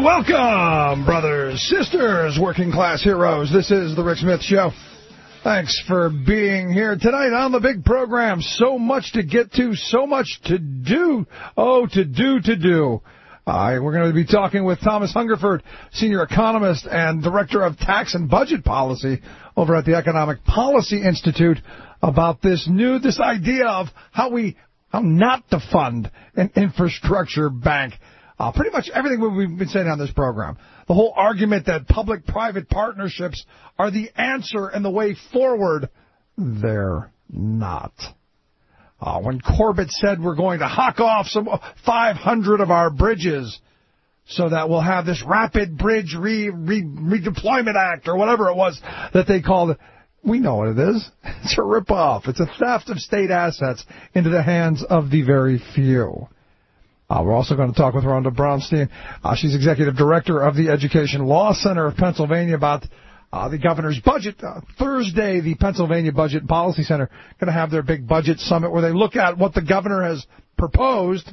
Welcome, brothers, sisters, working class heroes. This is the Rick Smith Show. Thanks for being here tonight on the big program. So much to get to, so much to do. Oh, to do. We're going to be talking with Thomas Hungerford, senior economist and director of tax and budget policy over at the Economic Policy Institute, about this idea of how not to fund an infrastructure bank. Pretty much everything we've been saying on this program. The whole argument that public-private partnerships are the answer and the way forward, they're not. When Corbett said we're going to hock off some 500 of our bridges so that we'll have this rapid bridge redeployment act or whatever it was that they called it, we know what it is. It's a ripoff. It's a theft of state assets into the hands of the very few. We're also going to talk with Rhonda Brownstein. She's executive director of the Education Law Center of Pennsylvania about the governor's budget. Thursday, the Pennsylvania Budget and Policy Center going to have their big budget summit where they look at what the governor has proposed,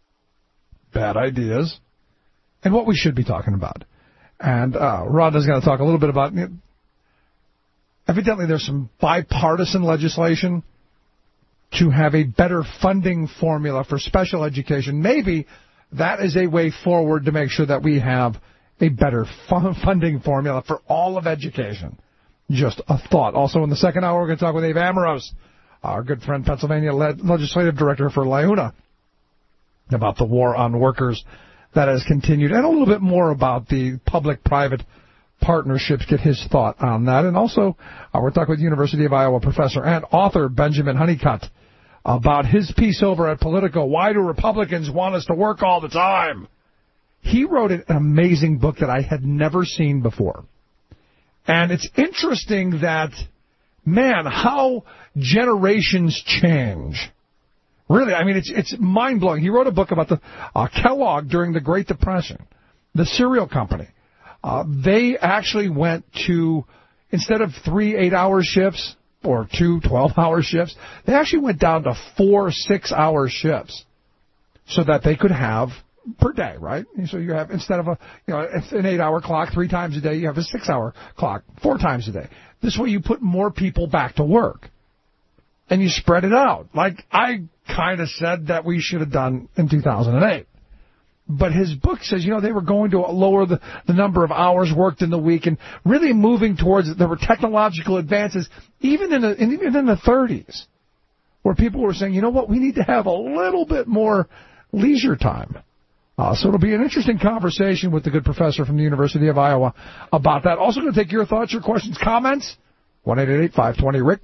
bad ideas, and what we should be talking about. And Rhonda's going to talk a little bit about, evidently there's some bipartisan legislation to have a better funding formula for special education. Maybe that is a way forward to make sure that we have a better funding formula for all of education. Just a thought. Also in the second hour, we're going to talk with Abe Amoros, our good friend, Pennsylvania legislative director for LIUNA, about the war on workers that has continued, and a little bit more about the public-private partnerships, get his thought on that. And also, we're talking with University of Iowa professor and author Benjamin Honeycutt about his piece over at Politico, Why Do Republicans Want Us to Work All the Time? He wrote an amazing book that I had never seen before. And it's interesting that, man, how generations change. Really, I mean, it's mind-blowing. He wrote a book about the Kellogg during the Great Depression, the cereal company. They actually went to, instead of 3 8-hour shifts or 2 12-hour shifts, they actually went down to 4 6-hour shifts so that they could have per day, right? So you have, instead of an 8-hour clock 3 times a day, you have a 6-hour clock 4 times a day. This way you put more people back to work and you spread it out. Like I kind of said that we should have done in 2008. But his book says, they were going to lower the number of hours worked in the week and really moving towards, there were technological advances, even in the 30s, where people were saying, we need to have a little bit more leisure time. So it'll be an interesting conversation with the good professor from the University of about that. Also going to take your thoughts, your questions, comments. 1-888-520-RICK,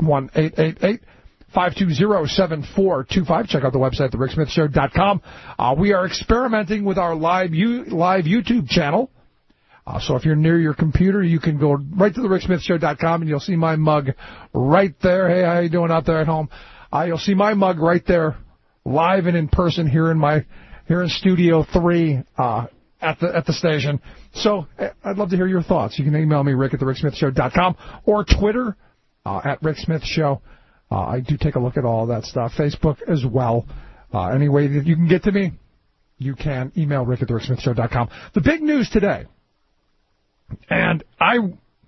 1-888-520-7425. Check out the website, thericksmithshow.com. We are experimenting with our live YouTube channel. So if you're near your computer, you can go right to thericksmithshow.com, and you'll see my mug right there. Hey, how you doing out there at home? You'll see my mug right there, live and in person here in Studio 3 at the station. So I'd love to hear your thoughts. You can email me, Rick at thericksmithshow.com, or Twitter at Rick Smith Show. I do take a look at all that stuff. Facebook as well. Any way that you can get to me, you can email Rick at thericksmithshow.com. The big news today, and I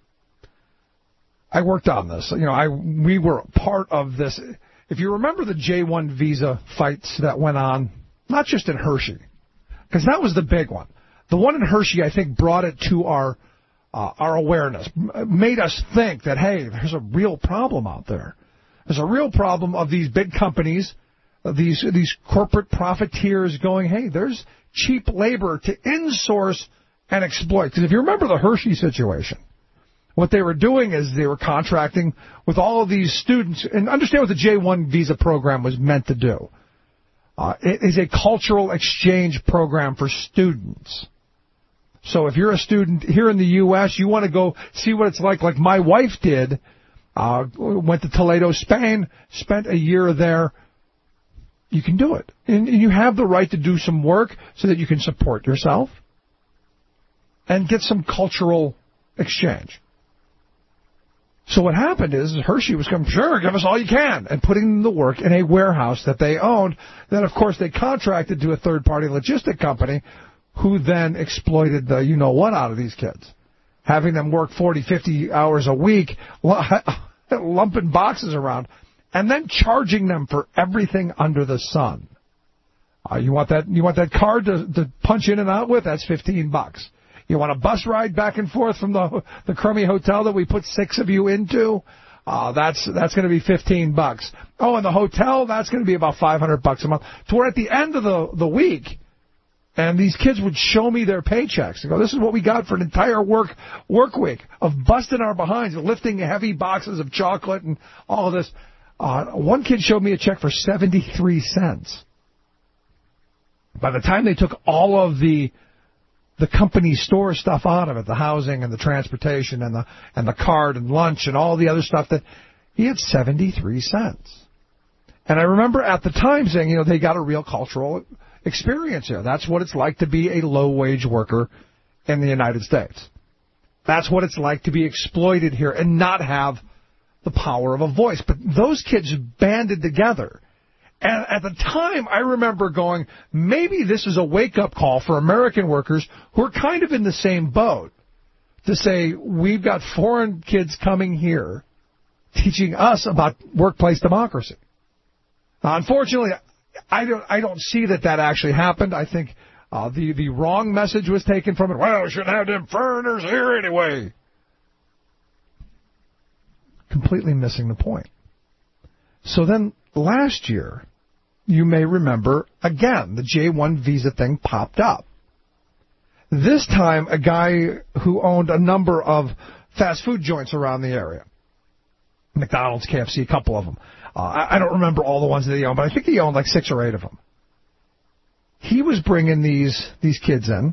worked on this. We were part of this. If you remember the J-1 visa fights that went on, not just in Hershey, because that was the big one. The one in Hershey, I think, brought it to our awareness, made us think that, hey, there's a real problem out there. There's a real problem of these big companies, these corporate profiteers going, hey, there's cheap labor to insource and exploit. Because if you remember the Hershey situation, what they were doing is they were contracting with all of these students. And understand what the J-1 visa program was meant to do. It is a cultural exchange program for students. So if you're a student here in the U.S., you want to go see what it's like my wife did. Went to Toledo, Spain, spent a year there. You can do it. And you have the right to do some work so that you can support yourself and get some cultural exchange. So what happened is Hershey was coming, sure, give us all you can, and putting the work in a warehouse that they owned. Then, of course, they contracted to a third-party logistic company who then exploited the you-know-what out of these kids, having them work 40, 50 hours a week, lumping boxes around, and then charging them for everything under the sun. You want that card to punch in and out with? That's $15. You want a bus ride back and forth from the crummy hotel that we put 6 of you into? That's going to be $15. Oh, and the hotel, that's going to be about $500 a month. To where at the end of the week, and these kids would show me their paychecks. They go, this is what we got for an entire work week of busting our behinds, lifting heavy boxes of chocolate and all of this. One kid showed me a check for 73 cents. By the time they took all of the company store stuff out of it, the housing and the transportation and the card and lunch and all the other stuff, that he had 73 cents. And I remember at the time saying, they got a real cultural experience here. That's what it's like to be a low-wage worker in the United States. That's what it's like to be exploited here and not have the power of a voice. But those kids banded together. And at the time, I remember going, maybe this is a wake-up call for American workers who are kind of in the same boat, to say, we've got foreign kids coming here teaching us about workplace democracy. Unfortunately, I don't see that actually happened. I think the wrong message was taken from it. Well, we shouldn't have them foreigners here anyway. Completely missing the point. So then last year, you may remember, again, the J-1 visa thing popped up. This time, a guy who owned a number of fast food joints around the area. McDonald's, KFC, a couple of them. I don't remember all the ones that he owned, but I think he owned like 6 or 8 of them. He was bringing these kids in,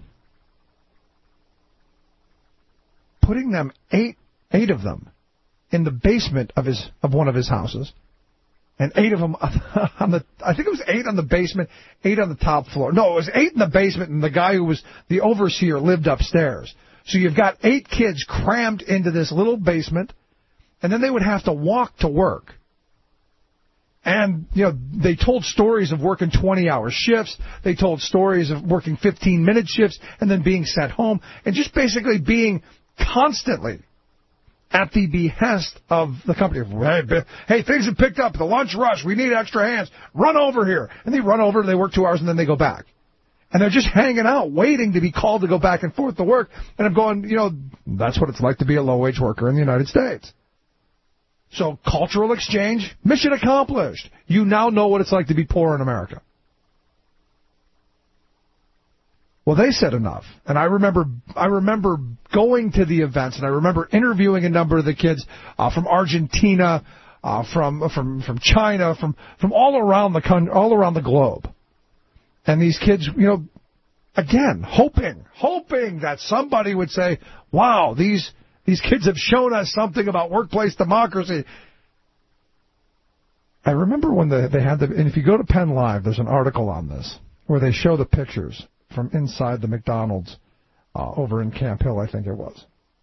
putting them, eight of them, in the basement of one of his houses. And 8 of them I think it was 8 on the basement, 8 on the top floor. No, it was 8 in the basement, and the guy who was the overseer lived upstairs. So you've got 8 kids crammed into this little basement, and then they would have to walk to work. And, they told stories of working 20-hour shifts. They told stories of working 15-minute shifts and then being sent home, and just basically being constantly at the behest of the company. Hey, things have picked up. The lunch rush. We need extra hands. Run over here. And they run over, they work 2 hours, and then they go back. And they're just hanging out, waiting to be called to go back and forth to work. And I'm going, that's what it's like to be a low-wage worker in the United States. So cultural exchange, mission accomplished. You now know what it's like to be poor in America. Well, they said enough. And I remember going to the events, and I remember interviewing a number of the kids from Argentina, from China, from all around the globe. And these kids, again, hoping that somebody would say, wow, these kids have shown us something about workplace democracy. I remember when they had and if you go to Penn Live, there's an article on this where they show the pictures from inside the McDonald's over in Camp Hill, I think it was.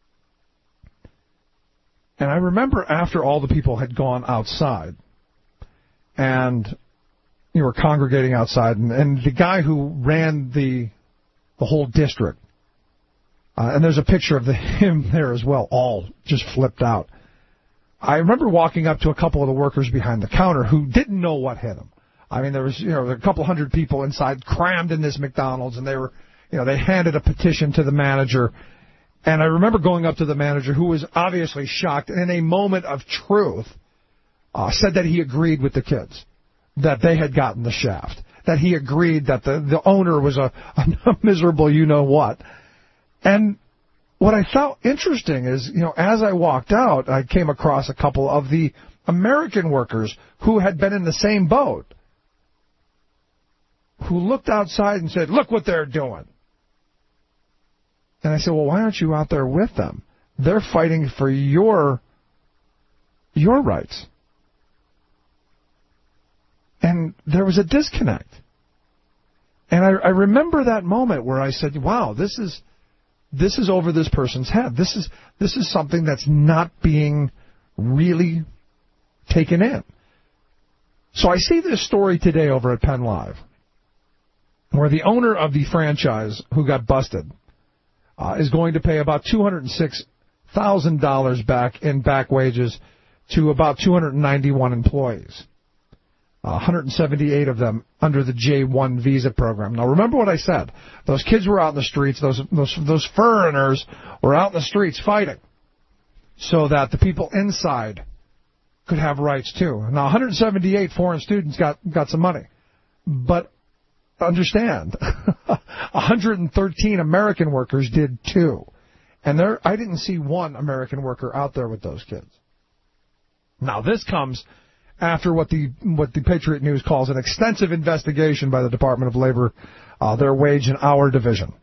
And I remember after all the people had gone outside, and you were congregating outside, and the guy who ran the whole district, and there's a picture of him there as well, all just flipped out. I remember walking up to a couple of the workers behind the counter who didn't know what hit them. I mean, there was, a couple hundred people inside crammed in this McDonald's, and they handed a petition to the manager. And I remember going up to the manager, who was obviously shocked, and in a moment of truth, said that he agreed with the kids, that they had gotten the shaft, that he agreed that the owner was a miserable you-know-what. And what I found interesting is, as I walked out, I came across a couple of the American workers who had been in the same boat, who looked outside and said, look what they're doing. And I said, well, why aren't you out there with them? They're fighting for your rights. And there was a disconnect. And I remember that moment where I said, wow, this is over this person's head. This is something that's not being really taken in. So I see this story today over at Penn Live. where the owner of the franchise who got busted is going to pay about $206,000 back in back wages to about 291 employees. 178 of them under the J-1 visa program. Now, remember what I said. Those kids were out in the streets. Those foreigners were out in the streets fighting so that the people inside could have rights, too. Now, 178 foreign students got some money. But understand, 113 American workers did, too. And I didn't see one American worker out there with those kids. Now, this comes after what the Patriot News calls an extensive investigation by the Department of Labor, their wage and hour division.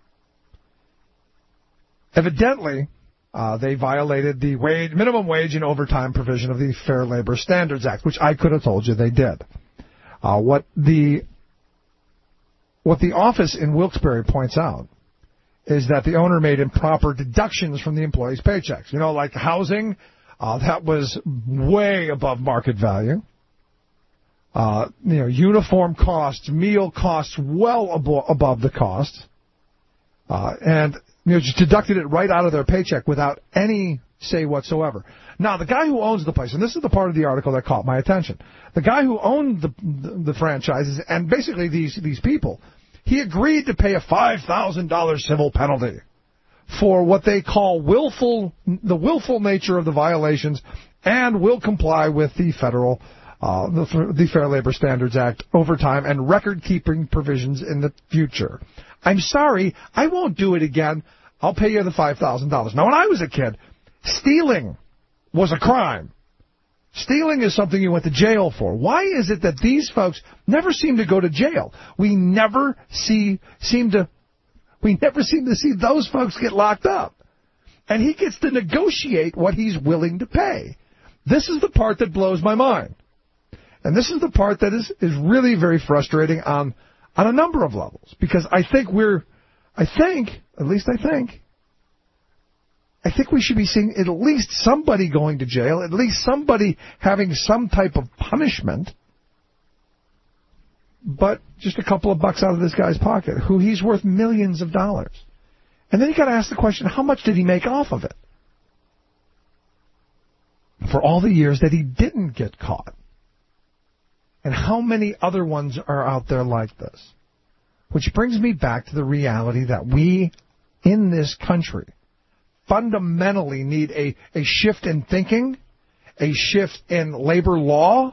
Evidently, they violated the minimum wage and overtime provision of the Fair Labor Standards Act, which I could have told you they did. What the office in Wilkes-Barre points out is that the owner made improper deductions from the employees' paychecks. You know, like housing, that was way above market value. Uniform costs, meal costs, well above the cost, and just deducted it right out of their paycheck without any say whatsoever. Now, the guy who owns the place, and this is the part of the article that caught my attention, the guy who owned the franchises and basically these people, he agreed to pay a $5,000 civil penalty for what they call the willful nature of the violations, and will comply with the federal the Fair Labor Standards Act, overtime, and record-keeping provisions in the future. I'm sorry, I won't do it again. I'll pay you the $5,000. Now, when I was a kid, stealing was a crime. Stealing is something you went to jail for. Why is it that these folks never seem to go to jail? We never seem to see those folks get locked up. And he gets to negotiate what he's willing to pay. This is the part that blows my mind. And this is the part that is really very frustrating on a number of levels. Because I think we should be seeing at least somebody going to jail, at least somebody having some type of punishment. But just a couple of bucks out of this guy's pocket, who he's worth millions of dollars. And then you got to ask the question, how much did he make off of it? For all the years that he didn't get caught. And how many other ones are out there like this? Which brings me back to the reality that we, in this country, fundamentally need a shift in thinking, a shift in labor law,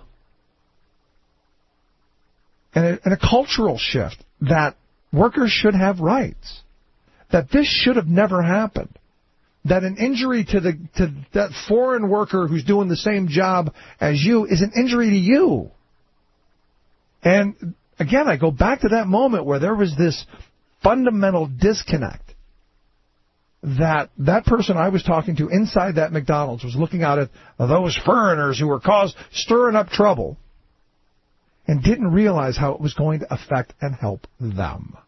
and a cultural shift that workers should have rights, that this should have never happened, that an injury to that foreign worker who's doing the same job as you is an injury to you. And again, I go back to that moment where there was this fundamental disconnect that person I was talking to inside that McDonald's was looking out at those foreigners who were stirring up trouble and didn't realize how it was going to affect and help them.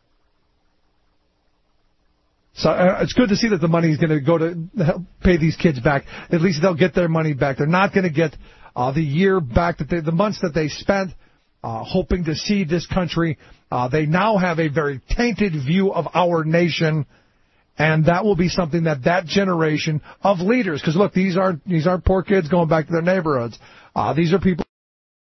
So it's good to see that the money is going to go to help pay these kids back. At least they'll get their money back. They're not going to get the year back, the months that they spent hoping to see this country. They now have a very tainted view of our nation, and that will be something that generation of leaders, because look, these aren't poor kids going back to their neighborhoods. These are people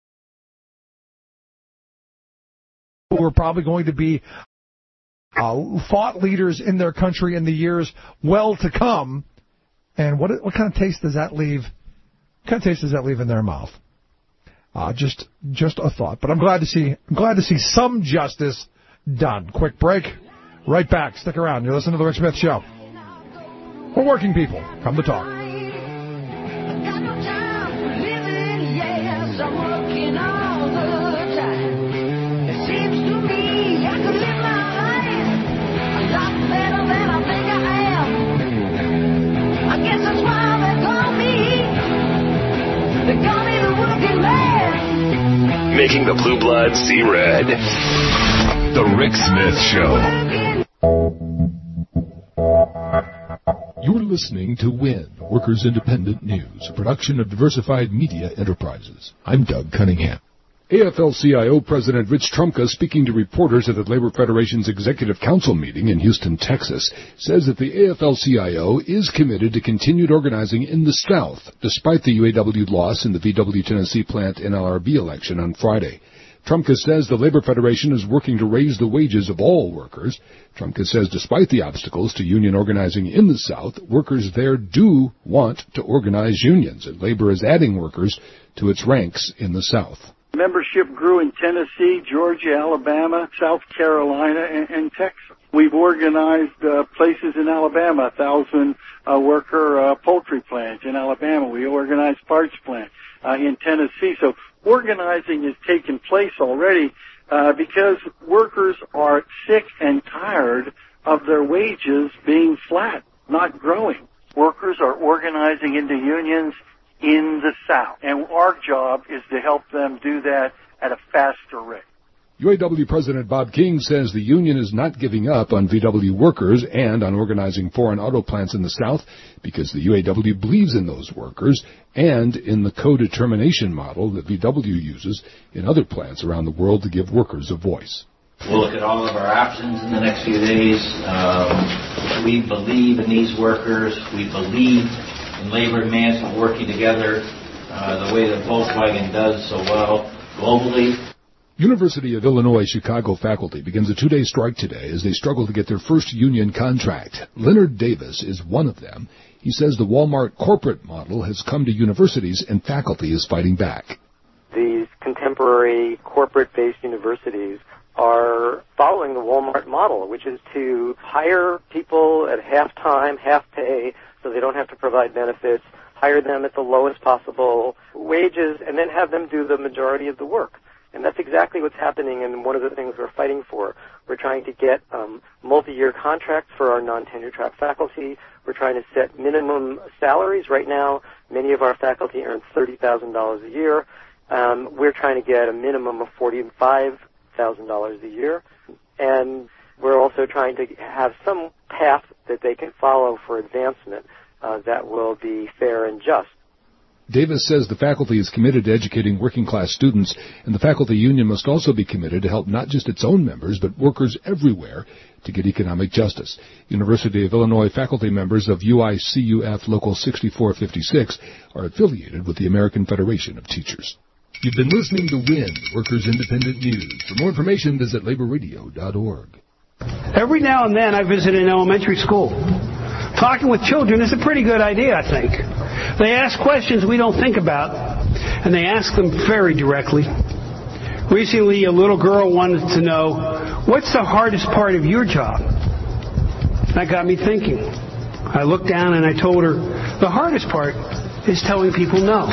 who are probably going to be thought leaders in their country in the years well to come. And what kind of taste does that leave? What kind of taste does that leave in their mouth? Just a thought. But I'm glad to see some justice done. Quick break. Right back. Stick around. You're listening to The Rick Smith Show. For working people. Come to talk. Making the blue blood see red. The Rick Smith Show. You're listening to WIN, Workers Independent News, a production of Diversified Media Enterprises. I'm Doug Cunningham. AFL-CIO President Rich Trumka, speaking to reporters at the Labor Federation's Executive Council meeting in Houston, Texas, says that the AFL-CIO is committed to continued organizing in the South, despite the UAW loss in the VW Tennessee plant NLRB election on Friday. Trumka says the Labor Federation is working to raise the wages of all workers. Trumka says despite the obstacles to union organizing in the South, workers there do want to organize unions, and labor is adding workers to its ranks in the South. Membership grew in Tennessee, Georgia, Alabama, South Carolina, and Texas. We've organized places in Alabama, 1,000-worker poultry plant in Alabama. We organized parts plant in Tennessee. So organizing is taking place already because workers are sick and tired of their wages being flat, not growing. Workers are organizing into unions in the South, and our job is to help them do that at a faster rate. UAW President Bob King says the union is not giving up on VW workers and on organizing foreign auto plants in the South because the UAW believes in those workers and in the co-determination model that VW uses in other plants around the world to give workers a voice. We'll look at all of our options in the next few days. We believe in these workers. We believe in labor and management working together the way that Volkswagen does so well globally. University of Illinois Chicago faculty begins a 2-day strike today as they struggle to get their first union contract. Leonard Davis is one of them. He says the Walmart corporate model has come to universities and faculty is fighting back. These contemporary corporate-based universities are following the Walmart model, which is to hire people at half time, half pay, so they don't have to provide benefits, hire them at the lowest possible wages, and then have them do the majority of the work. And that's exactly what's happening, and one of the things we're fighting for. We're trying to get multi-year contracts for our non-tenure track faculty. We're trying to set minimum salaries. Right now, many of our faculty earn $30,000 a year. We're trying to get a minimum of $45,000 a year. And we're also trying to have some path that they can follow for advancement that will be fair and just. Davis says the faculty is committed to educating working-class students, and the faculty union must also be committed to help not just its own members, but workers everywhere to get economic justice. University of Illinois faculty members of UICUF Local 6456 are affiliated with the American Federation of Teachers. You've been listening to WIN, Workers Independent News. For more information, visit laborradio.org. Every now and then I visit an elementary school. Talking with children is a pretty good idea, I think. They ask questions we don't think about, and they ask them very directly. Recently, a little girl wanted to know, what's the hardest part of your job? That got me thinking. I looked down and I told her, the hardest part is telling people no.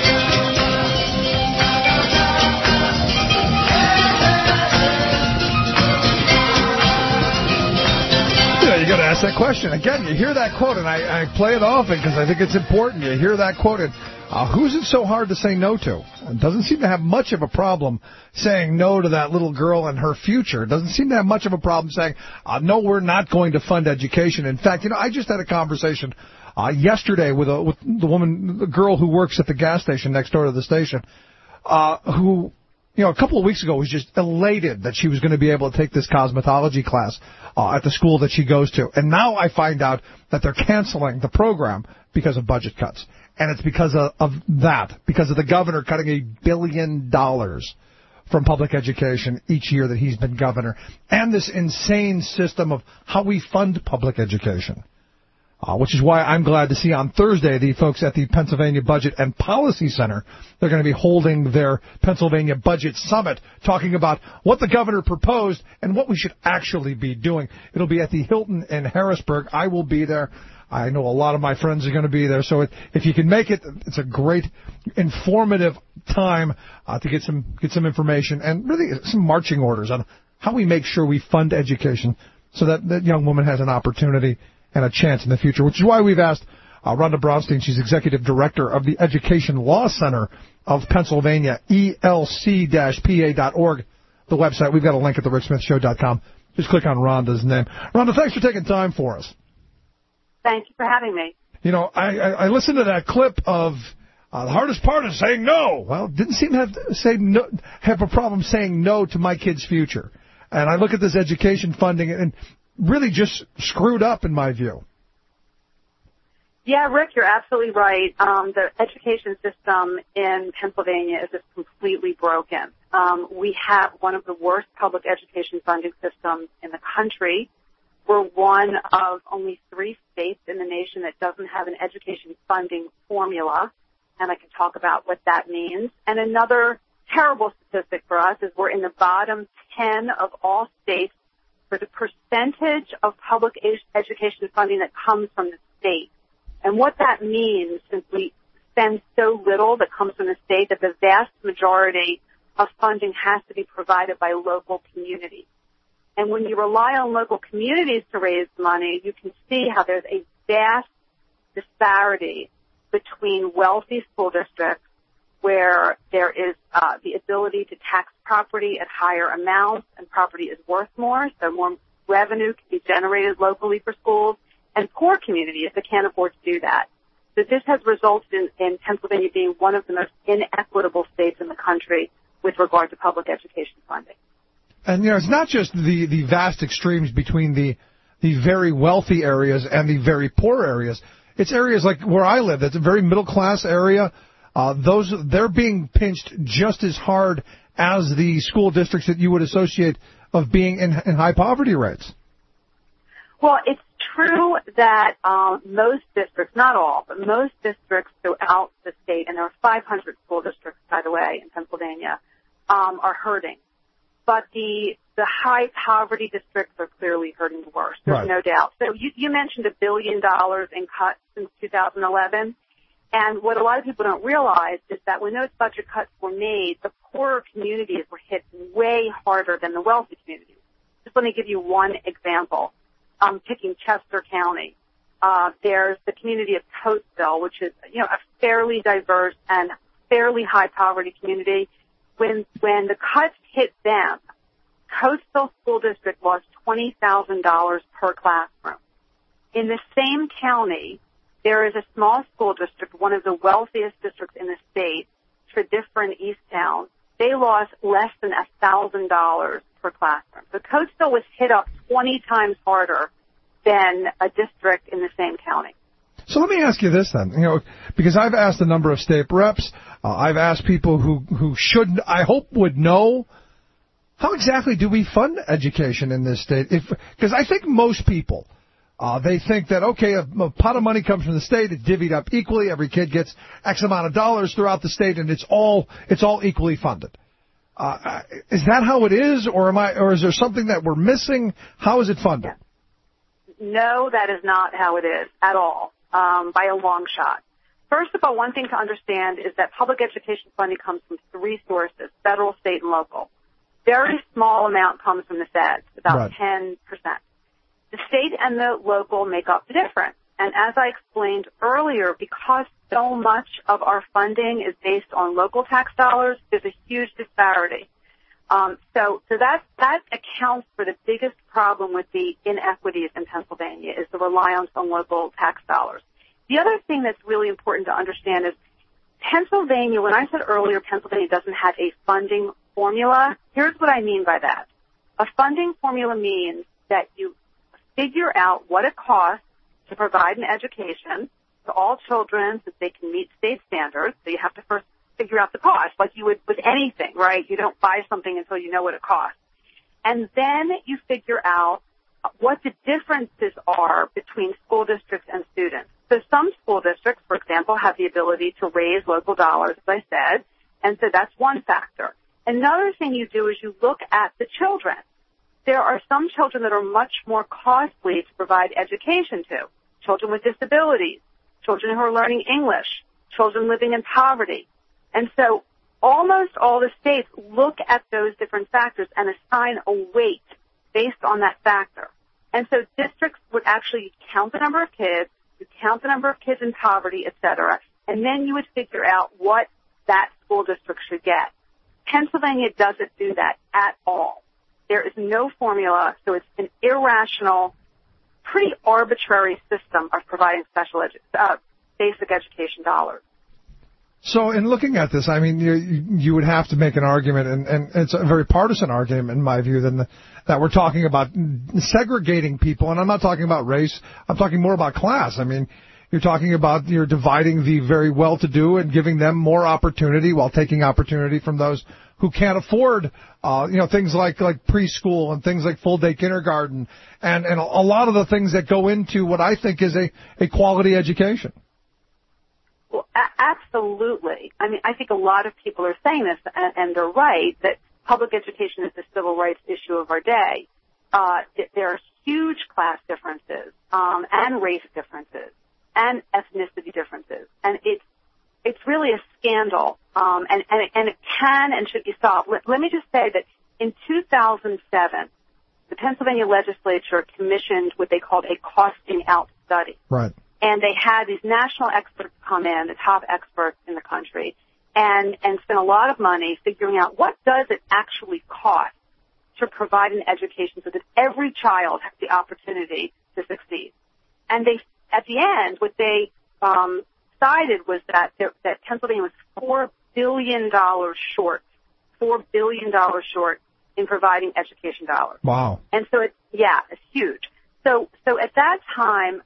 You got to ask that question. Again, you hear that quote, and I play it often because I think it's important. You hear that quoted. Who's it so hard to say no to? It doesn't seem to have much of a problem saying no to that little girl and her future. It doesn't seem to have much of a problem saying, no, we're not going to fund education. In fact, I just had a conversation yesterday with the girl who works at the gas station next door to the station, who, a couple of weeks ago was just elated that she was going to be able to take this cosmetology class at the school that she goes to. And now I find out that they're canceling the program because of budget cuts. And it's because of that, because of the governor cutting $1 billion from public education each year that he's been governor, and this insane system of how we fund public education. Which is why I'm glad to see on Thursday the folks at the Pennsylvania Budget and Policy Center, they're going to be holding their Pennsylvania Budget Summit, talking about what the governor proposed and what we should actually be doing. It'll be at the Hilton in Harrisburg. I will be there. I know a lot of my friends are going to be there. So if you can make it, it's a great, informative time to get some information and really some marching orders on how we make sure we fund education so that that young woman has an opportunity and a chance in the future, which is why we've asked Rhonda Braunstein. She's executive director of the Education Law Center of Pennsylvania, elc-pa.org, the website. We've got a link at thericksmithshow.com. Just click on Rhonda's name. Rhonda, thanks for taking time for us. Thank you for having me. I listened to that clip of The hardest part is saying no. Well, didn't seem to have a problem saying no to my kid's future. And I look at this education funding and really just screwed up in my view. Yeah, Rick, you're absolutely right. The education system in Pennsylvania is just completely broken. We have one of the worst public education funding systems in the country. We're one of only 3 states in the nation that doesn't have an education funding formula, and I can talk about what that means. And another terrible statistic for us is we're in the bottom 10 of all states for the percentage of public education funding that comes from the state. And what that means, since we spend so little that comes from the state, that the vast majority of funding has to be provided by local communities. And when you rely on local communities to raise money, you can see how there's a vast disparity between wealthy school districts where there is the ability to tax property at higher amounts and property is worth more, so more revenue can be generated locally for schools, and poor communities that can't afford to do that. So this has resulted in Pennsylvania being one of the most inequitable states in the country with regard to public education funding. And, it's not just the vast extremes between the very wealthy areas and the very poor areas. It's areas like where I live, that's a very middle-class area. They're being pinched just as hard as the school districts that you would associate of being in high poverty rates. Well, it's true that most districts, not all, but most districts throughout the state, and there are 500 school districts, by the way, in Pennsylvania, are hurting. But the high poverty districts are clearly hurting worse. There's no doubt. So you mentioned $1 billion in cuts since 2011. And what a lot of people don't realize is that when those budget cuts were made, the poorer communities were hit way harder than the wealthy communities. Just let me give you one example. Picking Chester County. There's the community of Coatesville, which is, a fairly diverse and fairly high poverty community. When the cuts hit them, Coatesville School District lost $20,000 per classroom. In the same county, there is a small school district, one of the wealthiest districts in the state, Tredyffrin Easttown. They lost less than $1,000 per classroom. So Coatesville was hit up 20 times harder than a district in the same county. So let me ask you this then, because I've asked a number of state reps, I've asked people who should, I hope, would know, how exactly do we fund education in this state? Because I think most people, they think that, okay, a pot of money comes from the state, it's divvied up equally, every kid gets X amount of dollars throughout the state, and it's all equally funded. Is that how it is, or is there something that we're missing? How is it funded? No, that is not how it is at all, by a long shot. First of all, one thing to understand is that public education funding comes from 3 sources, federal, state, and local. Very small amount comes from the feds, about 10%. The state and the local make up the difference. And as I explained earlier, because so much of our funding is based on local tax dollars, there's a huge disparity. So that accounts for the biggest problem with the inequities in Pennsylvania is the reliance on local tax dollars. The other thing that's really important to understand is Pennsylvania, when I said earlier Pennsylvania doesn't have a funding formula, here's what I mean by that. A funding formula means that you figure out what it costs to provide an education to all children so they can meet state standards. So you have to first figure out the cost, like you would with anything, right? You don't buy something until you know what it costs. And then you figure out what the differences are between school districts and students. So some school districts, for example, have the ability to raise local dollars, as I said, and so that's one factor. Another thing you do is you look at the children. There are some children that are much more costly to provide education to. Children with disabilities, children who are learning English, children living in poverty. And so almost all the states look at those different factors and assign a weight based on that factor. And so districts would actually count the number of kids, you count the number of kids in poverty, et cetera, and then you would figure out what that school district should get. Pennsylvania doesn't do that at all. There is no formula, so it's an irrational, pretty arbitrary system of providing basic education dollars. So in looking at this, I mean, you would have to make an argument, and it's a very partisan argument in my view, that we're talking about segregating people, and I'm not talking about race. I'm talking more about class. I mean, you're talking about you're dividing the very well-to-do and giving them more opportunity while taking opportunity from those who can't afford, things like preschool and things like full-day kindergarten and a lot of the things that go into what I think is a quality education. Well, absolutely. I mean, I think a lot of people are saying this, and they're right, that public education is the civil rights issue of our day. There are huge class differences, and race differences, and ethnicity differences, and it's really a scandal, and it can and should be solved. Let me just say that in 2007, the Pennsylvania legislature commissioned what they called a costing out study. Right. And they had these national experts come in, the top experts in the country, and spend a lot of money figuring out what does it actually cost to provide an education so that every child has the opportunity to succeed. And they, at the end, what they cited was that Pennsylvania was $4 billion short in providing education dollars. Wow. And so it's huge. So at that time,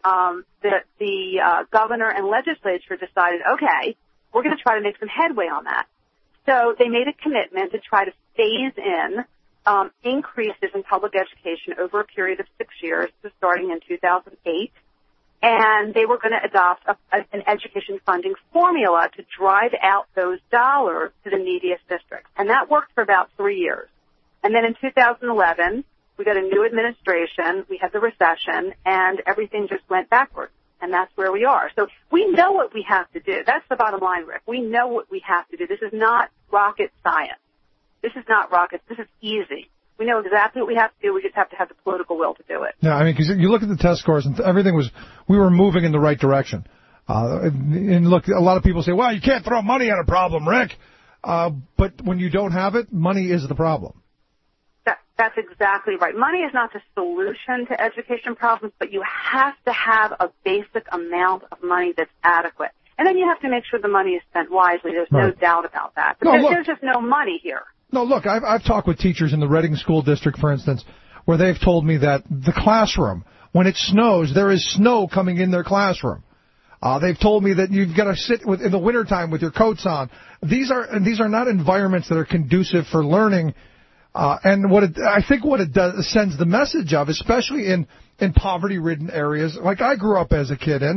the governor and legislature decided, okay, we're going to try to make some headway on that. So they made a commitment to try to phase in increases in public education over a period of 6 years, so starting in 2008. And they were going to adopt an education funding formula to drive out those dollars to the neediest districts. And that worked for about 3 years. And then in 2011, we got a new administration, we had the recession, and everything just went backwards. And that's where we are. So we know what we have to do. That's the bottom line, Rick. We know what we have to do. This is not rocket science. This is not rocket. This is easy. We know exactly what we have to do. We just have to have the political will to do it. Yeah, I mean, because you look at the test scores and we were moving in the right direction. And look, a lot of people say, well, you can't throw money at a problem, Rick. But when you don't have it, money is the problem. That's exactly right. Money is not the solution to education problems, but you have to have a basic amount of money that's adequate. And then you have to make sure the money is spent wisely. There's no doubt about that. But there's just no money here. No, look, I've talked with teachers in the Reading School District, for instance, where they've told me that the classroom, when it snows, there is snow coming in their classroom. They've told me that you've got to sit in the wintertime with your coats on. These are not environments that are conducive for learning. And I think what it does sends the message of, especially in poverty-ridden areas like I grew up as a kid in,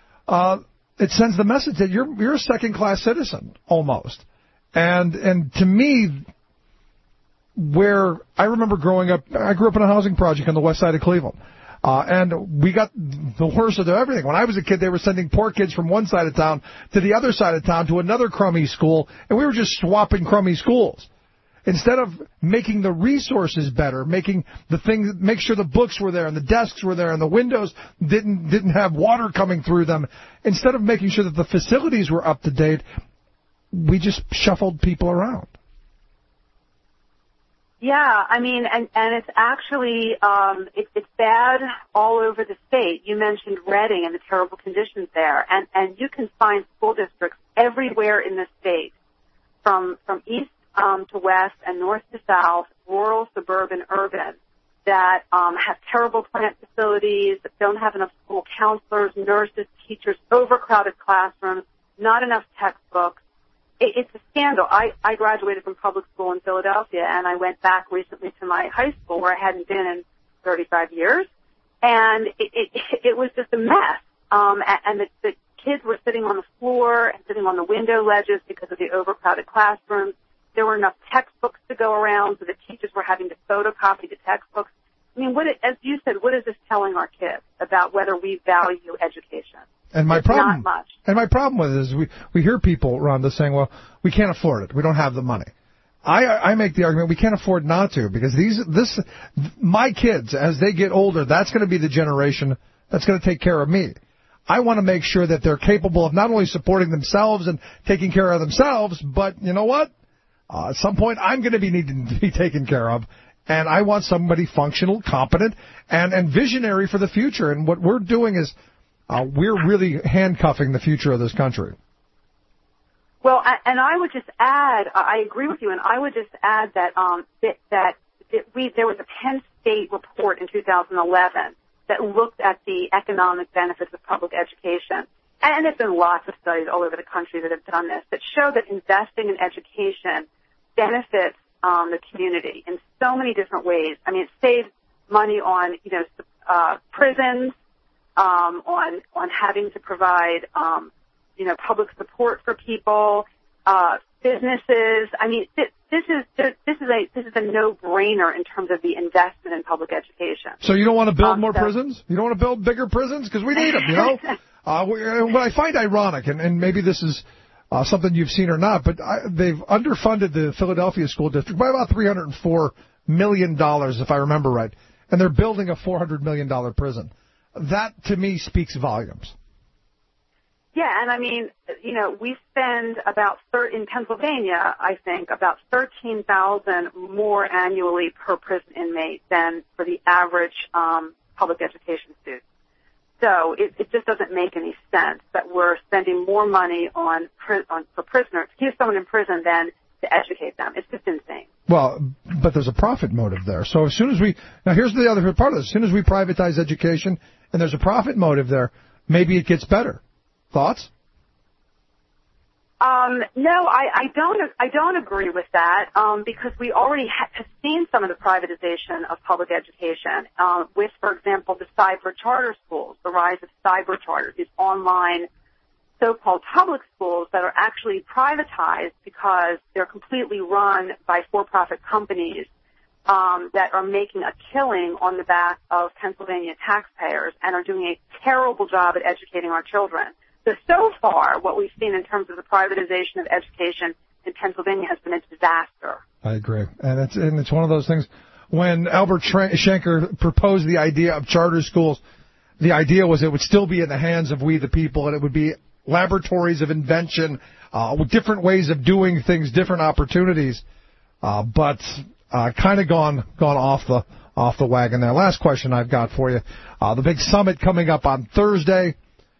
it sends the message that you're a second-class citizen almost. And to me, where I remember growing up, I grew up in a housing project on the west side of Cleveland. And we got the worst of everything. When I was a kid, they were sending poor kids from one side of town to the other side of town to another crummy school, and we were just swapping crummy schools. Instead of making the resources better, make sure the books were there and the desks were there and the windows didn't have water coming through them, instead of making sure that the facilities were up to date, we just shuffled people around. Yeah, I mean, and it's actually, it's bad all over the state. You mentioned Reading and the terrible conditions there, and you can find school districts everywhere in the state, from east to west and north to south, rural, suburban, urban, that have terrible plant facilities, that don't have enough school counselors, nurses, teachers, overcrowded classrooms, not enough textbooks. It's a scandal. I graduated from public school in Philadelphia, and I went back recently to my high school where I hadn't been in 35 years, and it was just a mess. And the kids were sitting on the floor and sitting on the window ledges because of the overcrowded classrooms. There were enough textbooks to go around, so the teachers were having to photocopy the textbooks. I mean, as you said, what is this telling our kids about whether we value education? And my problem, not much. And my problem with it is we hear people, Rhonda, saying, well, we can't afford it. We don't have the money. I make the argument we can't afford not to, because my kids, as they get older, that's going to be the generation that's going to take care of me. I want to make sure that they're capable of not only supporting themselves and taking care of themselves, but you know what? At some point, I'm going to be needing to be taken care of, and I want somebody functional, competent, and visionary for the future. And what we're doing is we're really handcuffing the future of this country. Well, and I would just add, I agree with you, and I would just add that there was a Penn State report in 2011 that looked at the economic benefits of public education. And there's been lots of studies all over the country that have done this that show that investing in education benefits the community in so many different ways. I mean, it saves money on, prisons, on having to provide, public support for people, businesses. I mean, this is a no-brainer in terms of the investment in public education. So you don't want to build more prisons? You don't want to build bigger prisons? Because we need them, What I find ironic, and maybe this is something you've seen or not, but they've underfunded the Philadelphia School District by about $304 million, if I remember right, and they're building a $400 million prison. That, to me, speaks volumes. Yeah, and I mean, we spend in Pennsylvania, I think, about $13,000 more annually per prison inmate than for the average public education student. So it just doesn't make any sense that we're spending more money for prisoners to keep someone in prison than to educate them. It's just insane. Well, but there's a profit motive there. So as soon as here's the other part of this. As soon as we privatize education and there's a profit motive there, maybe it gets better. Thoughts? No, I don't agree with that, because we already have seen some of the privatization of public education, with, for example, the cyber charter schools, the rise of cyber charters, these online so-called public schools that are actually privatized because they're completely run by for-profit companies, that are making a killing on the back of Pennsylvania taxpayers and are doing a terrible job at educating our children. So far, what we've seen in terms of the privatization of education in Pennsylvania has been a disaster. I agree. And it's one of those things. When Albert Schenker proposed the idea of charter schools, the idea was it would still be in the hands of we the people, and it would be laboratories of invention, with different ways of doing things, different opportunities, but kind of gone off the wagon there. Last question I've got for you. The big summit coming up on Thursday.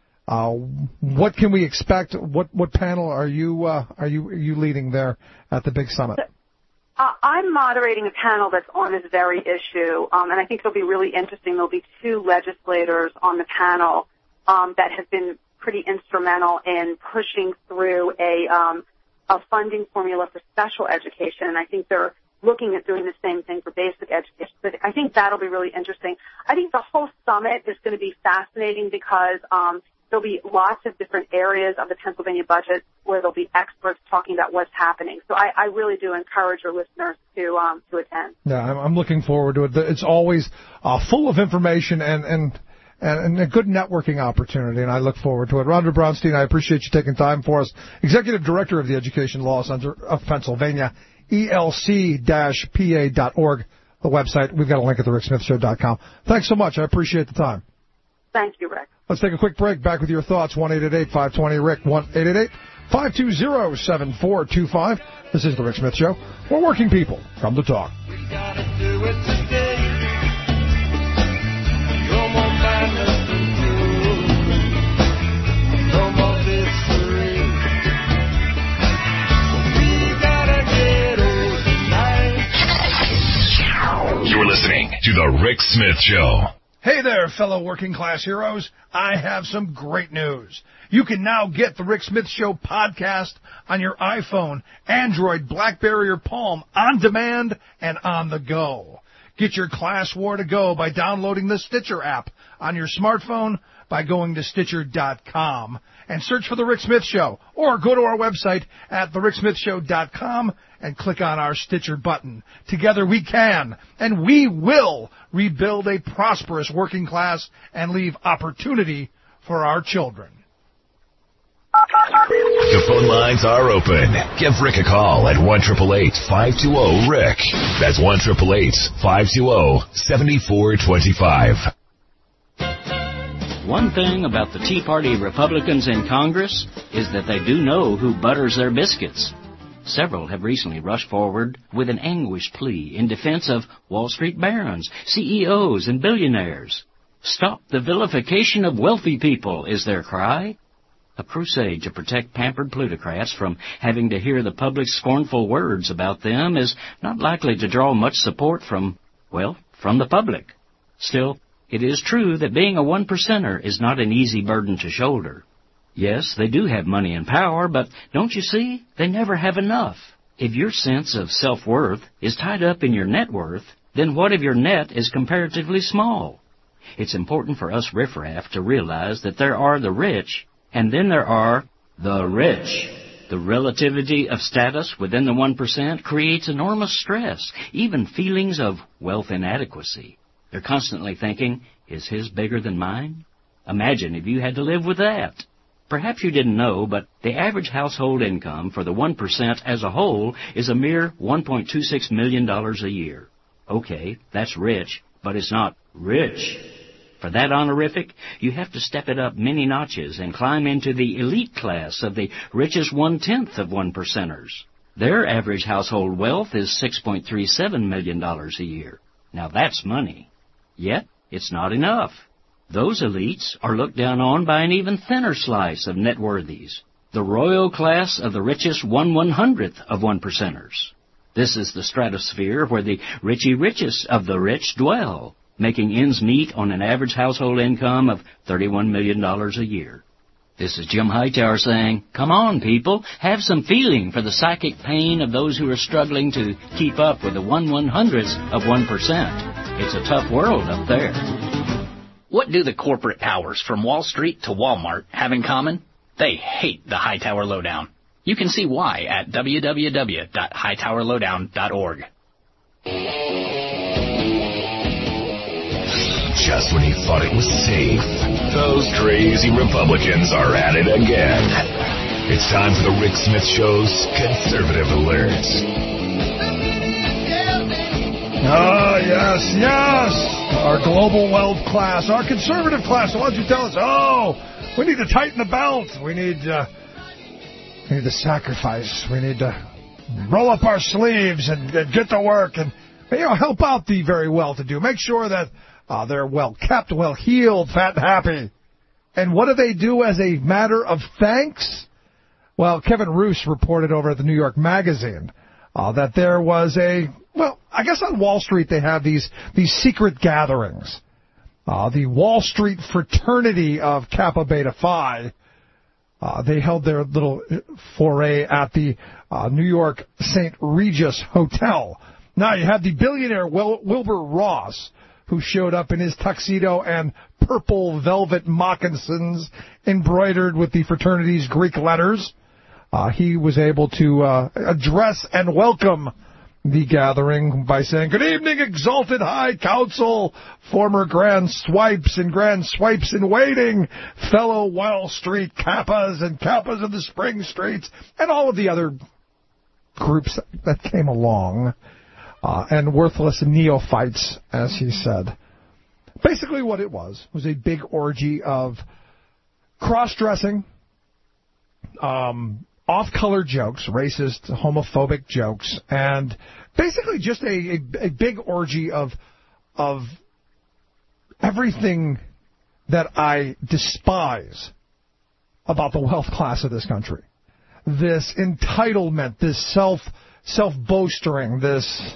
What can we expect? What panel are you leading there at the big summit? I'm moderating a panel that's on this very issue, and I think it'll be really interesting. There'll be two legislators on the panel that have been pretty instrumental in pushing through a funding formula for special education, and I think they're looking at doing the same thing for basic education. But I think that'll be really interesting. I think the whole summit is going to be fascinating because there'll be lots of different areas of the Pennsylvania budget where there'll be experts talking about what's happening. So I really do encourage your listeners to attend. Yeah, I'm looking forward to it. It's always full of information and a good networking opportunity, and I look forward to it. Rhonda Brownstein, I appreciate you taking time for us. Executive Director of the Education Law Center of Pennsylvania, elc-pa.org, the website. We've got a link at thericksmithshow.com. Thanks so much. I appreciate the time. Thank you, Rick. Let's take a quick break. Back with your thoughts. 1-888-520-RICK. 1-888-520-7425. This is The Rick Smith Show, where working people come to talk. We gotta do it today. No more madness and gloom. No more mystery. We gotta get old tonight. You're listening to The Rick Smith Show. Hey there, fellow working class heroes. I have some great news. You can now get the Rick Smith Show podcast on your iPhone, Android, BlackBerry, or Palm on demand and on the go. Get your class war to go by downloading the Stitcher app on your smartphone by going to Stitcher.com and search for The Rick Smith Show, or go to our website at TheRickSmithShow.com and click on our Stitcher button. Together we can, and we will, rebuild a prosperous working class and leave opportunity for our children. The phone lines are open. Give Rick a call at 1-888-520-RICK. That's 1-888-520-7425. One thing about the Tea Party Republicans in Congress is that they do know who butters their biscuits. Several have recently rushed forward with an anguished plea in defense of Wall Street barons, CEOs, and billionaires. Stop the vilification of wealthy people is their cry. a crusade to protect pampered plutocrats from having to hear the public's scornful words about them is not likely to draw much support from the public. Still, it is true that being a 1%er is not an easy burden to shoulder. Yes, they do have money and power, but don't you see, they never have enough. If your sense of self-worth is tied up in your net worth, then what if your net is comparatively small? It's important for us riffraff to realize that there are the rich, and then there are the rich. The relativity of status within the 1% creates enormous stress, even feelings of wealth inadequacy. They're constantly thinking, is his bigger than mine? Imagine if you had to live with that. Perhaps you didn't know, but the average household income for the 1% as a whole is a mere $1.26 million a year. Okay, that's rich, but it's not rich. For that honorific, you have to step it up many notches and climb into the elite class of the richest 1/10 of 1%ers. Their average household wealth is $6.37 million a year. Now that's money. Yet, it's not enough. Those elites are looked down on by an even thinner slice of net worthies, the royal class of the richest 1/100th of 1%ers. This is the stratosphere where the richest of the rich dwell, making ends meet on an average household income of $31 million a year. This is Jim Hightower saying, come on, people, have some feeling for the psychic pain of those who are struggling to keep up with the 1/100ths of 1%. It's a tough world up there. What do the corporate powers from Wall Street to Walmart have in common? They hate the Hightower Lowdown. You can see why at www.hightowerlowdown.org. Just when you thought it was safe, those crazy Republicans are at it again. It's time for the Rick Smith Show's Conservative Alerts. Ah, yes. Our global wealth class, our conservative class, the ones who tell us, we need to tighten the belt. We need to sacrifice. We need to roll up our sleeves and get to work and help out the very well-to-do. Make sure that they're well-kept, well-heeled, fat and happy. And what do they do as a matter of thanks? Well, Kevin Roose reported over at the New York Magazine that there was I guess on Wall Street they have these secret gatherings. The Wall Street fraternity of Kappa Beta Phi, they held their little foray at the New York St. Regis Hotel. Now you have the billionaire Wilbur Ross, who showed up in his tuxedo and purple velvet moccasins embroidered with the fraternity's Greek letters. He was able to address and welcome the gathering by saying, "Good evening, exalted high council, former grand swipes and grand swipes in waiting, fellow Wall Street Kappas and Kappas of the Spring Streets," and all of the other groups that came along, and worthless neophytes, as he said. Basically what it was a big orgy of cross-dressing, off-color jokes, racist, homophobic jokes, and basically just a big orgy of everything that I despise about the wealth class of this country. This entitlement, this self-boastering, this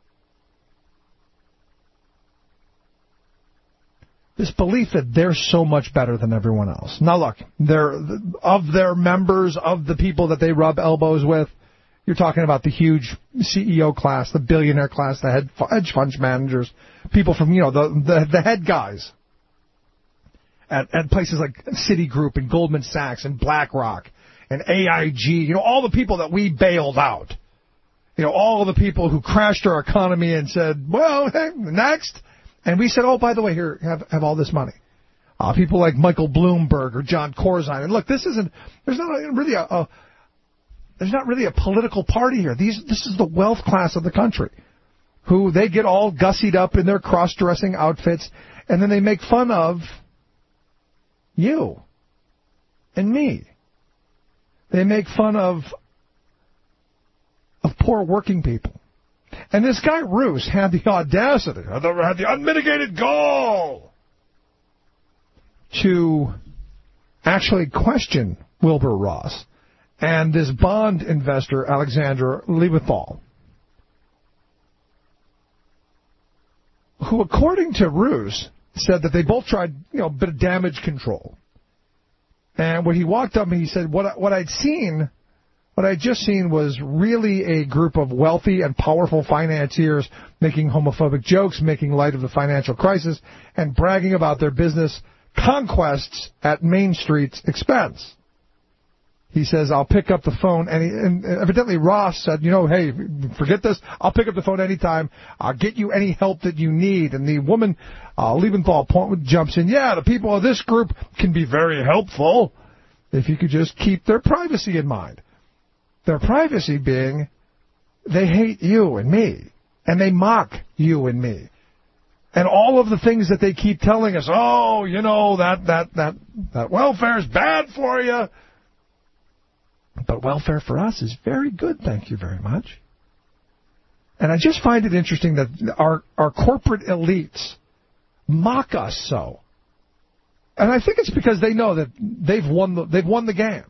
belief that they're so much better than everyone else. Now, look, of their members, of the people that they rub elbows with, you're talking about the huge CEO class, the billionaire class, the hedge fund managers, people from, the head guys at places like Citigroup and Goldman Sachs and BlackRock and AIG, all the people that we bailed out. All the people who crashed our economy and said, well, hey, next. And we said, oh, by the way, here, have all this money. People like Michael Bloomberg or John Corzine. And look, there's not really a political party here. This is the wealth class of the country, who they get all gussied up in their cross-dressing outfits, and then they make fun of you and me. They make fun of poor working people. And this guy Roose had the audacity, had the unmitigated gall to actually question Wilbur Ross, and this bond investor, Alexander Leventhal, who, according to Ruse, said that they both tried, a bit of damage control. And when he walked up, he said, what I'd just seen was really a group of wealthy and powerful financiers making homophobic jokes, making light of the financial crisis, and bragging about their business conquests at Main Street's expense. He says, I'll pick up the phone, and evidently Ross said, hey, forget this, I'll pick up the phone anytime, I'll get you any help that you need. And the woman, Leventhal, jumps in, the people of this group can be very helpful if you could just keep their privacy in mind. Their privacy being, they hate you and me, and they mock you and me. And all of the things that they keep telling us, that welfare's bad for you. But welfare for us is very good, thank you very much. And I just find it interesting that our corporate elites mock us so. And I think it's because they know that they've won the game.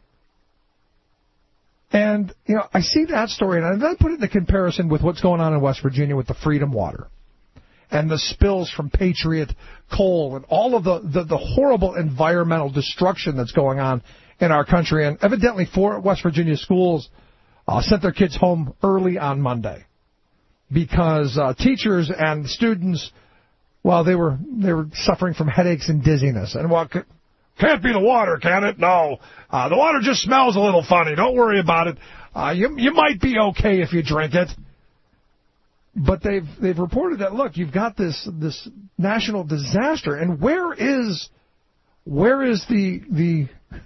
And, I see that story, and I put it in the comparison with what's going on in West Virginia with the Freedom Water and the spills from Patriot Coal and all of the horrible environmental destruction that's going on in our country. And evidently 4 West Virginia schools sent their kids home early on Monday because teachers and students, they were suffering from headaches and dizziness. And can't be the water, can it? No. The water just smells a little funny. Don't worry about it. You might be okay if you drink it. But they've reported that, look, you've got this national disaster, and where is the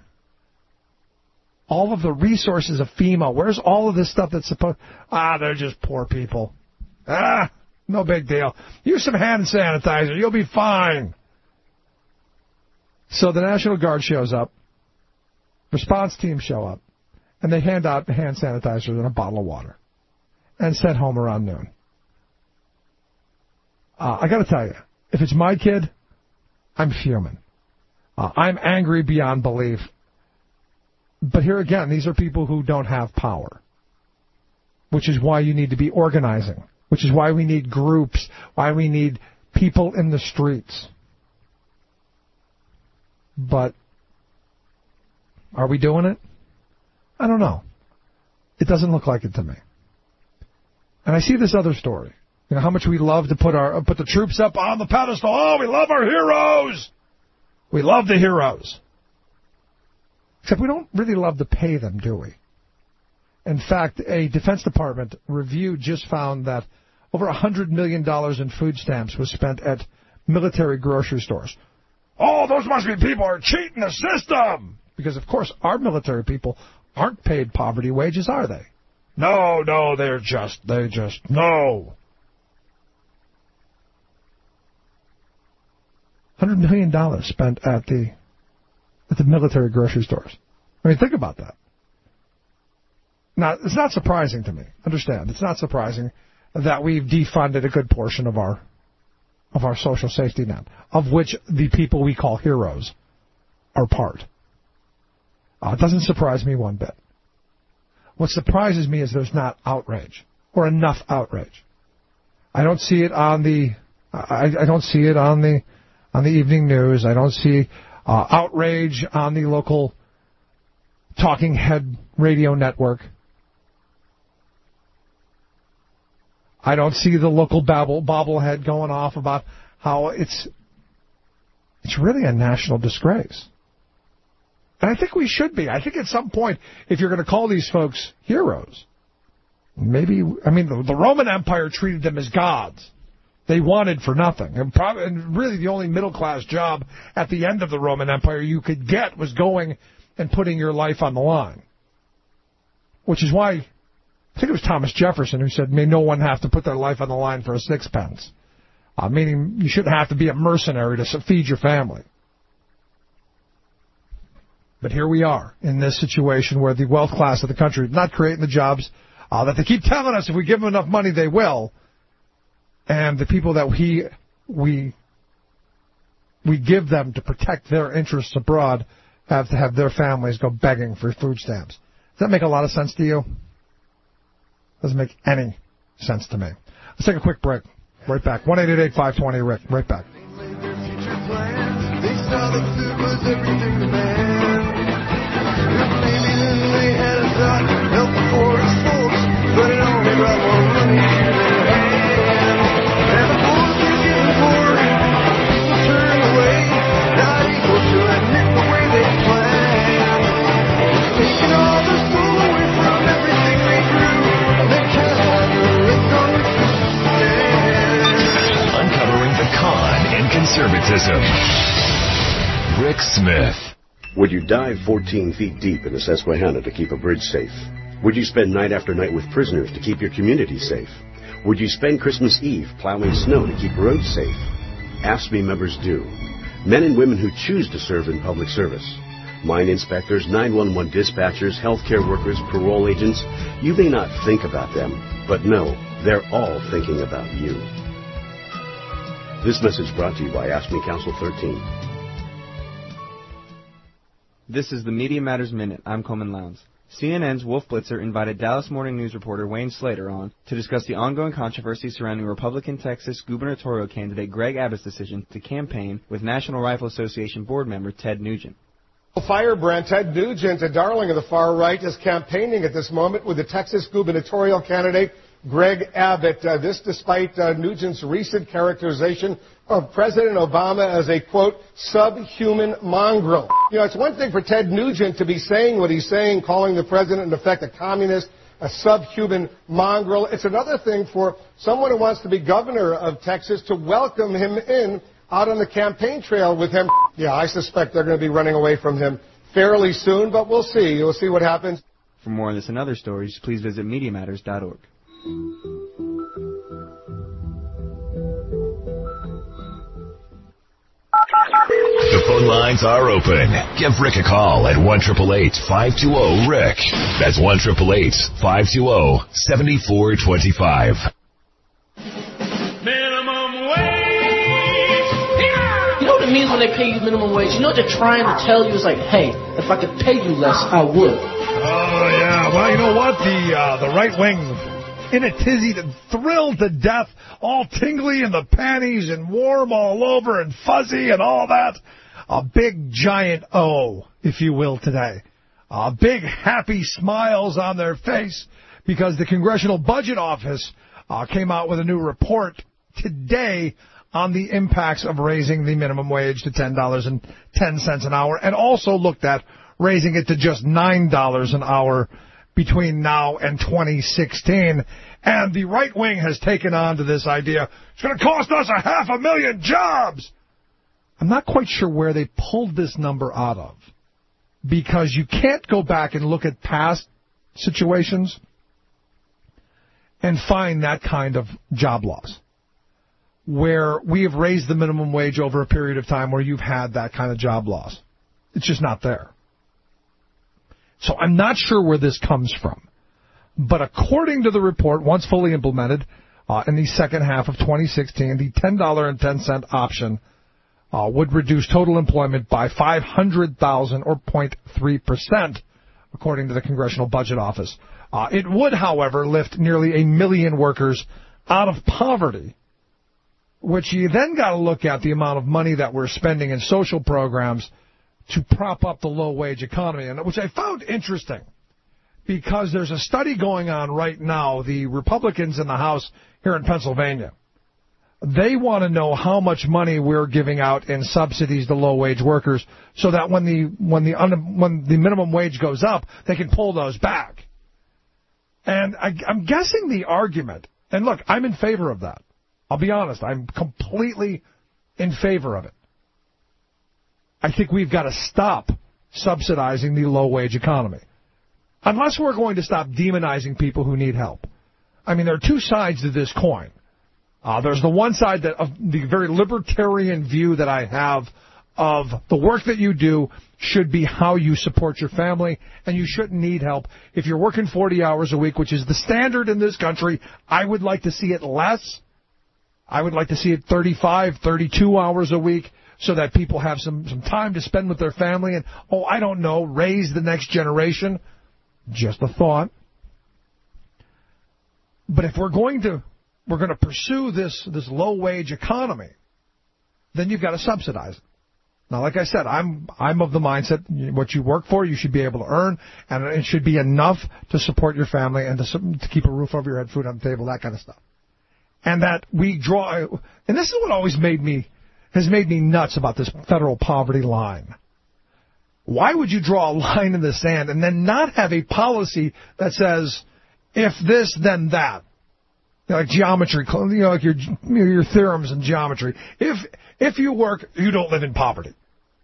all of the resources of FEMA? Where's all of this stuff that's supposed... they're just poor people. No big deal. Use some hand sanitizer. You'll be fine. So the National Guard shows up, response teams show up, and they hand out hand sanitizer and a bottle of water and sent home around noon. I got to tell you, if it's my kid, I'm fuming. I'm angry beyond belief. But here again, these are people who don't have power, which is why you need to be organizing, which is why we need groups, why we need people in the streets. But are we doing it? I don't know. It doesn't look like it to me. And I see this other story. How much we love to put the troops up on the pedestal. Oh, we love our heroes. We love the heroes. Except we don't really love to pay them, do we? In fact, a Defense Department review just found that over $100 million in food stamps was spent at military grocery stores. Oh, those must be people who are cheating the system. Because, of course, our military people aren't paid poverty wages, are they? No, they just, no. $100 million spent at the military grocery stores. I mean, think about that. Now, it's not surprising to me. Understand, it's not surprising that we've defunded a good portion of our social safety net, of which the people we call heroes are part. It doesn't surprise me one bit. What surprises me is there's not outrage, or enough outrage. I don't see it on the evening news. I don't see outrage on the local talking head radio network. I don't see the local bobblehead going off about how it's really a national disgrace. And I think we should be. I think at some point, if you're going to call these folks heroes, the Roman Empire treated them as gods. They wanted for nothing. And really the only middle-class job at the end of the Roman Empire you could get was going and putting your life on the line. Which is why, I think it was Thomas Jefferson who said, may no one have to put their life on the line for a sixpence. Meaning you shouldn't have to be a mercenary to feed your family. But here we are in this situation where the wealth class of the country is not creating the jobs that they keep telling us if we give them enough money they will. And the people that we give them to protect their interests abroad have to have their families go begging for food stamps. Does that make a lot of sense to you? Doesn't make any sense to me. Let's take a quick break. Right back. 1-888-520-RICK. Right back. They saw that food was everything to man. Maybe then they had a thought, help the poorest folks, but it only brought more money in their hand. And the poor were getting poorer, people turned away, not equal to a nickel the way they planned. Taking all the soul away from everything they grew, they can't have the rest on which to stand. Uncovering the con in conservatism. Rick Smith. Would you dive 14 feet deep in the Susquehanna to keep a bridge safe? Would you spend night after night with prisoners to keep your community safe? Would you spend Christmas Eve plowing snow to keep roads safe? Ask Me members do. Men and women who choose to serve in public service. Mine inspectors, 911 dispatchers, healthcare workers, parole agents. You may not think about them, but no, they're all thinking about you. This message brought to you by Ask Me Council 13. This is the Media Matters Minute. I'm Coleman Lowndes. CNN's Wolf Blitzer invited Dallas Morning News reporter Wayne Slater on to discuss the ongoing controversy surrounding Republican Texas gubernatorial candidate Greg Abbott's decision to campaign with National Rifle Association board member Ted Nugent. Firebrand Ted Nugent, a darling of the far right, is campaigning at this moment with the Texas gubernatorial candidate Greg Abbott. This despite Nugent's recent characterization of President Obama as a, quote, subhuman mongrel. You know, it's one thing for Ted Nugent to be saying what he's saying, calling the president, in effect, a communist, a subhuman mongrel. It's another thing for someone who wants to be governor of Texas to welcome him in out on the campaign trail with him. Yeah, I suspect they're going to be running away from him fairly soon, but we'll see. We'll see what happens. For more on this and other stories, please visit MediaMatters.org. The phone lines are open. Give Rick a call at 1-888-520-RICK. That's 1-888-520-7425. Minimum wage! You know what it means when they pay you minimum wage? You know what they're trying to tell you? It's like, hey, if I could pay you less, I would. Oh, yeah. Well, you know what? The right wing in a tizzy, thrilled to death, all tingly in the panties and warm all over and fuzzy and all that. A big giant O, if you will, today. Big happy smiles on their face because the Congressional Budget Office came out with a new report today on the impacts of raising the minimum wage to $10.10 an hour, and also looked at raising it to just $9 an hour between now and 2016. And the right wing has taken on to this idea, it's going to cost us 500,000 jobs. I'm not quite sure where they pulled this number out of, because you can't go back and look at past situations and find that kind of job loss, where we have raised the minimum wage over a period of time where you've had that kind of job loss. It's just not there. So I'm not sure where this comes from. But according to the report, once fully implemented in the second half of 2016, the $10.10 option would reduce total employment by 500,000 or 0.3%, according to the Congressional Budget Office. It would, however, lift nearly 1 million workers out of poverty, which you then got to look at the amount of money that we're spending in social programs to prop up the low-wage economy, and which I found interesting, because there's a study going on right now. The Republicans in the House here in Pennsylvania, they want to know how much money we're giving out in subsidies to low-wage workers, so that when the minimum wage goes up, they can pull those back. And I'm guessing the argument, and look, I'm in favor of that. I'll be honest, I'm completely in favor of it. I think we've got to stop subsidizing the low-wage economy, unless we're going to stop demonizing people who need help. I mean, there are two sides to this coin. There's the one side that of the very libertarian view that I have of the work that you do should be how you support your family, and you shouldn't need help. If you're working 40 hours a week, which is the standard in this country, I would like to see it less. I would like to see it 35, 32 hours a week. so that people have some time to spend with their family and, I don't know, raise the next generation. Just a thought. But if we're going to pursue this low-wage economy, then you've got to subsidize it. Now, like I said, I'm of the mindset what you work for, you should be able to earn, and it should be enough to support your family and to keep a roof over your head, food on the table, that kind of stuff. And that we draw, and this is what always has made me nuts about this federal poverty line. Why would you draw a line in the sand and then not have a policy that says, if this, then that? Like geometry, like your theorems in geometry. If you work, you don't live in poverty.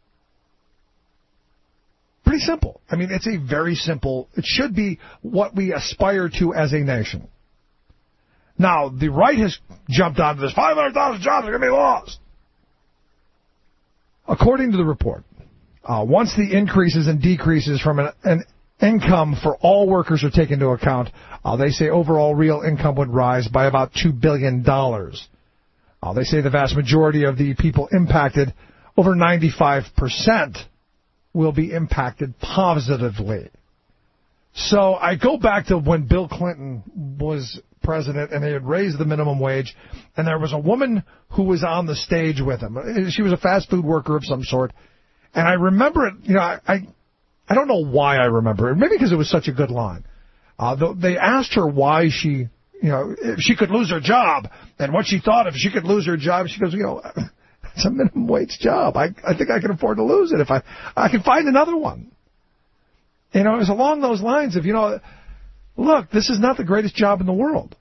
Pretty simple. I mean, it's a very simple, it should be what we aspire to as a nation. Now, the right has jumped onto this. 500,000 jobs are going to be lost. According to the report, once the increases and decreases from an income for all workers are taken into account, they say overall real income would rise by about $2 billion. They say the vast majority of the people impacted, over 95%, will be impacted positively. So I go back to when Bill Clinton was president and they had raised the minimum wage, and there was a woman who was on the stage with him. She was a fast food worker of some sort. And I remember it, I don't know why I remember it. Maybe because it was such a good line. They asked her why she, if she could lose her job and what she thought if she could lose her job. She goes, it's a minimum wage job. I think I can afford to lose it if I can find another one. It was along those lines of, look, this is not the greatest job in the world.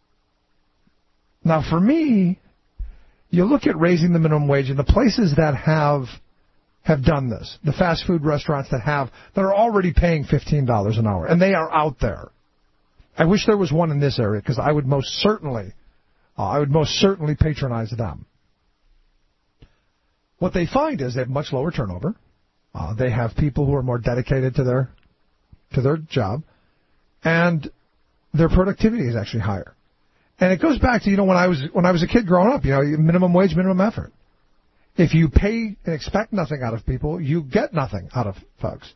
Now, for me, you look at raising the minimum wage and the places that have done this, the fast food restaurants that are already paying $15 an hour, and they are out there. I wish there was one in this area because I would most certainly patronize them. What they find is they have much lower turnover. They have people who are more dedicated to their job, and their productivity is actually higher. And it goes back to when I was a kid growing up, minimum wage, minimum effort. If you pay and expect nothing out of people, you get nothing out of folks.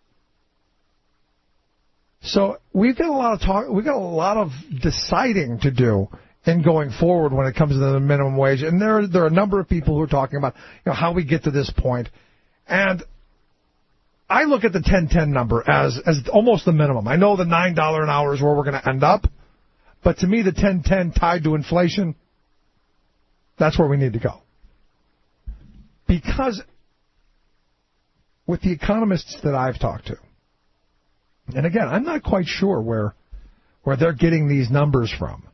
So we've got a lot of talk. We've got a lot of deciding to do in going forward when it comes to the minimum wage. And there are a number of people who are talking about how we get to this point. And I look at the 1010 number as almost the minimum. I know the $9 an hour is where we're going to end up, but to me the 1010 tied to inflation, that's where we need to go. Because with the economists that I've talked to, and again, I'm not quite sure where they're getting these numbers from.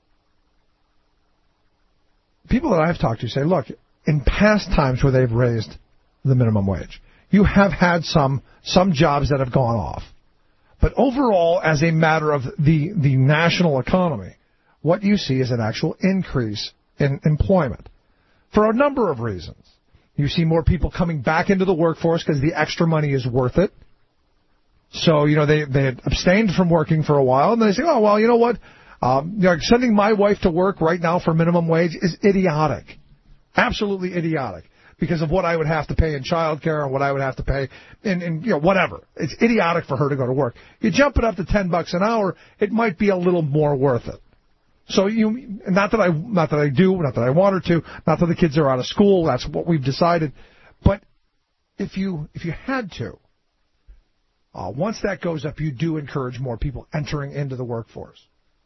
People that I've talked to say, look, in past times where they've raised the minimum wage, you have had some jobs that have gone off. But overall, as a matter of the national economy, what you see is an actual increase in employment for a number of reasons. You see more people coming back into the workforce because the extra money is worth it. So, they had abstained from working for a while, and they say, oh, well, you know what? Sending my wife to work right now for minimum wage is idiotic. Absolutely idiotic. Because of what I would have to pay in child care and what I would have to pay in whatever. It's idiotic for her to go to work. You jump it up to $10 an hour, it might be a little more worth it. So not that I want her to, not that the kids are out of school, that's what we've decided. But if you had to, once that goes up, you do encourage more people entering into the workforce.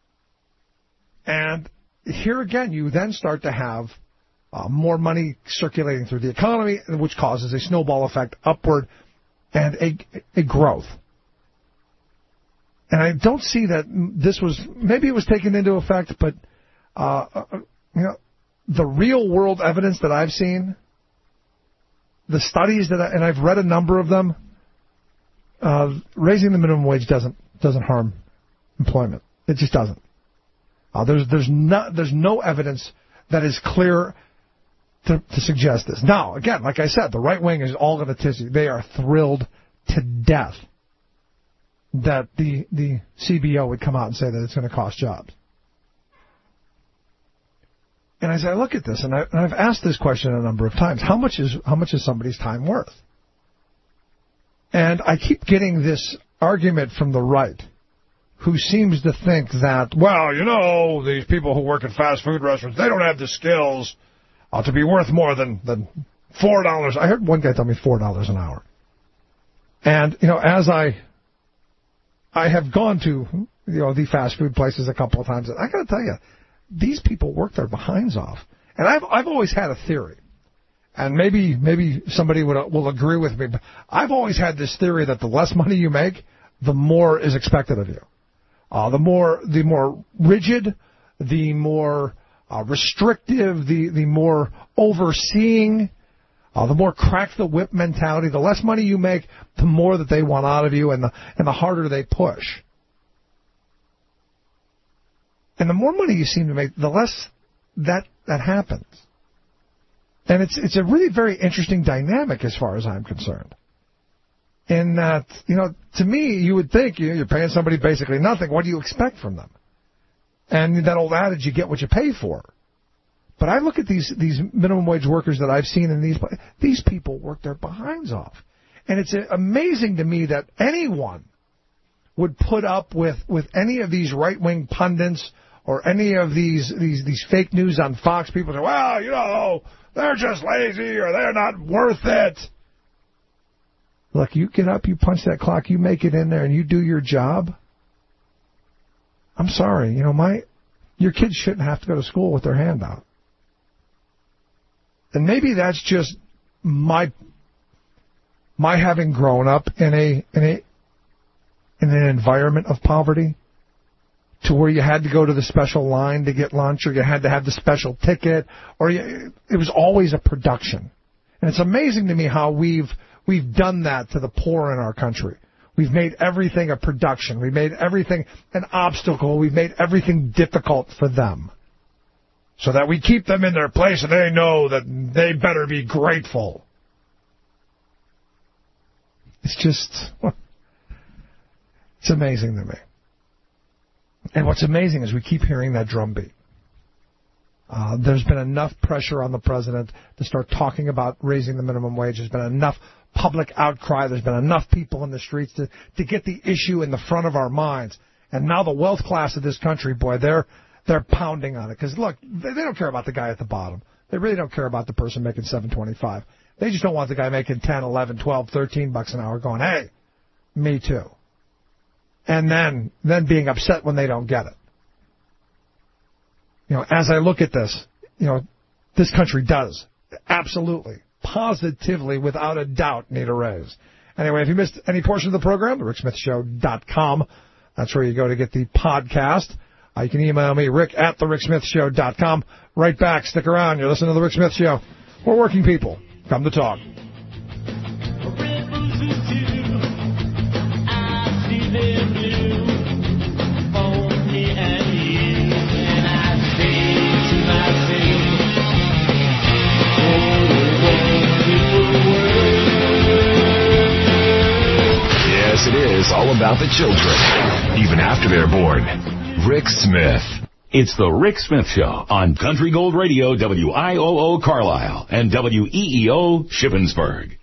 And here again, you then start to have more money circulating through the economy, which causes a snowball effect upward and a growth. And I don't see that maybe it was taken into effect, but the real world evidence that I've seen, the studies and I've read a number of them, raising the minimum wage doesn't harm employment. It just doesn't. There's no evidence that is clear to suggest this. Now, again, like I said, the right wing is all going to tizzy. They are thrilled to death that the CBO would come out and say that it's going to cost jobs. And as I look at this, and I've asked this question a number of times, how much is somebody's time worth? And I keep getting this argument from the right, who seems to think that, well, you know, these people who work at fast food restaurants, they don't have the skills to be worth more than $4. I heard one guy tell me $4 an hour. And, you know, as I have gone to, you know, the fast food places a couple of times, and I got to tell you, these people work their behinds off. And I've always had a theory, and maybe somebody will agree with me, but I've always had this theory that the less money you make, the more is expected of you. The more rigid, the more restrictive, the more overseeing, the more crack the whip mentality. The less money you make, the more that they want out of you, and the harder they push. And the more money you seem to make, the less that happens. And it's a really very interesting dynamic as far as I'm concerned. In that, you know, to me, you would think you're paying somebody basically nothing. What do you expect from them? And that old adage, you get what you pay for. But I look at these minimum wage workers that I've seen in these people work their behinds off. And it's amazing to me that anyone would put up with any of these right-wing pundits or any of these fake news on Fox. People say, well, you know, they're just lazy or they're not worth it. Look, you get up, you punch that clock, you make it in there, and you do your job. I'm sorry, you know, your kids shouldn't have to go to school with their hand out. And maybe that's just my having grown up in an environment of poverty, to where you had to go to the special line to get lunch, or you had to have the special ticket, or it was always a production. And it's amazing to me how we've done that to the poor in our country. We've made everything a production. We've made everything an obstacle. We've made everything difficult for them, so that we keep them in their place and they know that they better be grateful. It's just, it's amazing to me. And what's amazing is we keep hearing that drumbeat. There's been enough pressure on the president to start talking about raising the minimum wage. There's been enough public outcry. There's been enough people in the streets to get the issue in the front of our minds. And now the wealth class of this country, boy, they're pounding on it. Because, look, they don't care about the guy at the bottom. They really don't care about the person making $7.25. They just don't want the guy making 10, 11, 12, 13 bucks an hour going, hey, me too. And then being upset when they don't get it. You know, as I look at this, you know, this country does absolutely, positively, without a doubt, need a raise. Anyway, if you missed any portion of the program, ricksmithshow.com. That's where you go to get the podcast. You can email me, rick@thericksmithshow.com. Right back. Stick around. You're listening to The Rick Smith Show. We're working people. Come to talk. Yes, it is all about the children, even after they're born. Rick Smith. It's the Rick Smith Show on Country Gold Radio, WIOO Carlisle, and WEEO Shippensburg.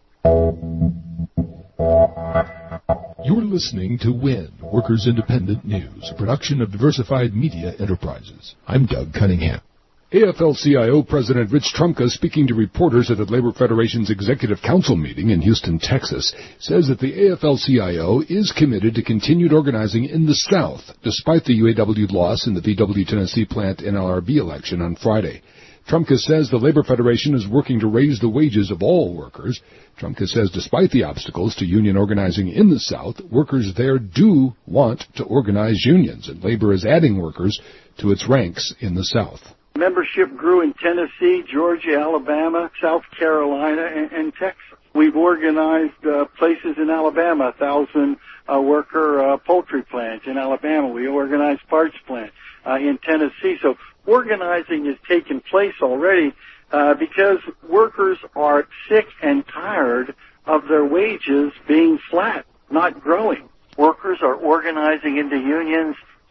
You're listening to WIN, Workers Independent News, a production of Diversified Media Enterprises. I'm Doug Cunningham. AFL-CIO President Rich Trumka, speaking to reporters at the Labor Federation's Executive Council meeting in Houston, Texas, says that the AFL-CIO is committed to continued organizing in the South, despite the UAW loss in the VW Tennessee plant NLRB election on Friday. Trumka says the Labor Federation is working to raise the wages of all workers. Trumka says despite the obstacles to union organizing in the South, workers there do want to organize unions, and labor is adding workers to its ranks in the South. Membership grew in Tennessee, Georgia, Alabama, South Carolina, and Texas. We've organized places in Alabama, 1,000-worker poultry plant in Alabama. We organized parts plant in Tennessee. So organizing is taking place already because workers are sick and tired of their wages being flat, not growing. Workers are organizing into unions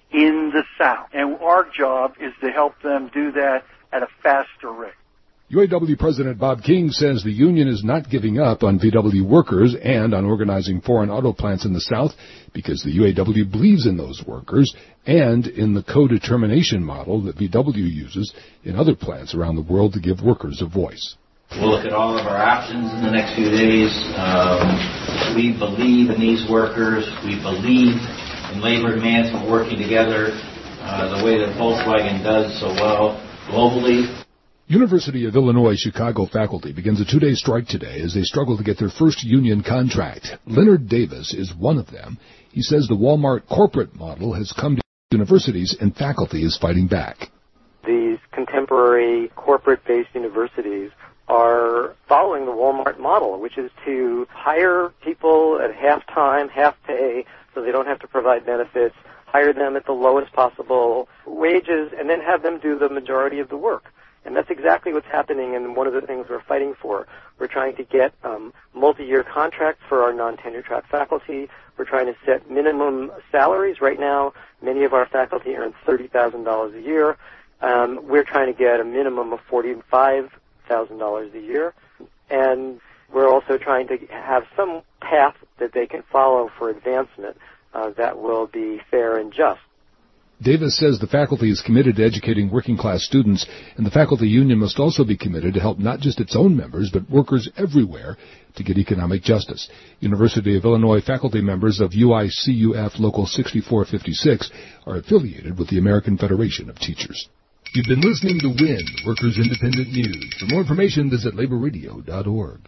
in the South. And our job is to help them do that at a faster rate. UAW President Bob King says the union is not giving up on VW workers and on organizing foreign auto plants in the South because the UAW believes in those workers and in the co-determination model that VW uses in other plants around the world to give workers a voice. We'll look at all of our options in the next few days. We believe in these workers. We believe in labor and management working together the way that Volkswagen does so well globally. University of Illinois Chicago faculty begins a 2-day strike today as they struggle to get their first union contract. Leonard Davis is one of them. He says the Walmart corporate model has come to universities and faculty is fighting back. These contemporary corporate-based universities are following the Walmart model, which is to hire people at half-time, half-pay, so they don't have to provide benefits, hire them at the lowest possible wages, and then have them do the majority of the work. And that's exactly what's happening, and one of the things we're fighting for. We're trying to get multi-year contracts for our non-tenure track faculty. We're trying to set minimum salaries. Right now, many of our faculty earn $30,000 a year. We're trying to get a minimum of $45,000 a year. And we're also trying to have some path that they can follow for advancement that will be fair and just. Davis says the faculty is committed to educating working-class students, and the faculty union must also be committed to help not just its own members, but workers everywhere to get economic justice. University of Illinois faculty members of UICUF Local 6456 are affiliated with the American Federation of Teachers. You've been listening to WIN, Workers Independent News. For more information, visit laborradio.org.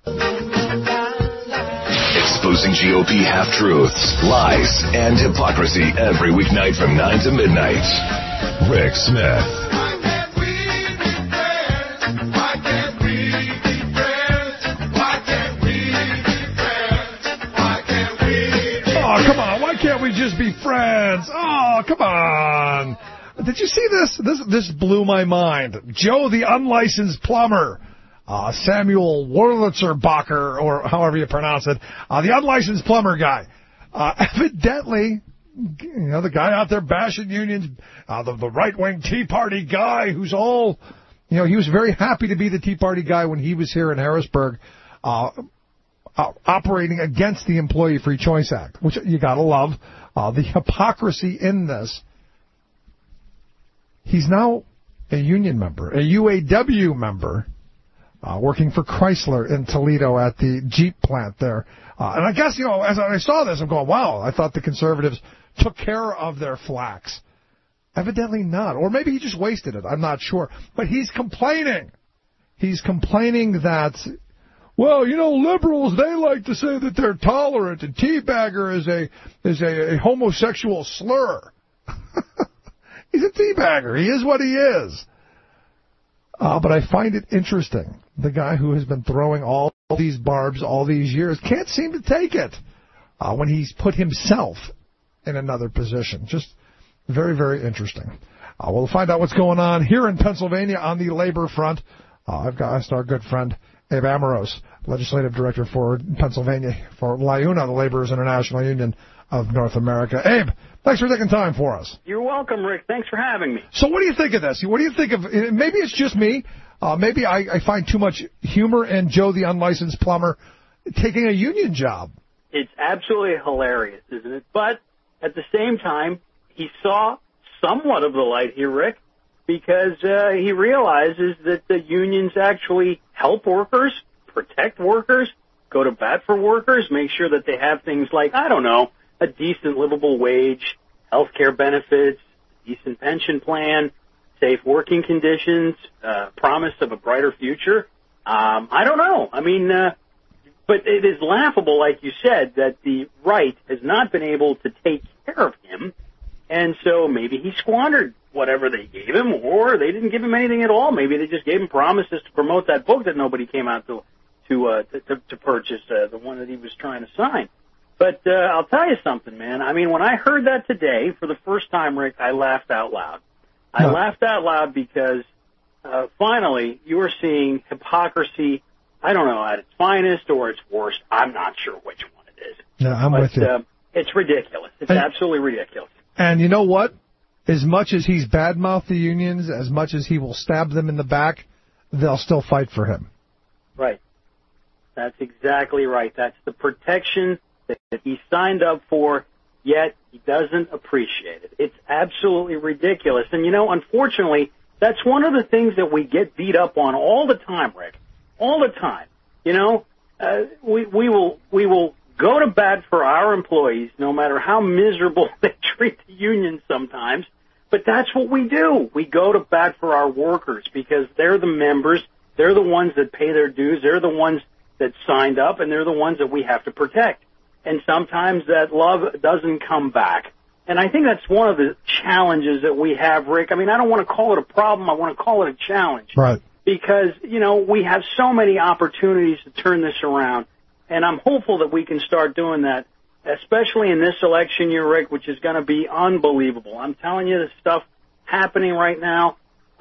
Exposing GOP half-truths, lies, and hypocrisy every weeknight from 9 to midnight. Rick Smith. Oh, come on. Why can't we just be friends? Oh, come on. Did you see this? This blew my mind. Joe, the unlicensed plumber. Samuel Wurlitzerbacher, or however you pronounce it, the unlicensed plumber guy. Evidently, the guy out there bashing unions, the right-wing Tea Party guy who's all, he was very happy to be the Tea Party guy when he was here in Harrisburg, operating against the Employee Free Choice Act, which you gotta love. The hypocrisy in this. He's now a union member, a UAW member, working for Chrysler in Toledo at the Jeep plant there. And I guess, as I saw this, I'm going, wow, I thought the conservatives took care of their flacks. Evidently not. Or maybe he just wasted it. I'm not sure. But he's complaining. He's complaining that, well, liberals, they like to say that they're tolerant, and teabagger is a homosexual slur. He's a teabagger. He is what he is. But I find it interesting. The guy who has been throwing all these barbs all these years can't seem to take it when he's put himself in another position. Just very, very interesting. We'll find out what's going on here in Pennsylvania on the labor front. I've asked our good friend Abe Amoros, legislative director for Pennsylvania, for LIUNA, the Laborers International Union of North America. Abe, thanks for taking time for us. You're welcome, Rick. Thanks for having me. So what do you think of this? What do you think of, maybe it's just me, maybe I find too much humor in Joe the unlicensed plumber taking a union job. It's absolutely hilarious, isn't it? But at the same time, he saw somewhat of the light here, Rick, because he realizes that the unions actually help workers, protect workers, go to bat for workers, make sure that they have things like, a decent livable wage, health care benefits, decent pension plan, safe working conditions, promise of a brighter future. I don't know. But it is laughable, like you said, that the right has not been able to take care of him, and so maybe he squandered whatever they gave him, or they didn't give him anything at all. Maybe they just gave him promises to promote that book that nobody came out to purchase, the one that he was trying to sign. But I'll tell you something, man. When I heard that today for the first time, Rick, I laughed out loud. I laughed out loud because finally you are seeing hypocrisy, at its finest or its worst. I'm not sure which one it is. Yeah, I'm with you. It's ridiculous. It's absolutely ridiculous. And you know what? As much as he's badmouthed the unions, as much as he will stab them in the back, they'll still fight for him. Right. That's exactly right. That's the protection that he signed up for, yet he doesn't appreciate it. It's absolutely ridiculous. And, unfortunately, that's one of the things that we get beat up on all the time, Rick. All the time. We will go to bat for our employees, no matter how miserable they treat the union sometimes. But that's what we do. We go to bat for our workers because they're the members. They're the ones that pay their dues. They're the ones that signed up, and they're the ones that we have to protect. And sometimes that love doesn't come back. And I think that's one of the challenges that we have, Rick. I mean, I don't want to call it a problem. I want to call it a challenge. Right. Because, we have so many opportunities to turn this around. And I'm hopeful that we can start doing that, especially in this election year, Rick, which is going to be unbelievable. I'm telling you, the stuff happening right now,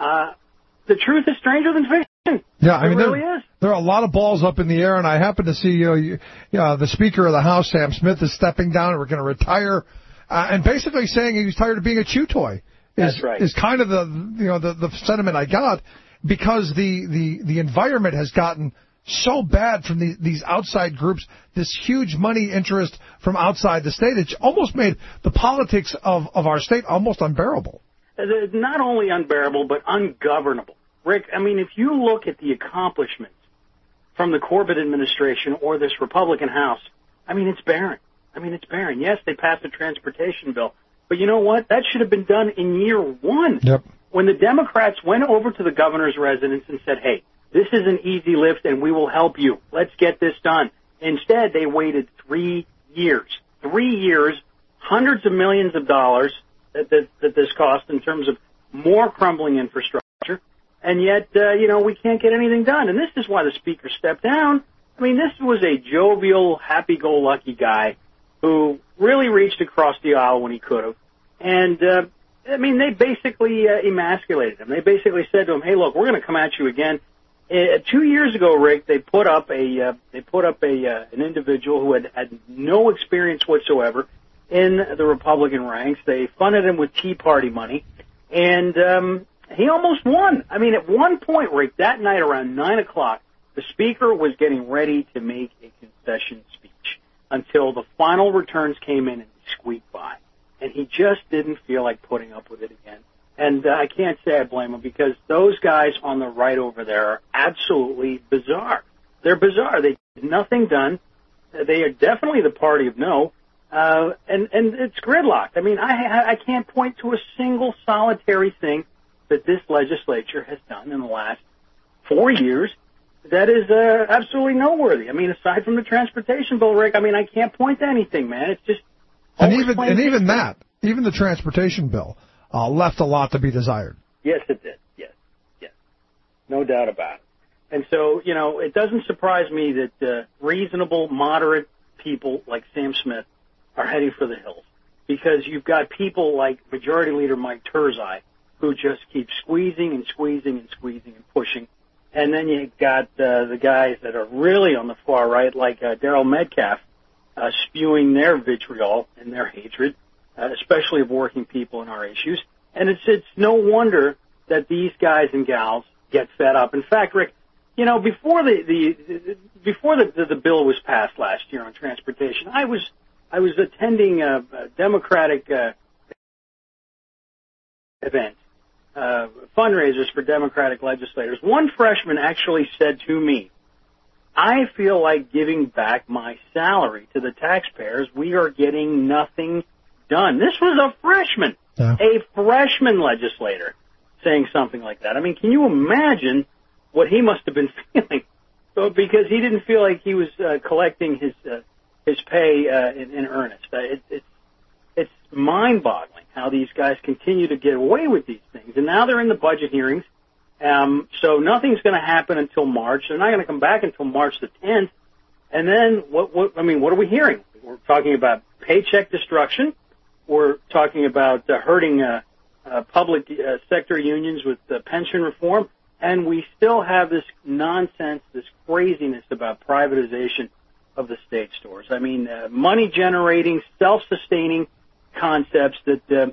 the truth is stranger than fiction. Yeah, I mean, it really is. There are a lot of balls up in the air, and I happen to see, the Speaker of the House, Sam Smith, is stepping down and we're going to retire, and basically saying he was tired of being a chew toy. That's right. Is kind of the sentiment I got, because the environment has gotten so bad from these outside groups, this huge money interest from outside the state. It's almost made the politics of our state almost unbearable. Not only unbearable, but ungovernable. Rick, I mean, if you look at the accomplishments from the Corbett administration or this Republican House, I mean, it's barren. Yes, they passed a transportation bill, but you know what? That should have been done in year one. Yep. When the Democrats went over to the governor's residence and said, hey, this is an easy lift and we will help you. Let's get this done. Instead, they waited 3 years. 3 years, hundreds of millions of dollars that this cost in terms of more crumbling infrastructure. And yet, we can't get anything done. And this is why the Speaker stepped down. I mean, this was a jovial, happy-go-lucky guy who really reached across the aisle when he could have. And, they basically emasculated him. They basically said to him, hey, look, we're going to come at you again. 2 years ago, Rick, they put up an individual who had no experience whatsoever in the Republican ranks. They funded him with Tea Party money, and he almost won. I mean, at one point, Rick, that night around 9 o'clock, the Speaker was getting ready to make a concession speech until the final returns came in and he squeaked by. And he just didn't feel like putting up with it again. And I can't say I blame him, because those guys on the right over there are absolutely bizarre. They're bizarre. They get nothing done. They are definitely the party of no. And it's gridlocked. I mean, I can't point to a single solitary thing that this legislature has done in the last 4 years that is absolutely noteworthy. I mean, aside from the transportation bill, Rick, I can't point to anything, man. It's just even the transportation bill left a lot to be desired. Yes, it did. Yes. No doubt about it. And so, it doesn't surprise me that reasonable, moderate people like Sam Smith are heading for the hills, because you've got people like Majority Leader Mike Turzai who just keep squeezing and pushing. And then you got the guys that are really on the far right, like Daryl Metcalf, spewing their vitriol and their hatred, especially of working people in our issues. And it's no wonder that these guys and gals get fed up. In fact, Rick, before the bill was passed last year on transportation, I was attending a Democratic event, fundraisers for Democratic legislators. One freshman actually said to me, I feel like giving back my salary to the taxpayers. We are getting nothing done. This was a freshman, a freshman legislator saying something like that. I mean, can you imagine what he must have been feeling? Because he didn't feel like he was collecting his pay in earnest. It's mind-boggling how these guys continue to get away with these things. And now they're in the budget hearings. So nothing's going to happen until March. They're not going to come back until March the 10th. And then what are we hearing? We're talking about paycheck destruction. We're talking about hurting public sector unions with pension reform. And we still have this nonsense, this craziness about privatization of the state stores. I mean, money-generating, self-sustaining concepts that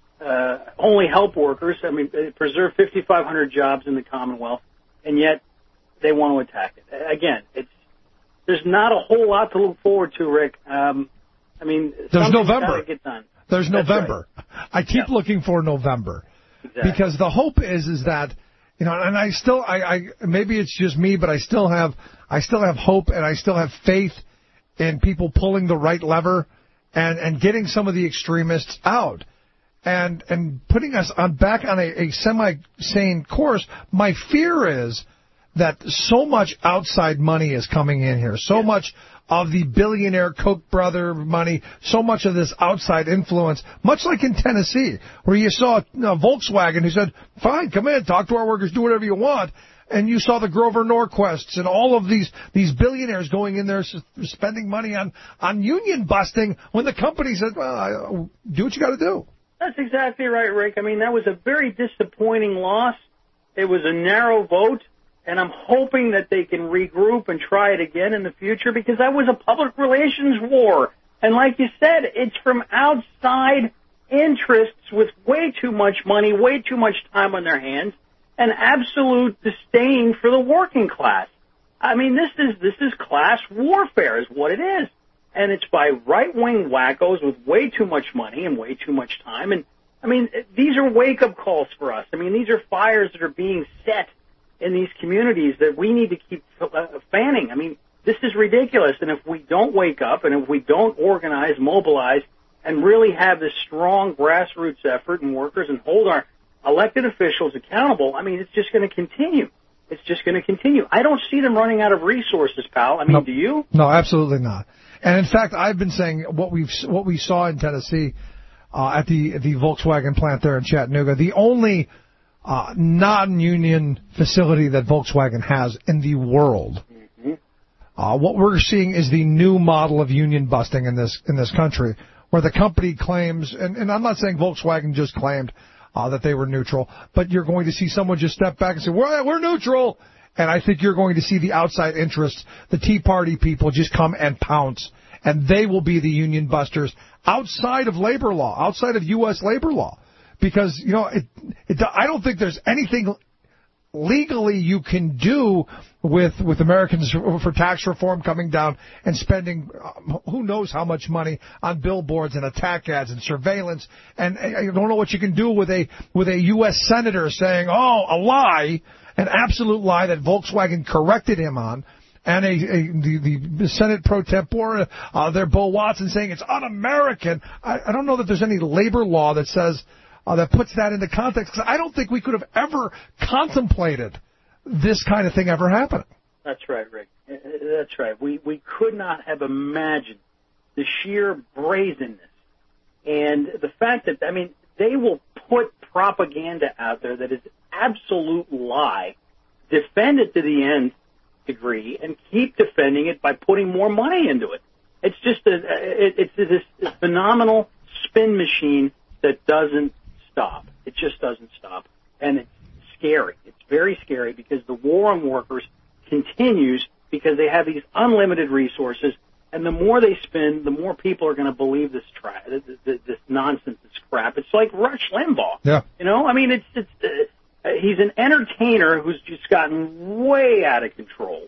only help workers. I mean, they preserve 5,500 jobs in the Commonwealth, and yet they want to attack it. Again, there's not a whole lot to look forward to, Rick. I mean, there's November. Gotta get done. There's That's November. Right. I keep looking for November. Exactly. Because the hope is that, you know, and I still, maybe it's just me, but I still have hope and I still have faith in people pulling the right lever and getting some of the extremists out and putting us back on a semi-sane course. My fear is that so much outside money is coming in here, so much of the billionaire Koch brother money, so much of this outside influence, much like in Tennessee, where you saw Volkswagen who said, fine, come in, talk to our workers, do whatever you want. And you saw the Grover Norquests and all of these billionaires going in there spending money on union busting when the company said, well, do what you got to do. That's exactly right, Rick. I mean, that was a very disappointing loss. It was a narrow vote. And I'm hoping that they can regroup and try it again in the future, because that was a public relations war. And like you said, it's from outside interests with way too much money, way too much time on their hands, and absolute disdain for the working class. I mean, this is class warfare is what it is. And it's by right-wing wackos with way too much money and way too much time. And, I mean, these are wake-up calls for us. I mean, these are fires that are being set in these communities that we need to keep fanning. I mean, this is ridiculous. And if we don't wake up and if we don't organize, mobilize, and really have this strong grassroots effort and workers and hold our elected officials accountable, I mean, it's just going to continue. It's just going to continue. I don't see them running out of resources, pal. I mean, do you? No, absolutely not. And in fact, I've been saying what we saw in Tennessee at the Volkswagen plant there in Chattanooga, the only non-union facility that Volkswagen has in the world. Mm-hmm. What we're seeing is the new model of union busting in this country, where the company claims, and I'm not saying Volkswagen just claimed that they were neutral, but you're going to see someone just step back and say, we're neutral. And I think you're going to see the outside interests, the Tea Party people, just come and pounce, and they will be the union busters outside of labor law, outside of U.S. labor law. Because, you know, I don't think there's anything legally you can do with Americans for tax reform coming down and spending who knows how much money on billboards and attack ads and surveillance. And I don't know what you can do with a U.S. senator saying, a lie, an absolute lie that Volkswagen corrected him on. And the Senate pro tempore, their Bo Watson saying it's un-American. I don't know that there's any labor law that says that puts that into context, because I don't think we could have ever contemplated this kind of thing ever happening. That's right, Rick. That's right. We could not have imagined the sheer brazenness and the fact that, I mean, they will put propaganda out there that is absolute lie, defend it to the nth degree, and keep defending it by putting more money into it. It's just it's this phenomenal spin machine that doesn't stop. It just doesn't stop. And it's scary. It's very scary, because the war on workers continues because they have these unlimited resources, and the more they spend, the more people are going to believe this nonsense, this crap. It's like Rush Limbaugh. Yeah. You know, I mean, he's an entertainer who's just gotten way out of control.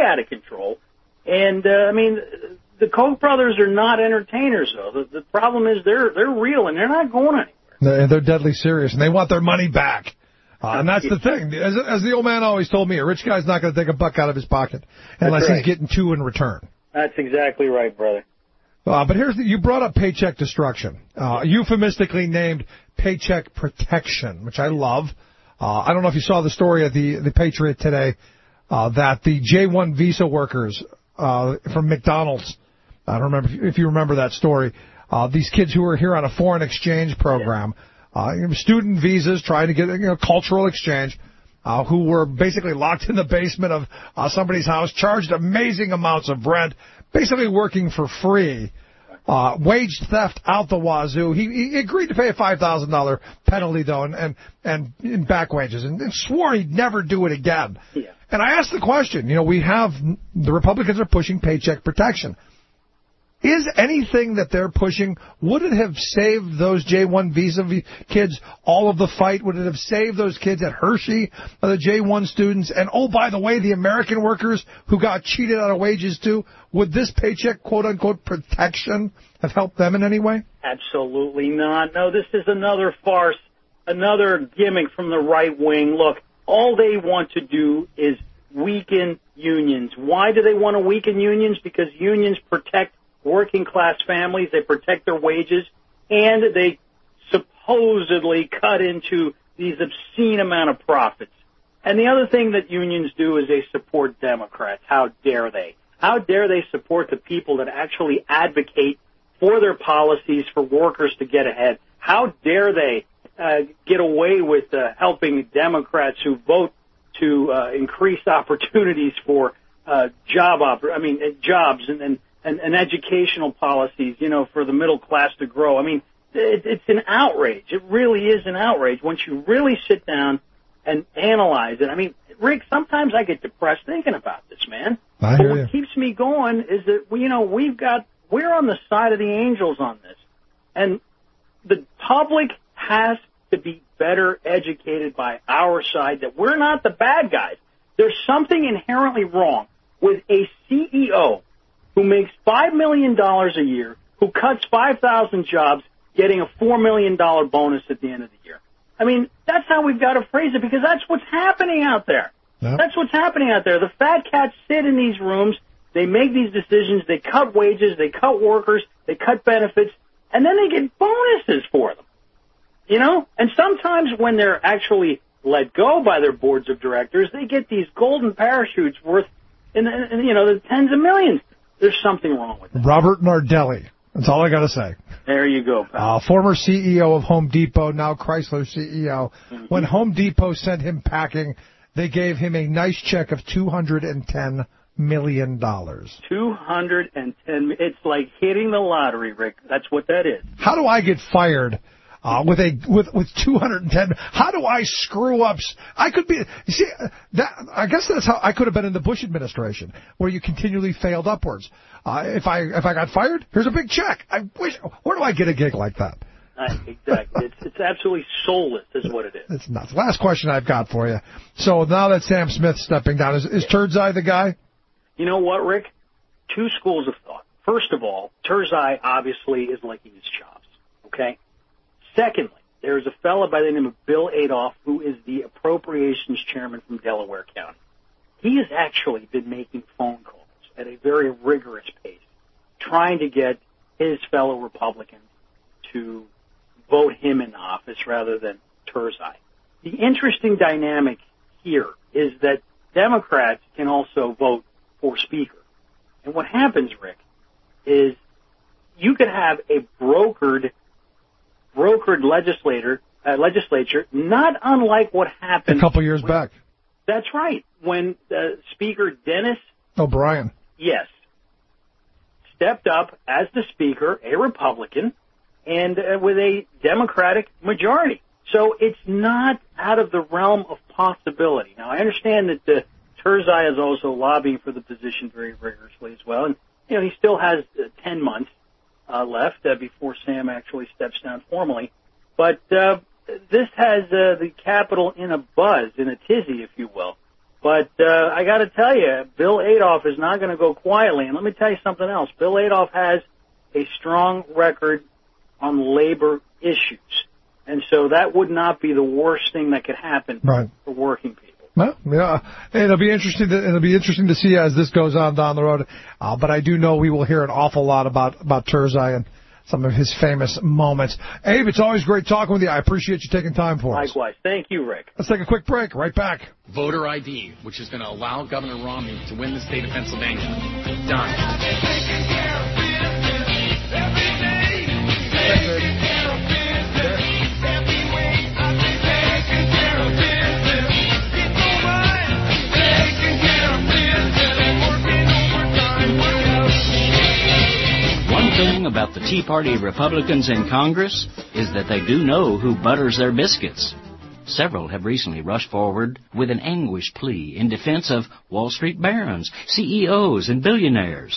And, I mean, the Koch brothers are not entertainers, though. The problem is they're real, and they're not going anywhere. They're deadly serious, and they want their money back. And that's the thing. As the old man always told me, a rich guy's not going to take a buck out of his pocket unless he's getting two in return. That's exactly right, brother. But you brought up paycheck destruction, euphemistically named paycheck protection, which I love. I don't know if you saw the story of the Patriot today, that the J-1 visa workers from McDonald's, I don't remember if you remember that story, these kids who are here on a foreign exchange program, student visas, trying to get cultural exchange, who were basically locked in the basement of somebody's house, charged amazing amounts of rent, basically working for free, wage theft out the wazoo. He agreed to pay a $5,000 penalty, though, and in back wages, and swore he'd never do it again. Yeah. And I asked the question, we have, the Republicans are pushing paycheck protection. Is anything that they're pushing, would it have saved those J-1 visa kids all of the fight? Would it have saved those kids at Hershey, the J-1 students? And, oh, by the way, the American workers who got cheated out of wages too? Would this paycheck, quote-unquote, protection have helped them in any way? Absolutely not. No, this is another farce, another gimmick from the right wing. Look, all they want to do is weaken unions. Why do they want to weaken unions? Because unions protect working-class families, they protect their wages, and they supposedly cut into these obscene amount of profits. And the other thing that unions do is they support Democrats. How dare they? How dare they support the people that actually advocate for their policies for workers to get ahead? How dare they get away with helping Democrats who vote to increase opportunities for jobs and educational policies, for the middle class to grow. I mean, it's an outrage. It really is an outrage once you really sit down and analyze it. I mean, Rick, sometimes I get depressed thinking about this, man. I but hear what you. keeps me going is that, we're on the side of the angels on this. And the public has to be better educated by our side that we're not the bad guys. There's something inherently wrong with a CEO who makes $5 million a year, who cuts 5,000 jobs, getting a $4 million bonus at the end of the year. I mean, that's how we've got to phrase it, because that's what's happening out there. Yep. That's what's happening out there. The fat cats sit in these rooms, they make these decisions, they cut wages, they cut workers, they cut benefits, and then they get bonuses for them. And sometimes when they're actually let go by their boards of directors, they get these golden parachutes worth the tens of millions. There's something wrong with it. Robert Nardelli. That's all I got to say. There you go, pal. Former CEO of Home Depot, now Chrysler CEO. Mm-hmm. When Home Depot sent him packing, they gave him a nice check of $210 million. 210. It's like hitting the lottery, Rick. That's what that is. How do I get fired with 210? How do I screw up? I could be. You see, I guess that's how I could have been in the Bush administration, where you continually failed upwards. If I got fired, here's a big check. Where do I get a gig like that? Exactly. It's absolutely soulless, is what it is. It's nuts. Last question I've got for you. So now that Sam Smith's stepping down, is Turdzai the guy? You know what, Rick? Two schools of thought. First of all, Turdzai obviously is licking his chops. Okay. Secondly, there's a fellow by the name of Bill Adolph, who is the appropriations chairman from Delaware County. He has actually been making phone calls at a very rigorous pace, trying to get his fellow Republicans to vote him in office rather than Turdzai. The interesting dynamic here is that Democrats can also vote for Speaker. And what happens, Rick, is you could have a brokered legislature, not unlike what happened a couple years back. That's right. When Speaker Dennis O'Brien, yes, stepped up as the Speaker, a Republican, and with a Democratic majority. So it's not out of the realm of possibility. Now, I understand that Turdzai is also lobbying for the position very rigorously as well, and he still has 10 months left before Sam actually steps down formally. But this has the Capitol in a buzz, in a tizzy, if you will. But I got to tell you, Bill Adolph is not going to go quietly. And let me tell you something else. Bill Adolph has a strong record on labor issues. And so that would not be the worst thing that could happen for working people. Well, yeah, it'll be interesting to see as this goes on down the road. But I do know we will hear an awful lot about Turdzai and some of his famous moments. Abe, it's always great talking with you. I appreciate you taking time for us. Likewise. Thank you, Rick. Let's take a quick break. Right back. Voter ID, which is going to allow Governor Romney to win the state of Pennsylvania. Done. One thing about the Tea Party Republicans in Congress is that they do know who butters their biscuits. Several have recently rushed forward with an anguished plea in defense of Wall Street barons, CEOs, and billionaires.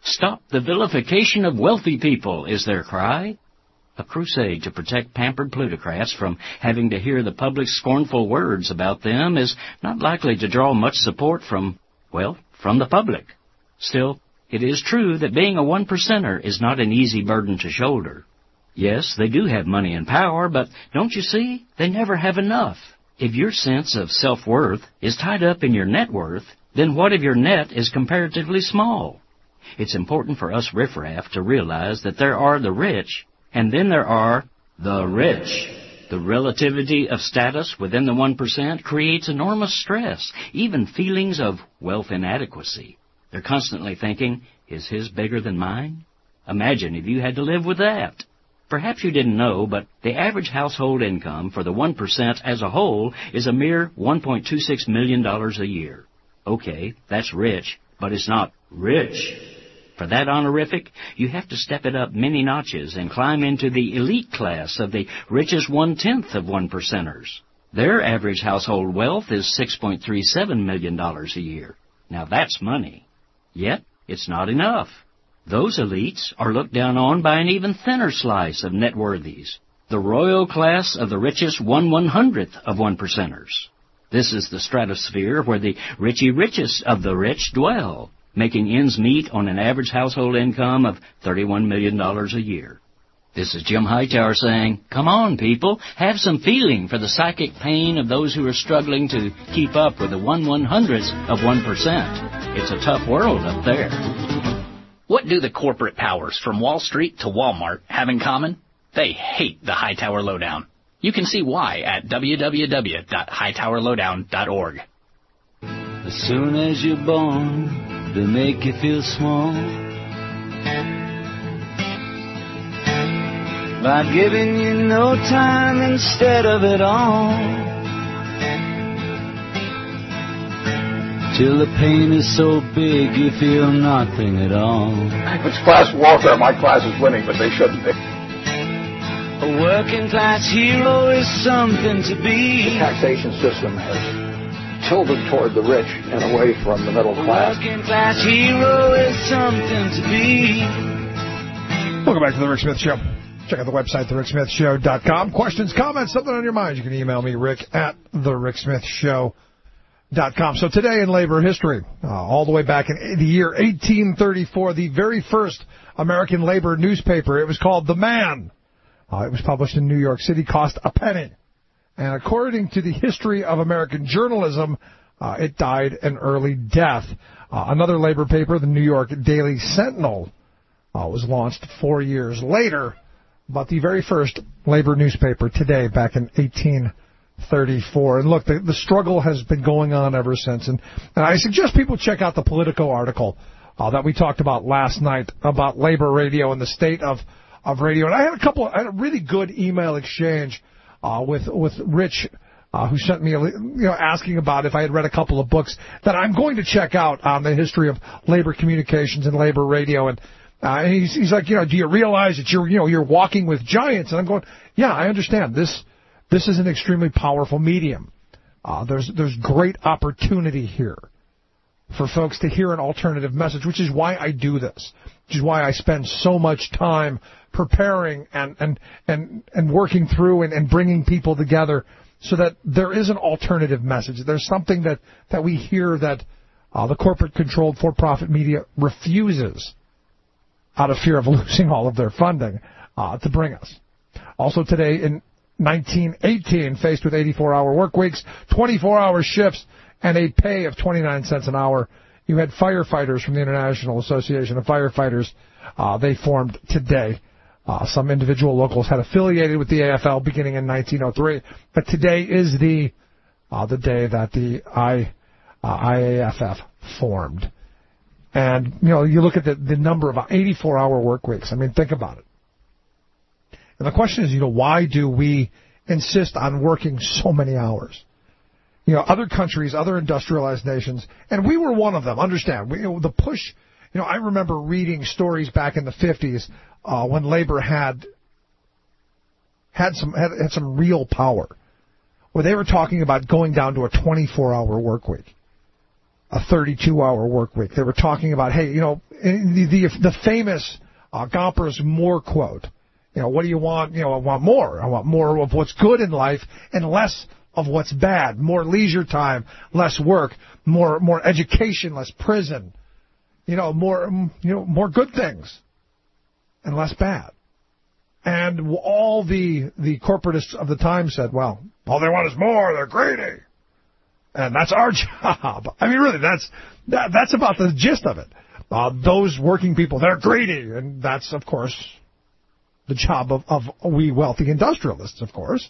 Stop the vilification of wealthy people, is their cry. A crusade to protect pampered plutocrats from having to hear the public's scornful words about them is not likely to draw much support from the public. Still, it is true that being a 1%er is not an easy burden to shoulder. Yes, they do have money and power, but don't you see, they never have enough. If your sense of self-worth is tied up in your net worth, then what if your net is comparatively small? It's important for us riffraff to realize that there are the rich, and then there are the rich. The relativity of status within the 1% creates enormous stress, even feelings of wealth inadequacy. They're constantly thinking, is his bigger than mine? Imagine if you had to live with that. Perhaps you didn't know, but the average household income for the 1% as a whole is a mere $1.26 million a year. Okay, that's rich, but it's not rich. For that honorific, you have to step it up many notches and climb into the elite class of the richest 1/10 of 1%ers. Their average household wealth is $6.37 million a year. Now that's money. Yet, it's not enough. Those elites are looked down on by an even thinner slice of net worthies, the royal class of the richest 1/100th of 1%ers. This is the stratosphere where the richest of the rich dwell, making ends meet on an average household income of $31 million a year. This is Jim Hightower saying, come on, people, have some feeling for the psychic pain of those who are struggling to keep up with the 1/100ths of 1%. It's a tough world up there. What do the corporate powers from Wall Street to Walmart have in common? They hate the Hightower Lowdown. You can see why at www.hightowerlowdown.org. As soon as you're born, they make you feel small by giving you no time instead of it all, till the pain is so big you feel nothing at all. It's class warfare. My class is winning, but they shouldn't be. A working class hero is something to be. The taxation system has tilted toward the rich and away from the middle class. A working class hero is something to be. Welcome back to the Rick Smith Show. Check out the website, thericksmithshow.com. Questions, comments, something on your mind, you can email me, Rick, at thericksmithshow.com. So today in labor history, all the way back in the year 1834, the very first American labor newspaper, it was called The Man. It was published in New York City, cost a penny. And according to the history of American journalism, it died an early death. Another labor paper, the New York Daily Sentinel, was launched 4 years later. But the very first labor newspaper today, back in 1834. And look, the struggle has been going on ever since. And I suggest people check out the Politico article that we talked about last night about labor radio and the state of radio. And I had a really good email exchange with Rich, who sent me asking about if I had read a couple of books that I'm going to check out on the history of labor communications and labor radio. And he's like, do you realize that you're walking with giants? And I'm going, yeah, I understand. This is an extremely powerful medium. There's great opportunity here for folks to hear an alternative message, which is why I do this, which is why I spend so much time preparing and working through and bringing people together so that there is an alternative message. There's something that we hear that the corporate-controlled for-profit media refuses out of fear of losing all of their funding to bring us. Also today in 1918, faced with 84-hour work weeks, 24-hour shifts, and a pay of 29 cents an hour, you had firefighters from the International Association of Firefighters. They formed today. Some individual locals had affiliated with the AFL beginning in 1903, but today is the day that the IAFF formed. And, you look at the number of 84-hour work weeks. I mean, think about it. And the question is, why do we insist on working so many hours? Other countries, other industrialized nations, and we were one of them, understand, the push, I remember reading stories back in the 50s when labor had some real power, where they were talking about going down to a 24-hour work week. a 32-hour work week. They were talking about, hey, the famous Gompers Moore quote. What do you want? I want more. I want more of what's good in life and less of what's bad. More leisure time, less work. More education, less prison. More good things and less bad. And all the corporatists of the time said, well, all they want is more. They're greedy. And that's our job. I mean, really, that's about the gist of it. Those working people, they're greedy. And that's, of course, the job of we wealthy industrialists, of course.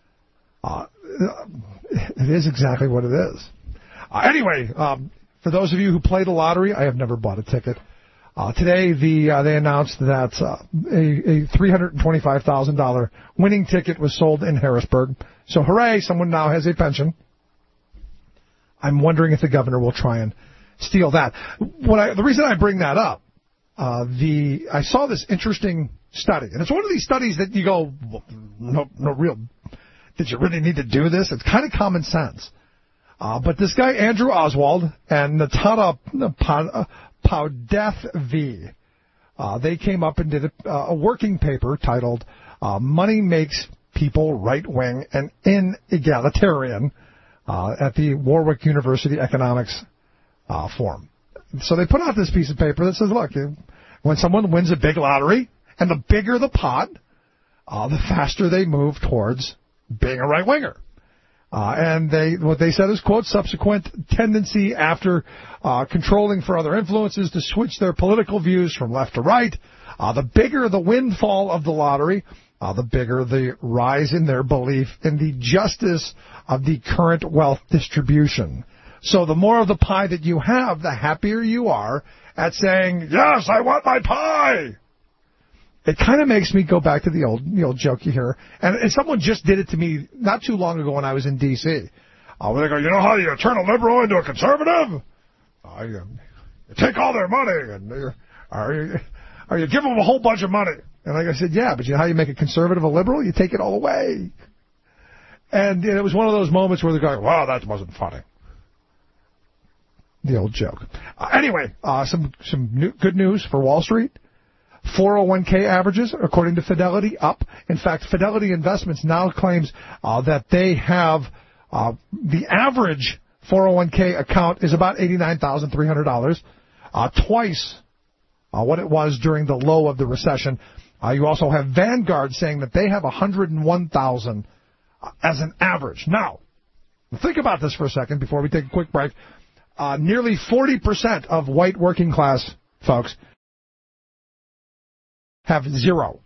It is exactly what it is. Anyway, for those of you who play the lottery, I have never bought a ticket. Today, they announced that a $325,000 winning ticket was sold in Harrisburg. So, hooray, someone now has a pension. I'm wondering if the governor will try and steal that. The reason I bring that up, I saw this interesting study, and it's one of these studies that you go, no real, did you really need to do this? It's kind of common sense. But this guy, Andrew Oswald, and Natana Powdeath, they came up and did a working paper titled Money Makes People Right-Wing and Inegalitarian at the Warwick University Economics Forum. So they put out this piece of paper that says, look, when someone wins a big lottery, and the bigger the pot, the faster they move towards being a right-winger. And what they said is, quote, subsequent tendency after controlling for other influences to switch their political views from left to right. The bigger the windfall of the lottery, the bigger the rise in their belief in the justice of the current wealth distribution. So the more of the pie that you have, the happier you are at saying, yes, I want my pie. It kind of makes me go back to the old joke you hear. And someone just did it to me not too long ago when I was in D.C. Where they go, you know how you turn a liberal into a conservative? You take all their money, and you give them a whole bunch of money. And I said, yeah, but you know how you make a conservative a liberal? You take it all away. And it was one of those moments where they're going, wow, that wasn't funny. The old joke. Anyway, some good news for Wall Street. 401k averages, according to Fidelity, up. In fact, Fidelity Investments now claims that they have the average 401k account is about $89,300, twice what it was during the low of the recession. You also have Vanguard saying that they have $101,000 as an average. Now, think about this for a second before we take a quick break. Nearly 40% of white working class folks have zero.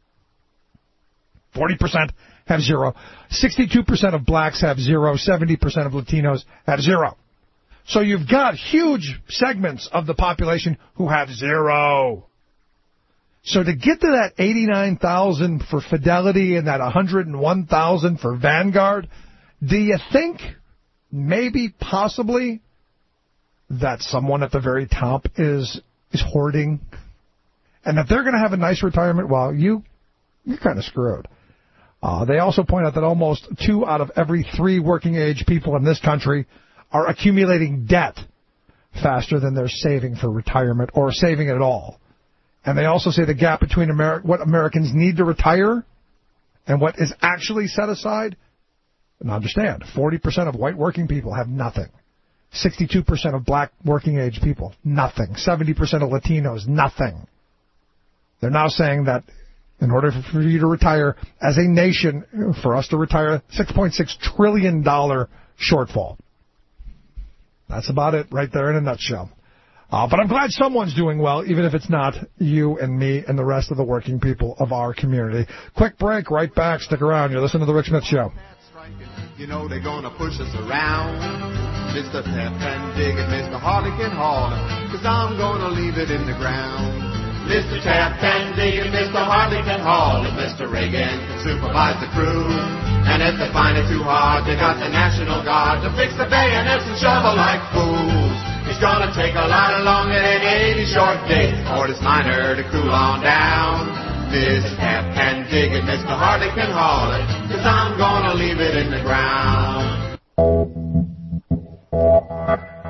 40% have zero. 62% of blacks have zero. 70% of Latinos have zero. So you've got huge segments of the population who have zero. So to get to that 89,000 for Fidelity and that 101,000 for Vanguard, do you think maybe possibly that someone at the very top is hoarding? And if they're going to have a nice retirement, well, you're kind of screwed. They also point out that almost 2 out of every 3 working-age people in this country are accumulating debt faster than they're saving for retirement or saving at all. And they also say the gap between what Americans need to retire and what is actually set aside. And understand, 40% of white working people have nothing. 62% of black working-age people, nothing. 70% of Latinos, nothing. They're now saying that in order for you to retire as a nation, for us to retire, $6.6 trillion shortfall. That's about it right there in a nutshell. But I'm glad someone's doing well, even if it's not you and me and the rest of the working people of our community. Quick break, right back. Stick around. You're listening to The Rick Smith Show. You know they're gonna push us around. Mr. Pep and Dig and Mr. Harlequin Hall, 'cause I'm gonna leave it in the ground. Mr. Tap and Dig and Mr. Harlequin Hall, and Mr. Reagan can supervise the crew. And if they find it too hard, they got the National Guard to fix the bayonets and shovel like fools. It's gonna take a lot longer than 80 short days for this miner to cool on down. Mr. Tap and Dig and Mr. Harlequin Hall, 'cause I'm gonna leave it in the ground.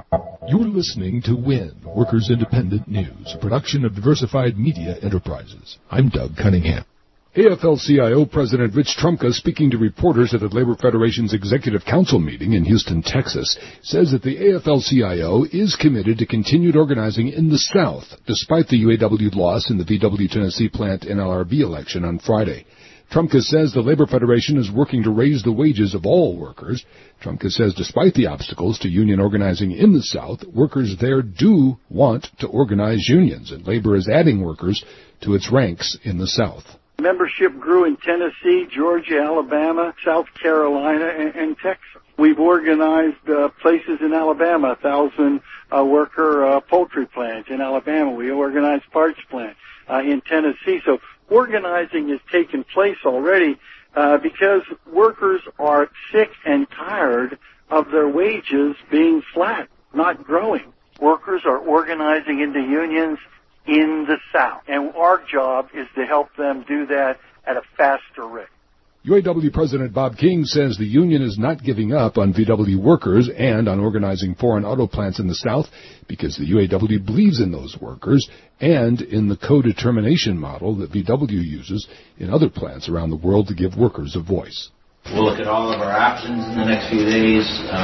You're listening to WIN, Workers Independent News, a production of Diversified Media Enterprises. I'm Doug Cunningham. AFL-CIO President Rich Trumka, speaking to reporters at the Labor Federation's Executive Council meeting in Houston, Texas, says that the AFL-CIO is committed to continued organizing in the South, despite the UAW loss in the VW Tennessee plant NLRB election on Friday. Trumka says the Labor Federation is working to raise the wages of all workers. Trumka says despite the obstacles to union organizing in the South, workers there do want to organize unions, and labor is adding workers to its ranks in the South. Membership grew in Tennessee, Georgia, Alabama, South Carolina, and Texas. We've organized places in Alabama, 1,000-worker poultry plant in Alabama. We organized parts plant in Tennessee. So organizing has taken place already because workers are sick and tired of their wages being flat, not growing. Workers are organizing into unions in the South, and our job is to help them do that at a faster rate. UAW President Bob King says the union is not giving up on VW workers and on organizing foreign auto plants in the South because the UAW believes in those workers and in the co-determination model that VW uses in other plants around the world to give workers a voice. We'll look at all of our options in the next few days.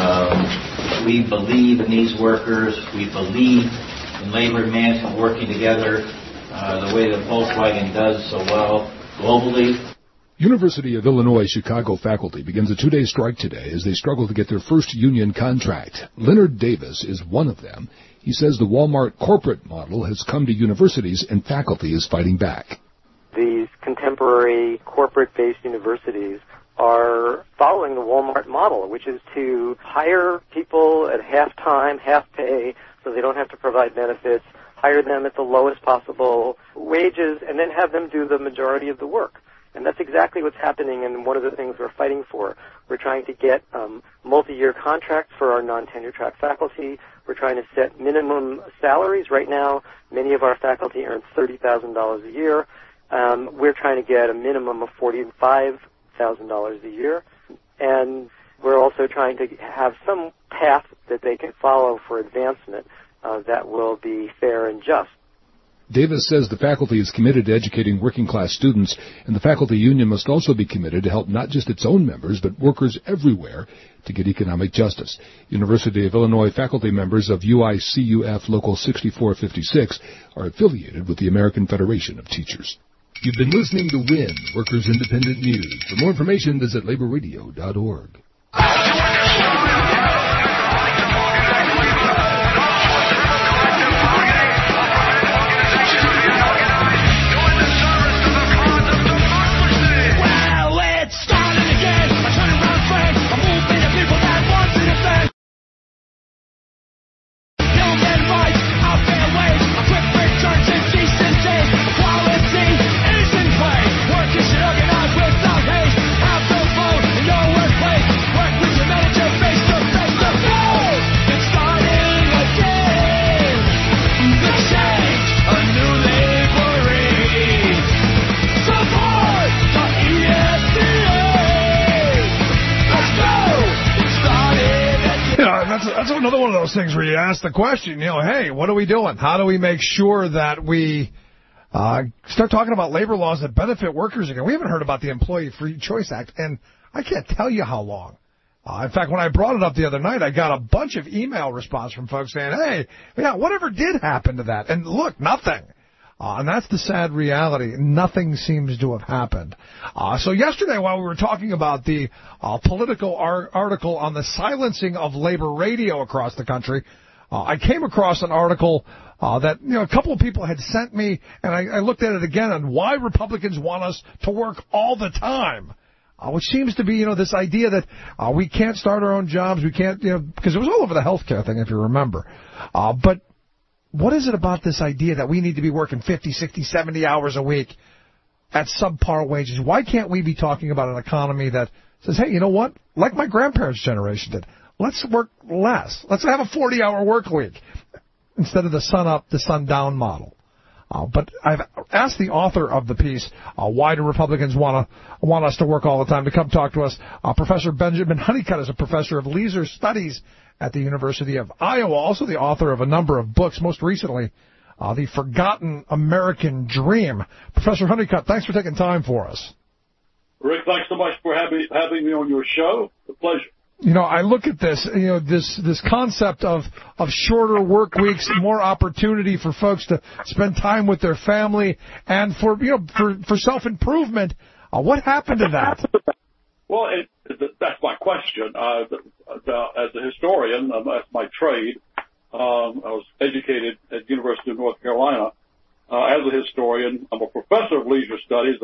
We believe in these workers. We believe in labor and management working together the way that Volkswagen does so well globally. University of Illinois Chicago faculty begins a 2-day strike today as they struggle to get their first union contract. Leonard Davis is one of them. He says the Walmart corporate model has come to universities and faculty is fighting back. These contemporary corporate-based universities are following the Walmart model, which is to hire people at half time, half pay, so they don't have to provide benefits, hire them at the lowest possible wages, and then have them do the majority of the work. And that's exactly what's happening, and one of the things we're fighting for. We're trying to get multi-year contracts for our non-tenure track faculty. We're trying to set minimum salaries. Right now, many of our faculty earn $30,000 a year. We're trying to get a minimum of $45,000 a year. And we're also trying to have some path that they can follow for advancement that will be fair and just. Davis says the faculty is committed to educating working-class students, and the faculty union must also be committed to help not just its own members, but workers everywhere to get economic justice. University of Illinois faculty members of UICUF Local 6456 are affiliated with the American Federation of Teachers. You've been listening to WIN, Workers Independent News. For more information, visit laborradio.org. That's another one of those things where you ask the question, hey, what are we doing? How do we make sure that we start talking about labor laws that benefit workers again? We haven't heard about the Employee Free Choice Act, and I can't tell you how long. In fact, when I brought it up the other night, I got a bunch of email response from folks saying, hey, whatever did happen to that? And look, nothing. And that's the sad reality. Nothing seems to have happened. So yesterday, while we were talking about the Politico article on the silencing of labor radio across the country, I came across an article that a couple of people had sent me, and I looked at it again on why Republicans want us to work all the time. Which seems to be, this idea that we can't start our own jobs, we can't, because it was all over the healthcare thing, if you remember. But what is it about this idea that we need to be working 50, 60, 70 hours a week at subpar wages? Why can't we be talking about an economy that says, hey, you know what? Like my grandparents' generation did, let's work less. Let's have a 40-hour work week instead of the sun up, the sun down model. But I've asked the author of the piece, why do Republicans want us to work all the time, to come talk to us. Professor Benjamin Honeycutt is a professor of leisure studies at the University of Iowa, also the author of a number of books, most recently, The Forgotten American Dream. Professor Honeycutt, thanks for taking time for us. Rick, thanks so much for having me on your show. It's a pleasure. You know, I look at this, you know, this concept of shorter work weeks, more opportunity for folks to spend time with their family and for self-improvement. What happened to that? Well, that's my question. As a historian, that's my trade. I was educated at the University of North Carolina as a historian. I'm a professor of leisure studies.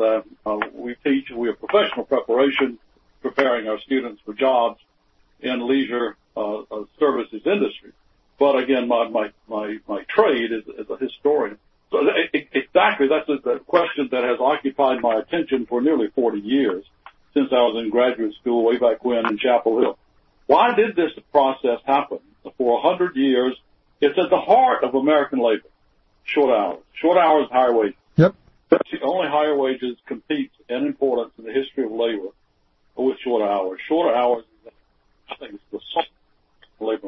We have professional preparation, preparing our students for jobs in leisure services industry. But again, my trade is a historian. So exactly, that's the question that has occupied my attention for nearly 40 years, since I was in graduate school way back when in Chapel Hill. Why did this process happen? For 100 years, it's at the heart of American labor. Short hours, higher wages. Yep. Only higher wages competes in importance in the history of labor with short hours. Shorter hours, I think, it's the soul of labor.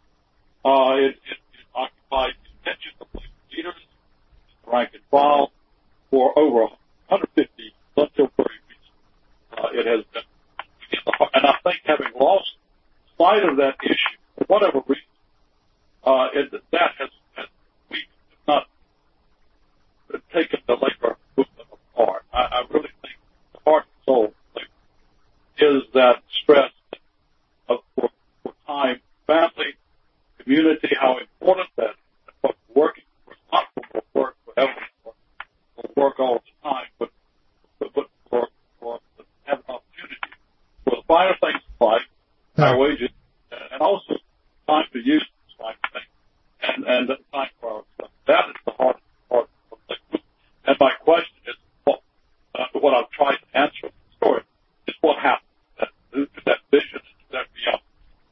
It occupied the attention of leaders, rank and file, for over 150 until very recent. It has been, and I think having lost sight of that issue, for whatever reason, that has we have not taken the labor movement apart. I really think the heart and soul of labor is that stress of for time, family, community, how important that is. Working, responsible for work, forever, for work all the time, but for have an opportunity for the finer things in life, higher wages, and also time to use this thing, and time for ourselves. That is the heart of labor. And my question is, what I've tried to answer in the story is what happened to that vision and to that beyond.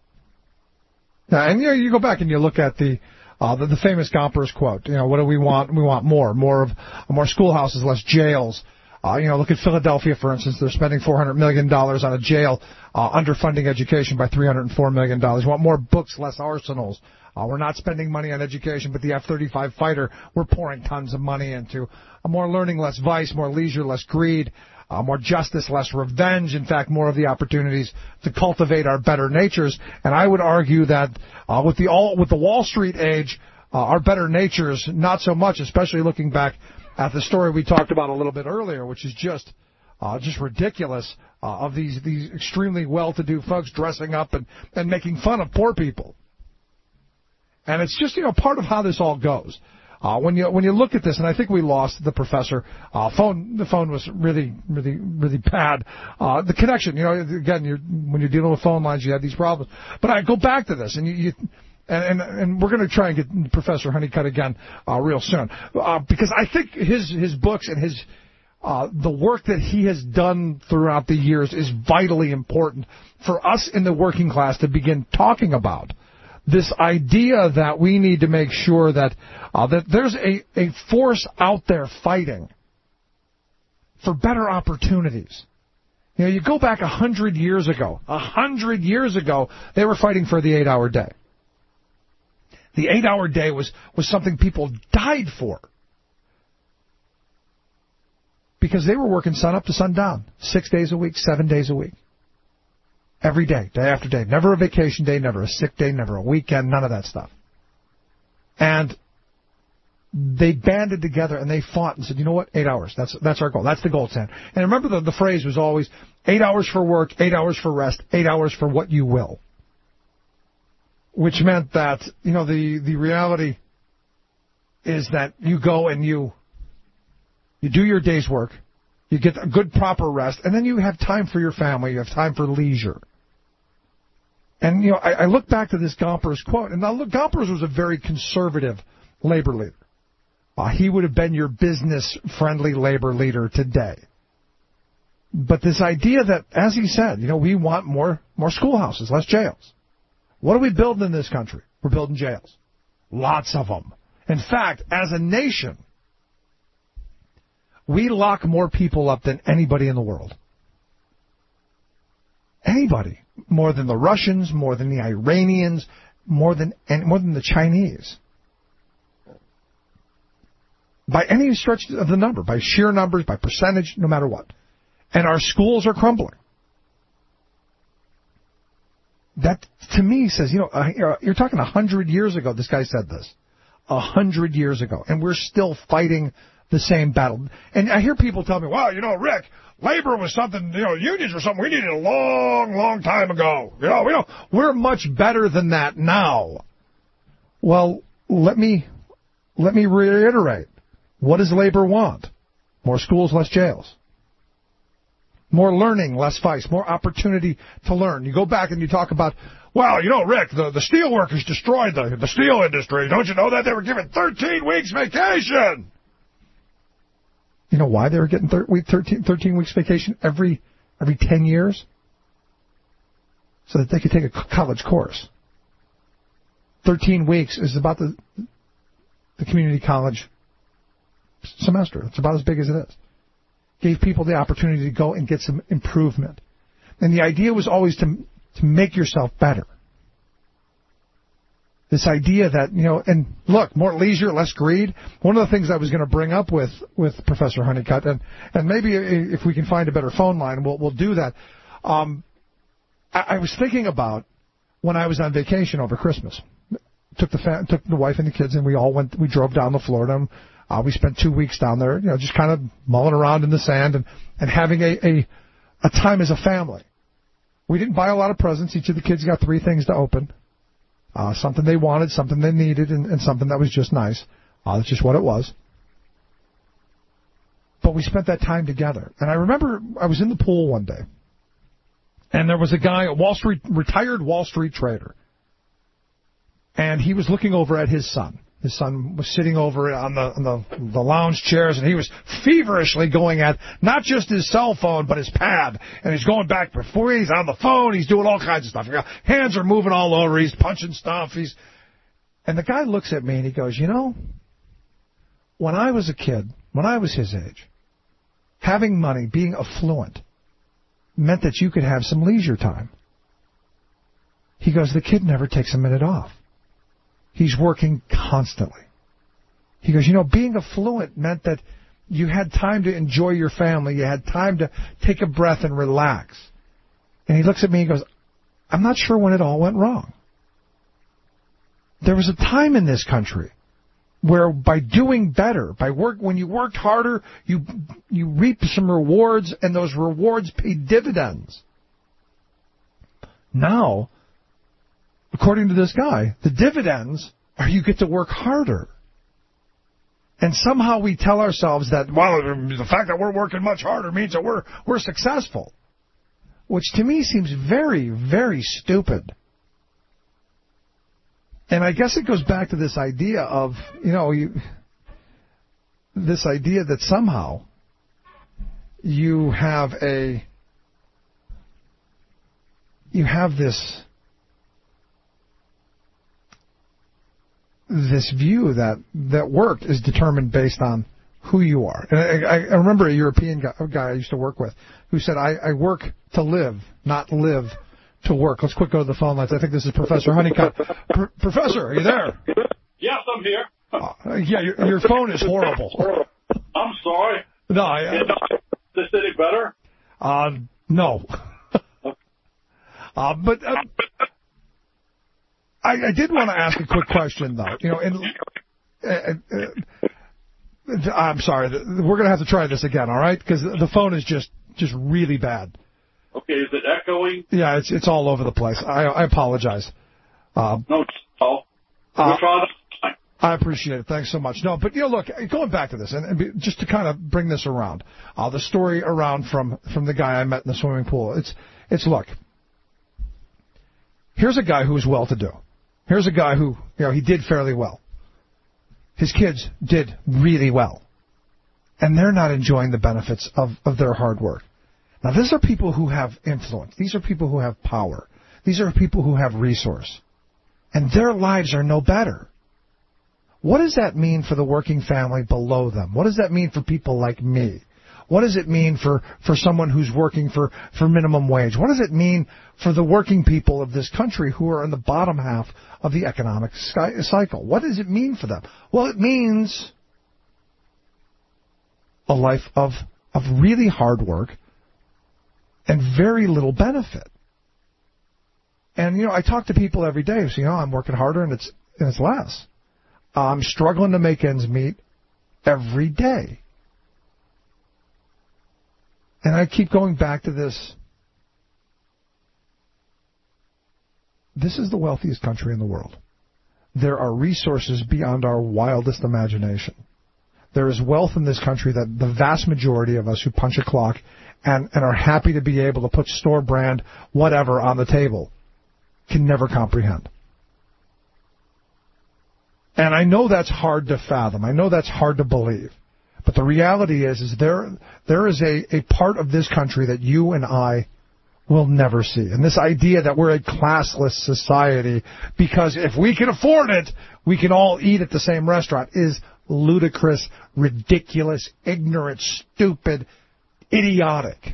Yeah, and you go back and you look at the famous Gompers quote. You know, what do we want? We want more schoolhouses, less jails. Look at Philadelphia, for instance. They're spending $400 million on a jail, underfunding education by $304 million. We want more books, less arsenals. We're not spending money on education, but the F-35 fighter, we're pouring tons of money into. More learning, less vice, more leisure, less greed, more justice, less revenge. In fact, more of the opportunities to cultivate our better natures. And I would argue that with the Wall Street age, our better natures, not so much, especially looking back at the story we talked about a little bit earlier, which is just ridiculous, of these extremely well-to-do folks dressing up and making fun of poor people. And it's just, part of how this all goes. When you look at this, and I think we lost the professor. The phone was really, really, really bad. The connection, again, when you're dealing with phone lines, you have these problems. But I go back to this, and we're going to try and get Professor Honeycutt again real soon, because I think his books and his the work that he has done throughout the years is vitally important for us in the working class to begin talking about. This idea that we need to make sure that there's a force out there fighting for better opportunities. You go back 100 years ago. 100 years ago, they were fighting for the 8-hour day. The 8-hour day was something people died for, because they were working sun up to sundown, 6 days a week, 7 days a week. Every day, day after day. Never a vacation day, never a sick day, never a weekend, none of that stuff. And they banded together and they fought and said, you know what, 8 hours. That's our goal. That's the gold standard. And remember, the phrase was always 8 hours for work, 8 hours for rest, 8 hours for what you will. Which meant that, the reality is that you go and you do your day's work, you get a good, proper rest, and then you have time for your family, you have time for leisure. And, I look back to this Gompers quote, and now look, Gompers was a very conservative labor leader. He would have been your business-friendly labor leader today. But this idea that, as he said, we want more schoolhouses, less jails. What are we building in this country? We're building jails. Lots of them. In fact, as a nation, we lock more people up than anybody in the world. Anybody. more than the Russians, more than the Iranians, more than the Chinese. By any stretch of the number, by sheer numbers, by percentage, no matter what. And our schools are crumbling. That, to me, says, you're talking 100 years ago, this guy said this. 100 years ago. And we're still fighting the same battle. And I hear people tell me, well, Rick, labor was something, unions were something we needed a long, long time ago. We're much better than that now. Well, let me reiterate. What does labor want? More schools, less jails. More learning, less fights. More opportunity to learn. You go back and you talk about, well, Rick, the steel workers destroyed the steel industry. Don't you know that? They were given 13 weeks vacation. You know why they were getting 13 weeks vacation every 10 years? So that they could take a college course. 13 weeks is about the community college semester. It's about as big as it is. Gave people the opportunity to go and get some improvement. And the idea was always to make yourself better. This idea that, and look, more leisure, less greed. One of the things I was going to bring up with Professor Honeycutt, and maybe if we can find a better phone line, we'll do that. I was thinking about when I was on vacation over Christmas. Took the wife and the kids, and we drove down to Florida. We spent 2 weeks down there, just kind of mulling around in the sand and having a time as a family. We didn't buy a lot of presents. Each of the kids got 3 things to open. Something they wanted, something they needed, and something that was just nice. That's just what it was. But we spent that time together. And I remember I was in the pool one day, and there was a guy, retired Wall Street trader, and he was looking over at his son. His son was sitting over on the lounge chairs, and he was feverishly going at not just his cell phone, but his pad. And he's going back before he's on the phone. He's doing all kinds of stuff. Hands are moving all over. He's punching stuff. And the guy looks at me, and he goes, when I was a kid, when I was his age, having money, being affluent, meant that you could have some leisure time. He goes, the kid never takes a minute off. He's working constantly. He goes, being affluent meant that you had time to enjoy your family. You had time to take a breath and relax. And he looks at me and goes, I'm not sure when it all went wrong. There was a time in this country where by doing better, when you worked harder, you reaped some rewards, and those rewards paid dividends. Now, according to this guy, the dividends are you get to work harder. And somehow we tell ourselves that, well, the fact that we're working much harder means that we're successful. Which to me seems very, very stupid. And I guess it goes back to this idea of, this idea that somehow you have this view that work is determined based on who you are. And I remember a European guy I used to work with who said, I work to live, not live to work. Let's quick go to the phone lines. I think this is Professor Honeycutt. Professor, are you there? Yes, I'm here. Yeah, your phone is horrible. I'm sorry. No, is this any better? No. But I did want to ask a quick question, though. I'm sorry. We're going to have to try this again, all right? Because the phone is just really bad. Okay, is it echoing? Yeah, it's all over the place. I apologize. No. We're trying to. I appreciate it. Thanks so much. No, but look, going back to this, and just to kind of bring this around, the story around from the guy I met in the swimming pool. It's look. Here's a guy who is well-to-do. Here's a guy who, he did fairly well. His kids did really well. And they're not enjoying the benefits of their hard work. Now, these are people who have influence. These are people who have power. These are people who have resource. And their lives are no better. What does that mean for the working family below them? What does that mean for people like me? What does it mean for someone who's working for minimum wage? What does it mean for the working people of this country who are in the bottom half of the economic cycle? What does it mean for them? Well, it means a life of really hard work and very little benefit. And, I talk to people every day who say, I'm working harder and it's less. I'm struggling to make ends meet every day. And I keep going back to this. This is the wealthiest country in the world. There are resources beyond our wildest imagination. There is wealth in this country that the vast majority of us who punch a clock and are happy to be able to put store brand whatever on the table can never comprehend. And I know that's hard to fathom. I know that's hard to believe. But the reality is there is a part of this country that you and I will never see. And this idea that we're a classless society because if we can afford it, we can all eat at the same restaurant is ludicrous, ridiculous, ignorant, stupid, idiotic.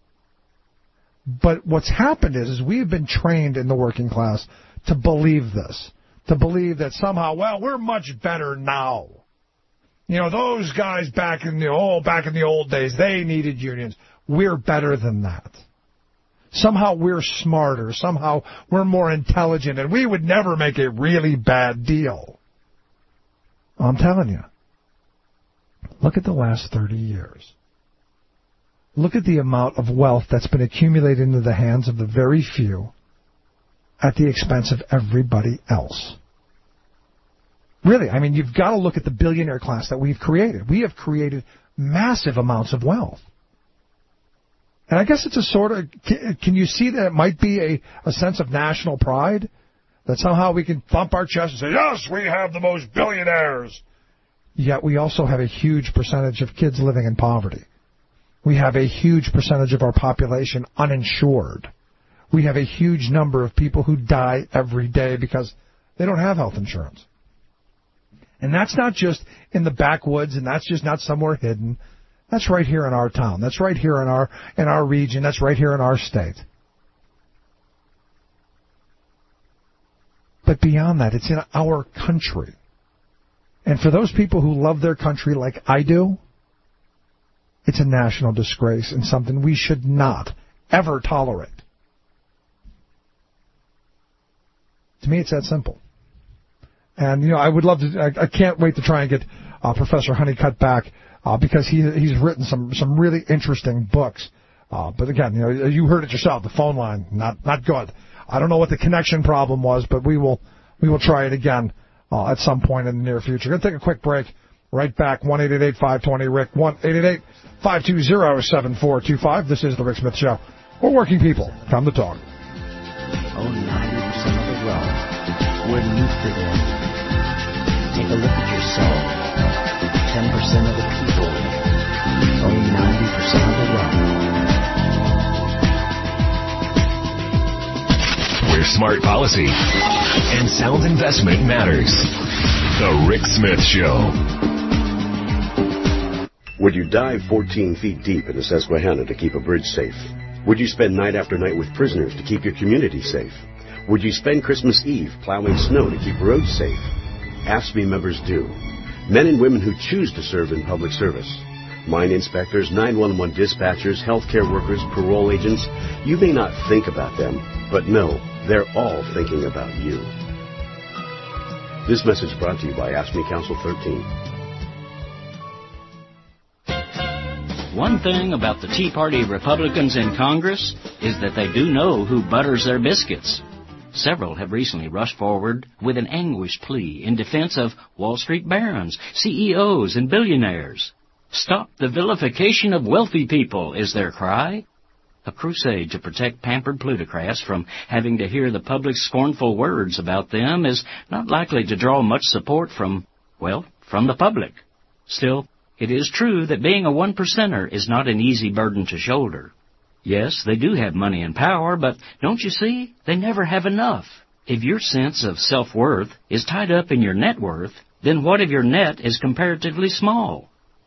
But what's happened is we've been trained in the working class to believe this, to believe that somehow, we're much better now. Those guys back in the old days, they needed unions. We're better than that. Somehow we're smarter. Somehow we're more intelligent, and we would never make a really bad deal. I'm telling you. Look at the last 30 years. Look at the amount of wealth that's been accumulated into the hands of the very few at the expense of everybody else. Really, you've got to look at the billionaire class that we've created. We have created massive amounts of wealth. And I guess it's a sort of, can you see that it might be a sense of national pride? That somehow we can thump our chest and say, yes, we have the most billionaires. Yet we also have a huge percentage of kids living in poverty. We have a huge percentage of our population uninsured. We have a huge number of people who die every day because they don't have health insurance. And that's not just in the backwoods, and that's just not somewhere hidden. That's right here in our town. That's right here in our region. That's right here in our state. But beyond that, it's in our country. And for those people who love their country like I do, it's a national disgrace and something we should not ever tolerate. To me, it's that simple. And, I would love to, I can't wait to try and get Professor Honeycutt back because he's written some really interesting books. But again, you heard it yourself, the phone line, not good. I don't know what the connection problem was, but we will try it again at some point in the near future. Going to take a quick break. Right back, 1-888-520-RICK, 1-888-520-7425. This is The Rick Smith Show. We're working people. Come to talk. 90% of the wealth. Where do you fit in? Take a look at yourself. 10% of the people own 90% of the wealth. Where smart policy and sound investment matters. The Rick Smith Show. Would you dive 14 feet deep in the Susquehanna to keep a bridge safe? Would you spend night after night with prisoners to keep your community safe? Would you spend Christmas Eve plowing snow to keep roads safe? AFSCME members do. Men and women who choose to serve in public service. Mine inspectors, 911 dispatchers, healthcare workers, parole agents. You may not think about them, but no, they're all thinking about you. This message brought to you by AFSCME Council 13. One thing about the Tea Party Republicans in Congress is that they do know who butters their biscuits. Several have recently rushed forward with an anguished plea in defense of Wall Street barons, CEOs, and billionaires. Stop the vilification of wealthy people, is their cry. A crusade to protect pampered plutocrats from having to hear the public's scornful words about them is not likely to draw much support from the public. Still, it is true that being a 1%er is not an easy burden to shoulder. Yes, they do have money and power, but don't you see? They never have enough. If your sense of self-worth is tied up in your net worth, then what if your net is comparatively small?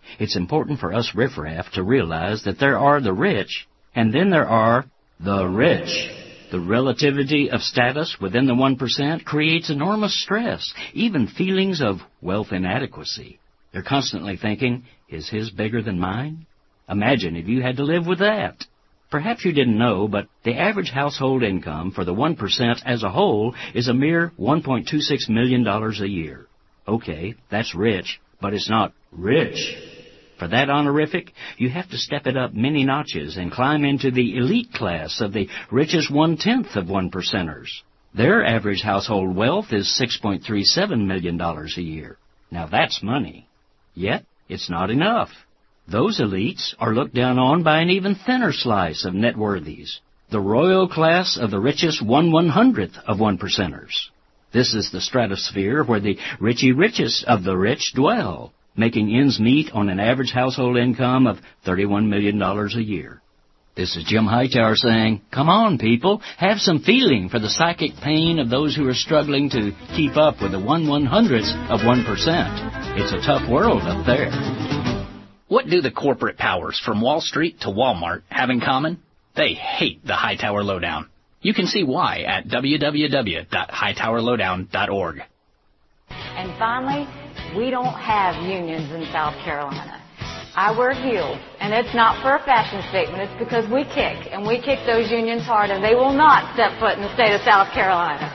It's important for us riffraff to realize that there are the rich, and then there are the rich. The relativity of status within the 1% creates enormous stress, even feelings of wealth inadequacy. They're constantly thinking, is his bigger than mine? Imagine if you had to live with that. Perhaps you didn't know, but the average household income for the 1% as a whole is a mere $1.26 million a year. Okay, that's rich, but it's not rich. For that honorific, you have to step it up many notches and climb into the elite class of the richest 1/10 of 1%ers. Their average household wealth is $6.37 million a year. Now that's money. Yet, it's not enough. Those elites are looked down on by an even thinner slice of net worthies, the royal class of the richest 1/100th of 1%ers. This is the stratosphere where the richest of the rich dwell, making ends meet on an average household income of $31 million a year. This is Jim Hightower saying, come on, people, have some feeling for the psychic pain of those who are struggling to keep up with the 1/100th of 1%. It's a tough world up there. What do the corporate powers from Wall Street to Walmart have in common? They hate the Hightower Lowdown. You can see why at www.hightowerlowdown.org. And finally, we don't have unions in South Carolina. I wear heels, and it's not for a fashion statement. It's because we kick, and we kick those unions hard, and they will not step foot in the state of South Carolina.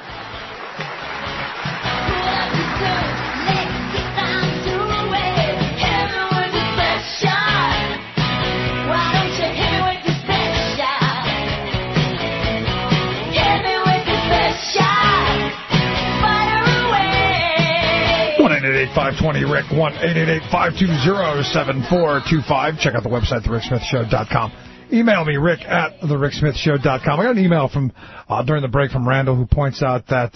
Why don't you hit me with the Rick, 1-888-520-7425. Check out the website, thericksmithshow.com. Email me, Rick at thericksmithshow.com. I got an email from during the break from Randall who points out that,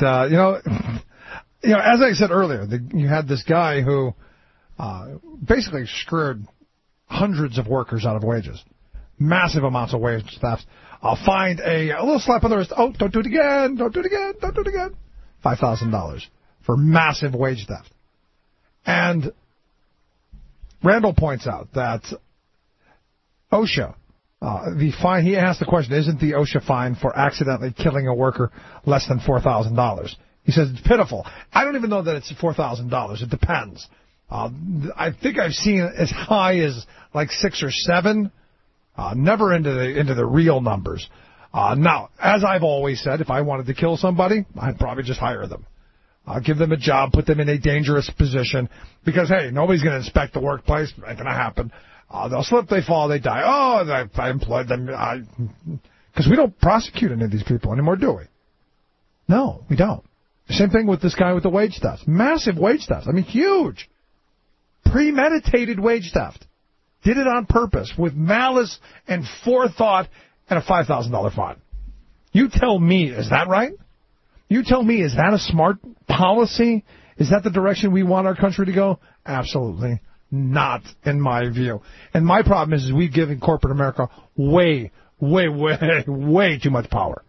as I said earlier, you had this guy who basically screwed hundreds of workers out of wages. Massive amounts of wage theft. Fined a little slap on the wrist. Oh, don't do it again. Don't do it again. Don't do it again. $5,000 for massive wage theft. And Randall points out that OSHA, the fine, he asked the question, isn't the OSHA fine for accidentally killing a worker less than $4,000? He says it's pitiful. I don't even know that it's $4,000. It depends. I think I've seen it as high as like 6 or 7. Never into the real numbers. Now, as I've always said, if I wanted to kill somebody, I'd probably just hire them. Give them a job, put them in a dangerous position, because, hey, nobody's going to inspect the workplace. It ain't going to happen. They'll slip, they fall, they die. Oh, I employed them. Because we don't prosecute any of these people anymore, do we? No, we don't. Same thing with this guy with the wage theft. Massive wage theft. I mean, huge. Premeditated wage theft. Did it on purpose, with malice and forethought, and a $5,000 fine. You tell me, is that right? You tell me, is that a smart policy? Is that the direction we want our country to go? Absolutely not, in my view. And my problem is we've given corporate America way too much power.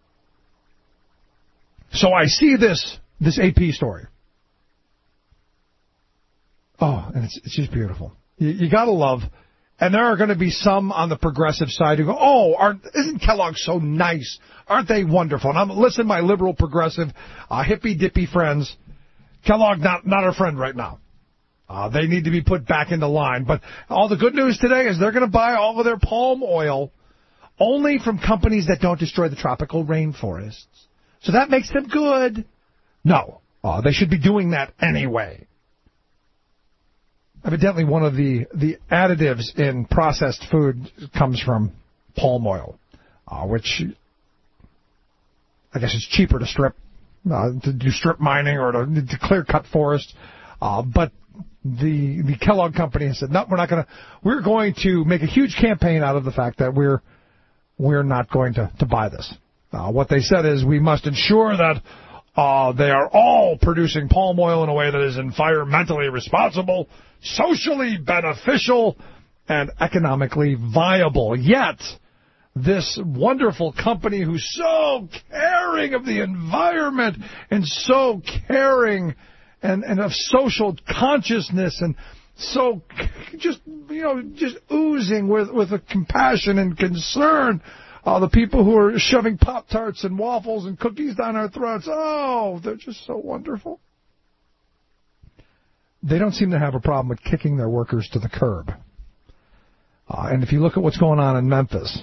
So I see this AP story. Oh, and it's just beautiful. You got to love, and there are going to be some on the progressive side who go, oh, isn't Kellogg so nice? Aren't they wonderful? And listen, my liberal, progressive, hippy-dippy friends, Kellogg not our friend right now. They need to be put back into line. But all the good news today is they're going to buy all of their palm oil only from companies that don't destroy the tropical rainforests. So that makes them good. No, they should be doing that anyway. Evidently, one of the additives in processed food comes from palm oil, which I guess it's cheaper to do strip mining or to clear cut forests. But the Kellogg company has said, no, we're going to make a huge campaign out of the fact that we're not going to buy this. What they said is we must ensure that they are all producing palm oil in a way that is environmentally responsible, socially beneficial, and economically viable. Yet, this wonderful company who's so caring of the environment and so caring and of social consciousness and so just oozing with a compassion and concern. The people who are shoving Pop-Tarts and waffles and cookies down our throats, they're just so wonderful. They don't seem to have a problem with kicking their workers to the curb. And if you look at what's going on in Memphis,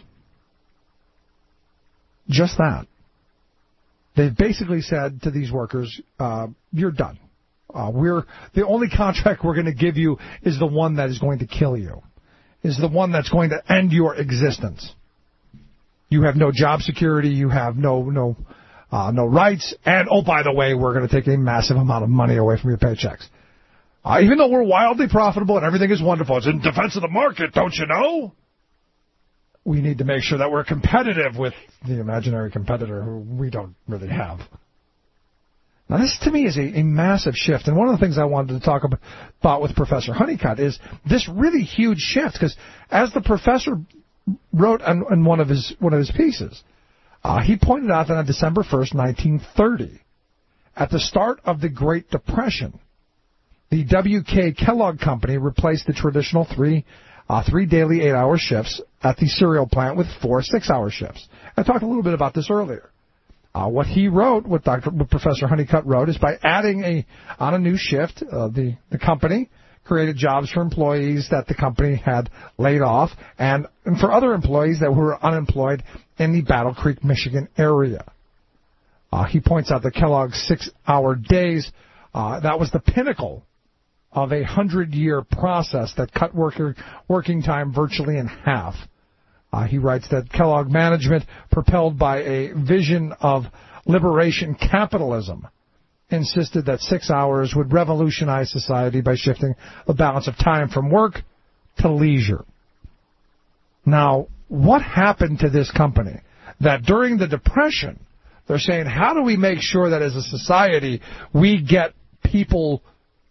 just that. They've basically said to these workers, you're done. The only contract we're going to give you is the one that is going to kill you, is the one that's going to end your existence. You have no job security, you have no rights, and by the way, we're going to take a massive amount of money away from your paychecks. Even though we're wildly profitable and everything is wonderful, it's in defense of the market, don't you know? We need to make sure that we're competitive with the imaginary competitor who we don't really have. Now, this to me is a massive shift, and one of the things I wanted to talk about with Professor Honeycutt is this really huge shift, because as the professor wrote in one of his pieces, he pointed out that on December 1st, 1930, at the start of the Great Depression, the W.K. Kellogg Company replaced the traditional three daily 8-hour shifts at the cereal plant with 4 6-hour shifts. I talked a little bit about this earlier. What he wrote, what Professor Honeycutt wrote, is by adding on a new shift, the company created jobs for employees that the company had laid off and for other employees that were unemployed in the Battle Creek, Michigan area. He points out that Kellogg's 6-hour days, that was the pinnacle of a 100-year process that cut working time virtually in half. He writes that Kellogg management, propelled by a vision of liberation capitalism, insisted that 6 hours would revolutionize society by shifting the balance of time from work to leisure. Now, what happened to this company that during the Depression, they're saying, how do we make sure that as a society we get people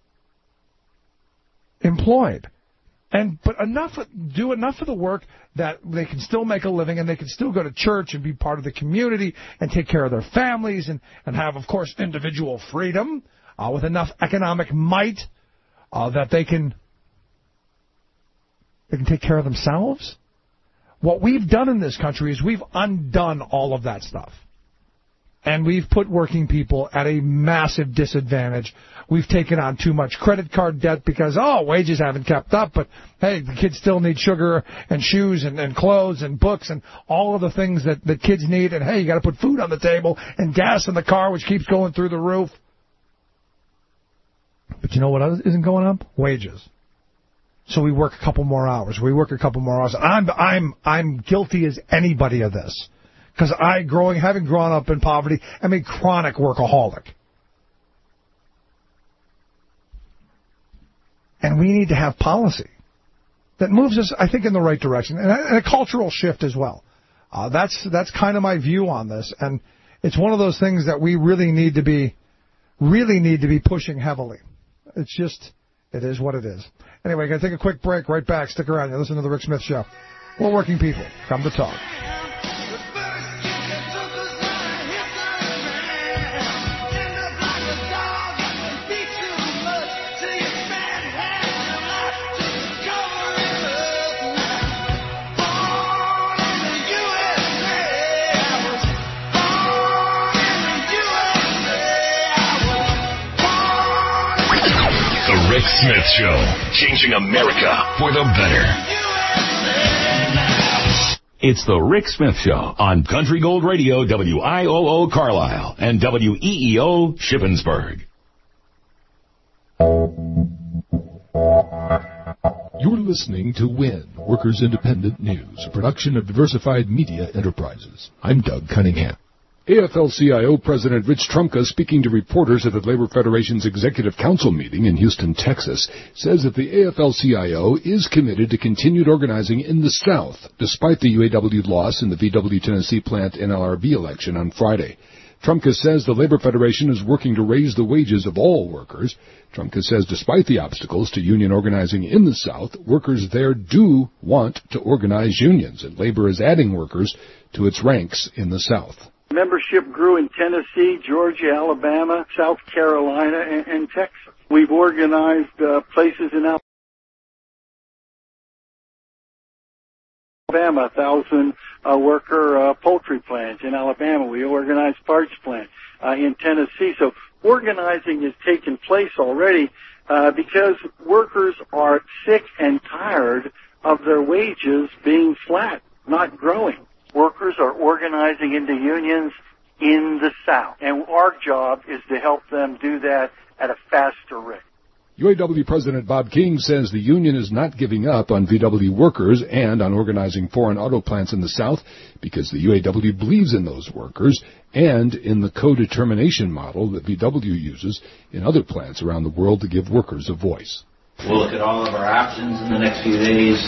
employed, but do enough of the work that they can still make a living and they can still go to church and be part of the community and take care of their families and have, of course, individual freedom with enough economic might that they can take care of themselves. What we've done in this country is we've undone all of that stuff. And we've put working people at a massive disadvantage. We've taken on too much credit card debt because, wages haven't kept up, but, hey, the kids still need sugar and shoes and clothes and books and all of the things that kids need. And, hey, you got to put food on the table and gas in the car, which keeps going through the roof. But you know what isn't going up? Wages. So we work a couple more hours. I'm guilty as anybody of this. Because having grown up in poverty, I'm a chronic workaholic. And we need to have policy that moves us, I think, in the right direction, and a cultural shift as well. That's kind of my view on this, and it's one of those things that we really need to be pushing heavily. It is what it is. Anyway, going to take a quick break. Right back. Stick around. You listen to the Rick Smith Show. We're working people. Come to talk. Rick Smith Show, changing America for the better. It's the Rick Smith Show on Country Gold Radio, WIOO Carlisle, and WEEO Shippensburg. You're listening to WIN, Workers Independent News, a production of Diversified Media Enterprises. I'm Doug Cunningham. AFL-CIO President Rich Trumka, speaking to reporters at the Labor Federation's Executive Council meeting in Houston, Texas, says that the AFL-CIO is committed to continued organizing in the South, despite the UAW loss in the VW Tennessee plant NLRB election on Friday. Trumka says the Labor Federation is working to raise the wages of all workers. Trumka says despite the obstacles to union organizing in the South, workers there do want to organize unions, and labor is adding workers to its ranks in the South. Membership grew in Tennessee, Georgia, Alabama, South Carolina, and Texas. We've organized places in Alabama, 1,000 worker poultry plants. In Alabama, we organized parts plant in Tennessee. So organizing is taking place already because workers are sick and tired of their wages being flat, not growing. Workers are organizing into unions in the South, and our job is to help them do that at a faster rate. UAW President Bob King says the union is not giving up on VW workers and on organizing foreign auto plants in the South because the UAW believes in those workers and in the co-determination model that VW uses in other plants around the world to give workers a voice. We'll look at all of our options in the next few days.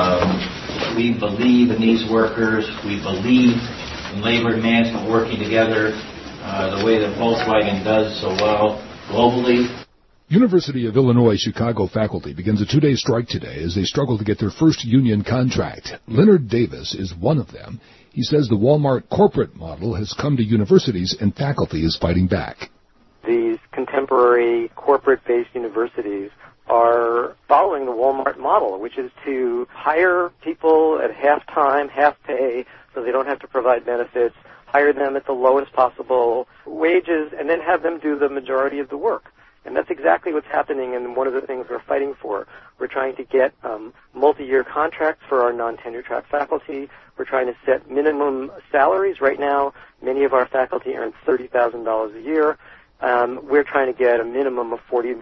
We believe in these workers. We believe in labor and management working together the way that Volkswagen does so well globally. University of Illinois Chicago faculty begins a 2-day strike today as they struggle to get their first union contract. Leonard Davis is one of them. He says the Walmart corporate model has come to universities and faculty is fighting back. These contemporary corporate-based universities are following the Walmart model, which is to hire people at half time, half pay, so they don't have to provide benefits, hire them at the lowest possible wages, and then have them do the majority of the work. And that's exactly what's happening, and one of the things we're fighting for. We're trying to get multi-year contracts for our non-tenure track faculty. We're trying to set minimum salaries. Right now, many of our faculty earn $30,000 a year. We're trying to get a minimum of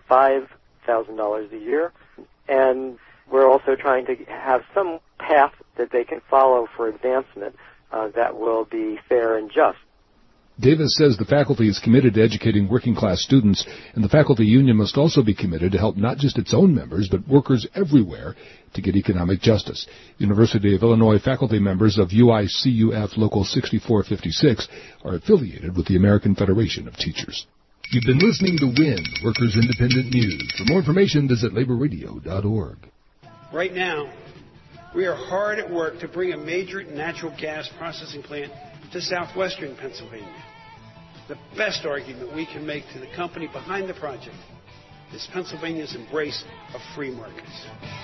$45,000 a year. And we're also trying to have some path that they can follow for advancement that will be fair and just. Davis says the faculty is committed to educating working-class students, and the faculty union must also be committed to help not just its own members, but workers everywhere to get economic justice. University of Illinois faculty members of UICUF Local 6456 are affiliated with the American Federation of Teachers. You've been listening to WIN, Workers Independent News. For more information, visit laborradio.org. Right now, we are hard at work to bring a major natural gas processing plant to southwestern Pennsylvania. The best argument we can make to the company behind the project is Pennsylvania's embrace of free markets.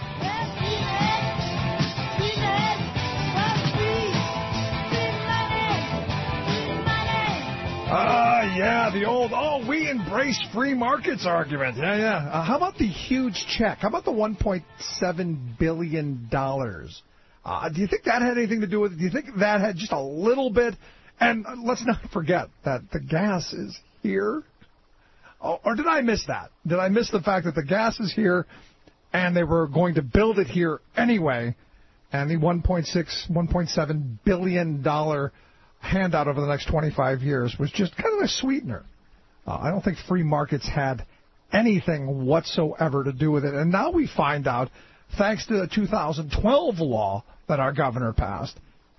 Yeah, the old, we embrace free markets argument. Yeah. How about the huge check? How about the $1.7 billion? Do you think that had anything to do with it? Do you think that had just a little bit? And let's not forget that the gas is here. Or did I miss that? Did I miss the fact that the gas is here and they were going to build it here anyway, and the $1.7 billion handout over the next 25 years was just kind of a sweetener? I don't think free markets had anything whatsoever to do with it. And now we find out, thanks to the 2012 law that our governor passed,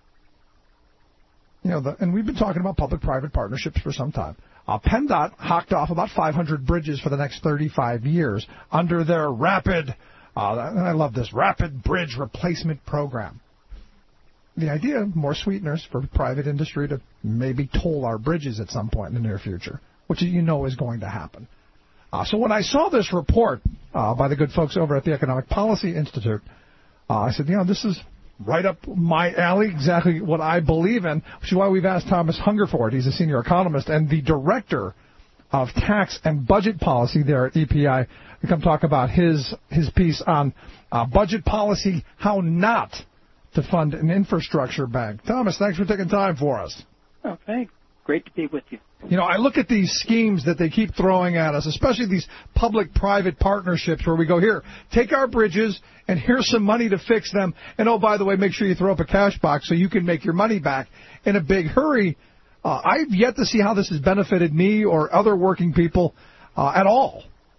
and we've been talking about public-private partnerships for some time. PennDOT hocked off about 500 bridges for the next 35 years under their rapid, and I love this, rapid bridge replacement program. The idea, more sweeteners for private industry to maybe toll our bridges at some point in the near future, which is going to happen. So when I saw this report by the good folks over at the Economic Policy Institute, I said, this is right up my alley, exactly what I believe in, which is why we've asked Thomas Hungerford. He's a senior economist and the director of tax and budget policy there at EPI, to come talk about his piece on budget policy, how not to fund an infrastructure bank. Thomas, thanks for taking time for us. Oh, thanks. Great to be with you. I look at these schemes that they keep throwing at us, especially these public-private partnerships where we go, here, take our bridges, and here's some money to fix them. And, oh, by the way, make sure you throw up a cash box so you can make your money back in a big hurry. I've yet to see how this has benefited me or other working people at all.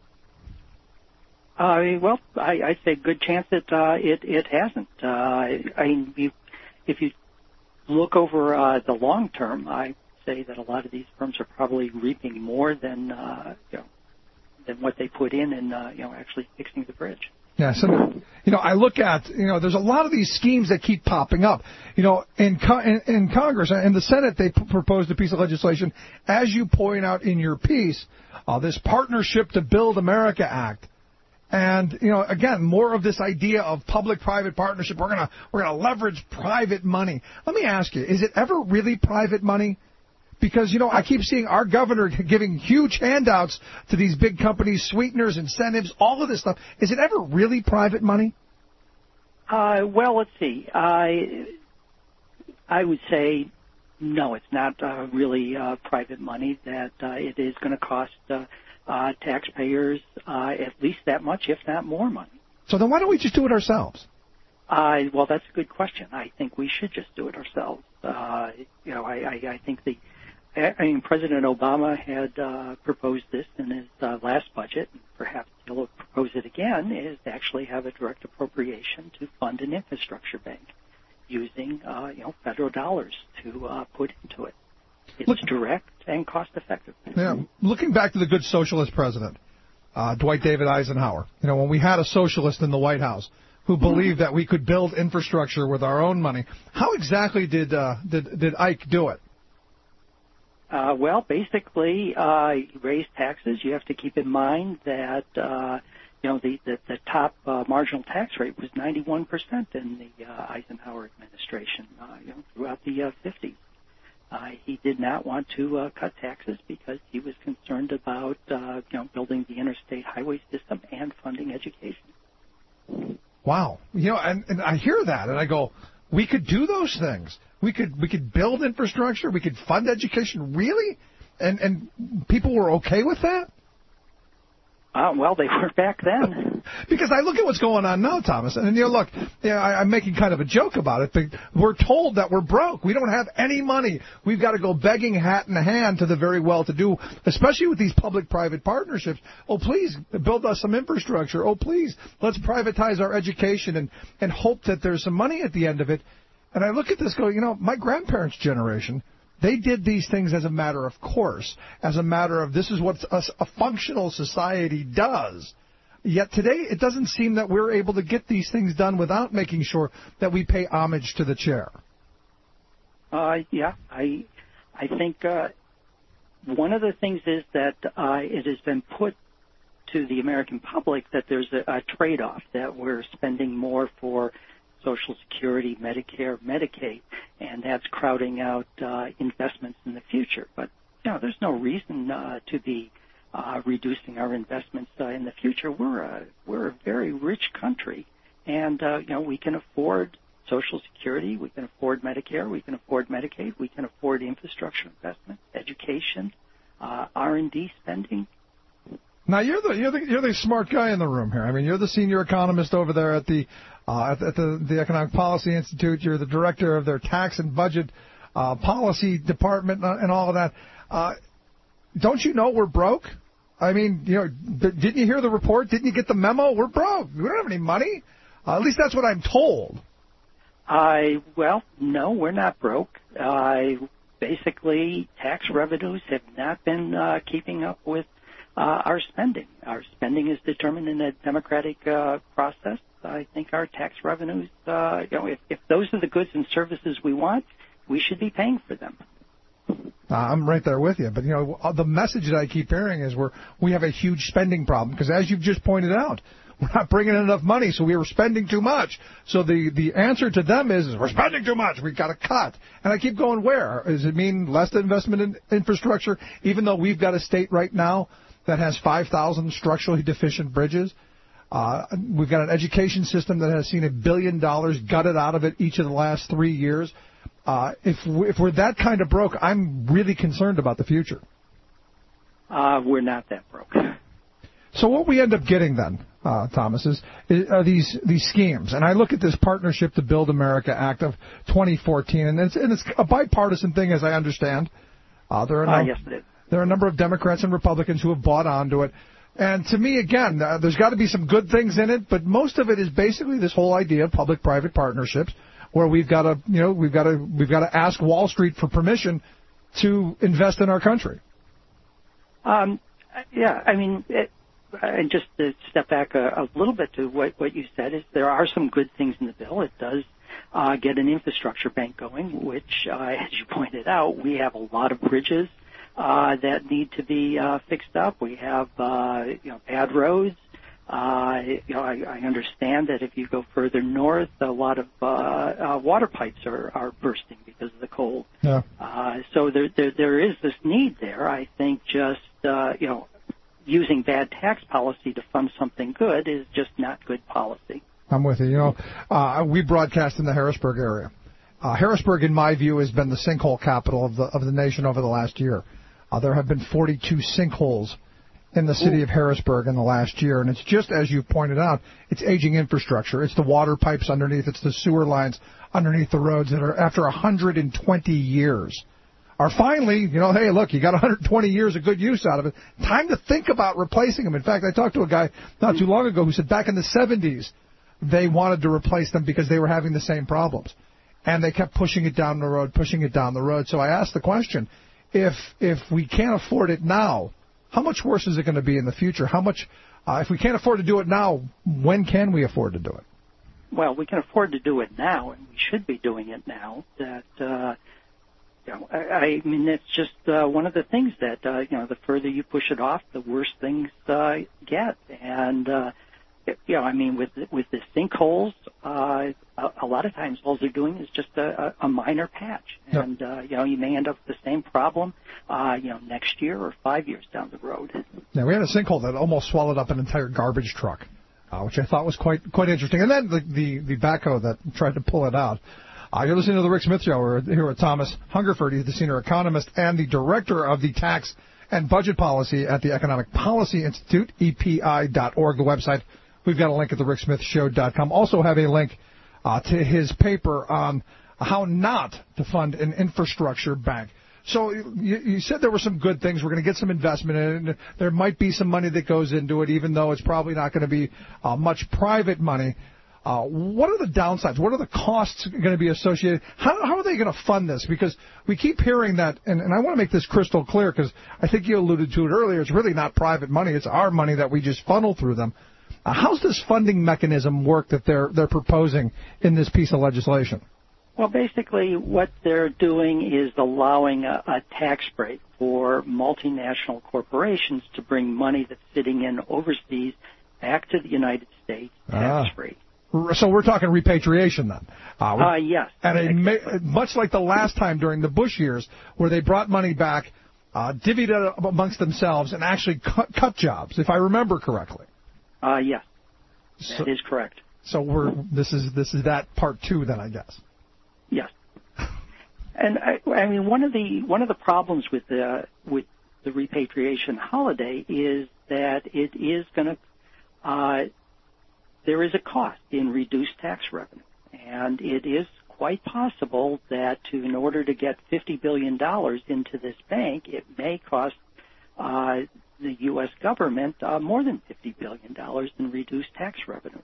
Well, I'd say good chance that it hasn't. If you look over the long term, I say that a lot of these firms are probably reaping more than what they put in actually fixing the bridge. Yeah, so I look at there's a lot of these schemes that keep popping up. In Congress and the Senate, they proposed a piece of legislation, as you point out in your piece, this Partnership to Build America Act. And, again, more of this idea of public-private partnership. We're gonna leverage private money. Let me ask you, is it ever really private money? Because, I keep seeing our governor giving huge handouts to these big companies, sweeteners, incentives, all of this stuff. Is it ever really private money? Well, let's see. I would say no, it's not really private money, that it is going to cost taxpayers at least that much, if not more money. So then why don't we just do it ourselves? Well, that's a good question. I think we should just do it ourselves. I think President Obama had proposed this in his last budget, and perhaps he'll propose it again, is to actually have a direct appropriation to fund an infrastructure bank using, federal dollars to put into it. It's direct and cost-effective. Yeah. Looking back to the good socialist president, Dwight David Eisenhower, when we had a socialist in the White House who believed that we could build infrastructure with our own money, how exactly did Ike do it? Well, basically, raise taxes. You have to keep in mind that the top marginal tax rate was 91% in the Eisenhower administration throughout the 50s. He did not want to cut taxes because he was concerned about building the interstate highway system and funding education. Wow, and I hear that and I go, we could do those things. We could build infrastructure. We could fund education. Really? And people were okay with that? Well, they were back then. Because I look at what's going on now, Thomas, and look, I'm making kind of a joke about it, but we're told that we're broke. We don't have any money. We've got to go begging hat in hand to the very well-to-do, especially with these public-private partnerships. Oh, please, build us some infrastructure. Oh, please, let's privatize our education and hope that there's some money at the end of it. And I look at this go, my grandparents' generation, they did these things as a matter of course, as a matter of this is what a functional society does. Yet today, it doesn't seem that we're able to get these things done without making sure that we pay homage to the chair. Yeah, I think one of the things is that it has been put to the American public that there's a trade-off, that we're spending more for Social Security, Medicare, Medicaid, and that's crowding out investments in the future. But there's no reason to be reducing our investments in the future. We're a very rich country, and we can afford Social Security, we can afford Medicare, we can afford Medicaid, we can afford infrastructure investment, education, R&D spending. Now you're the smart guy in the room here. I mean, you're the senior economist over there at the Economic Policy Institute. You're the director of their tax and budget policy department and all of that. Don't you know we're broke? I mean, didn't you hear the report? Didn't you get the memo? We're broke. We don't have any money. At least that's what I'm told. Well, no, we're not broke. Basically, tax revenues have not been keeping up with our spending. Our spending is determined in a democratic process. I think our tax revenues, if those are the goods and services we want, we should be paying for them. I'm right there with you. But, the message that I keep hearing is we have a huge spending problem because, as you've just pointed out, we're not bringing in enough money, so we were spending too much. So the answer to them is we're spending too much. We've got to cut. And I keep going, where? Does it mean less investment in infrastructure, even though we've got a state right now that has 5,000 structurally deficient bridges? We've got an education system that has seen $1 billion gutted out of it each of the last 3 years. If we're that kind of broke, I'm really concerned about the future. We're not that broke. So what we end up getting then, Thomas, are these schemes. And I look at this Partnership to Build America Act of 2014, and it's a bipartisan thing, as I understand. Yes, it is. There are a number of Democrats and Republicans who have bought onto it. And to me, again, there's got to be some good things in it, but most of it is basically this whole idea of public-private partnerships, where we've got to ask Wall Street for permission to invest in our country. Yeah, I mean, and just to step back a little bit to what you said, is there are some good things in the bill. It does get an infrastructure bank going, which, as you pointed out, we have a lot of bridges that need to be fixed up. We have bad roads. I understand that if you go further north, a lot of water pipes are bursting because of the cold. Yeah. So there is this need there. I think just using bad tax policy to fund something good is just not good policy. I'm with you. We broadcast in the Harrisburg area. Harrisburg, in my view, has been the sinkhole capital of the nation over the last year. There have been 42 sinkholes in the city of Harrisburg in the last year, and it's just as you pointed out, it's aging infrastructure. It's the water pipes underneath, it's the sewer lines underneath the roads that are, after 120 years, are finally, hey, look, you got 120 years of good use out of it. Time to think about replacing them. In fact, I talked to a guy not too long ago who said back in the 70s, they wanted to replace them because they were having the same problems. And they kept pushing it down the road, So I asked the question, if we can't afford it now, how much worse is it going to be in the future? How much, if we can't afford to do it now, when can we afford to do it? Well, we can afford to do it now, and we should be doing it now. I mean, it's just one of the things that, the further you push it off, the worse things get. And, I mean, with the sinkholes, a lot of times all they're doing is just a minor patch. Yep. And, you may end up with the same problem, next year or 5 years down the road. Yeah, we had a sinkhole that almost swallowed up an entire garbage truck, which I thought was quite interesting. And then the backhoe that tried to pull it out. You're listening to the Rick Smith Show. We're here with Thomas Hungerford. He's the senior economist and the director of the tax and budget policy at the Economic Policy Institute, EPI.org, the website. We've got a link at thericksmithshow.com. Also have a link to his paper on how not to fund an infrastructure bank. So you said there were some good things. We're going to get some investment in it. There might be some money that goes into it, even though it's probably not going to be much private money. What are the downsides? What are the costs going to be associated? How are they going to fund this? Because we keep hearing that, and I want to make this crystal clear because I think you alluded to it earlier. It's really not private money. It's our money that we just funnel through them. How's this funding mechanism work that they're proposing in this piece of legislation? Well, basically what they're doing is allowing a tax break for multinational corporations to bring money that's sitting in overseas back to the United States tax-free. So we're talking repatriation then? Yes. And much like the last time during the Bush years where they brought money back, divvied it up amongst themselves, and actually cut jobs, if I remember correctly. Yes, that is correct. So this is that part two then, I guess. Yes. And I mean, one of the problems with the repatriation holiday is that it is going to there is a cost in reduced tax revenue, and it is quite possible that in order to get $50 billion into this bank, it may cost the U.S. government more than $50 billion in reduced tax revenue.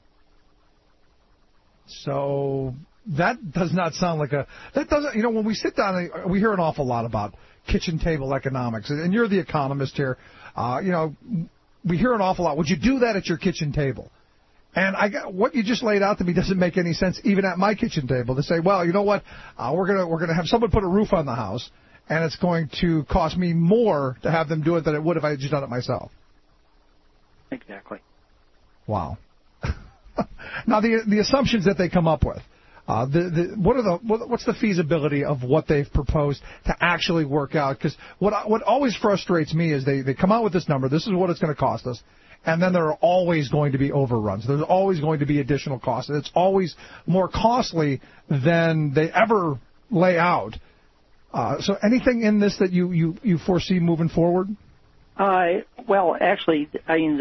So that does not sound like that doesn't, when we sit down, we hear an awful lot about kitchen table economics, and you're the economist here. We hear an awful lot. Would you do that at your kitchen table? And what you just laid out to me doesn't make any sense, even at my kitchen table, to say, well, you know what, we're gonna have someone put a roof on the house, and it's going to cost me more to have them do it than it would if I had just done it myself. Exactly. Wow. Now the assumptions that they come up with. What's the feasibility of what they've proposed to actually work out? Because what always frustrates me is they come out with this number. This is what it's going to cost us. And then there are always going to be overruns. There's always going to be additional costs. And it's always more costly than they ever lay out. So anything in this that you foresee moving forward? Well, actually, I mean,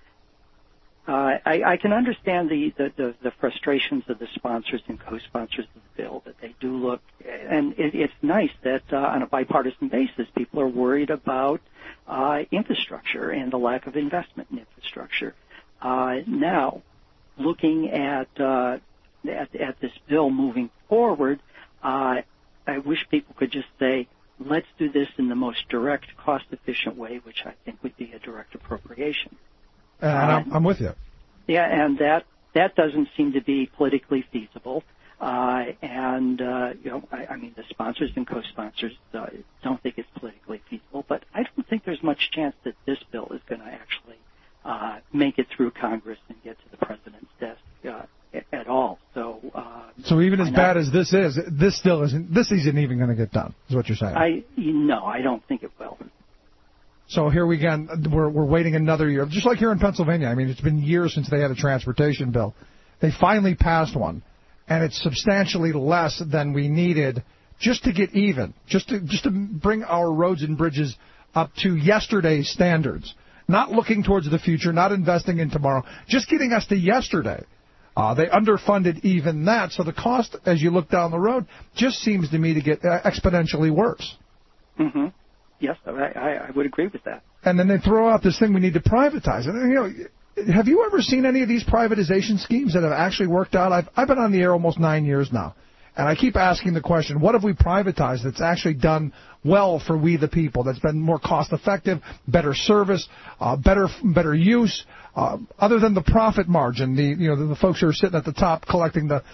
I can understand the frustrations of the sponsors and co-sponsors of the bill, that they do look, and it's nice that on a bipartisan basis, people are worried about infrastructure and the lack of investment in infrastructure. Now, looking at this bill moving forward, I wish people could just say, let's do this in the most direct, cost-efficient way, which I think would be a direct appropriation. And I'm with you. Yeah, and that doesn't seem to be politically feasible. I mean, the sponsors and co-sponsors don't think it's politically feasible, but I don't think there's much chance that this bill is going to actually make it through Congress and get to the president's desk at all. So even as bad as this is, this still isn't. This isn't even going to get done. Is what you're saying? No, I don't think it will. So here we're waiting another year, just like here in Pennsylvania. I mean, it's been years since they had a transportation bill. They finally passed one, and it's substantially less than we needed just to get even, just to bring our roads and bridges up to yesterday's standards. Not looking towards the future, not investing in tomorrow, just getting us to yesterday. They underfunded even that, so the cost, as you look down the road, just seems to me to get exponentially worse. Mm-hmm. Yes, I would agree with that. And then they throw out this thing we need to privatize. And, you know, have you ever seen any of these privatization schemes that have actually worked out? I've been on the air almost 9 years now, and I keep asking the question, what have we privatized that's actually done well for we the people, that's been more cost-effective, better service, better use, other than the profit margin, the folks who are sitting at the top collecting the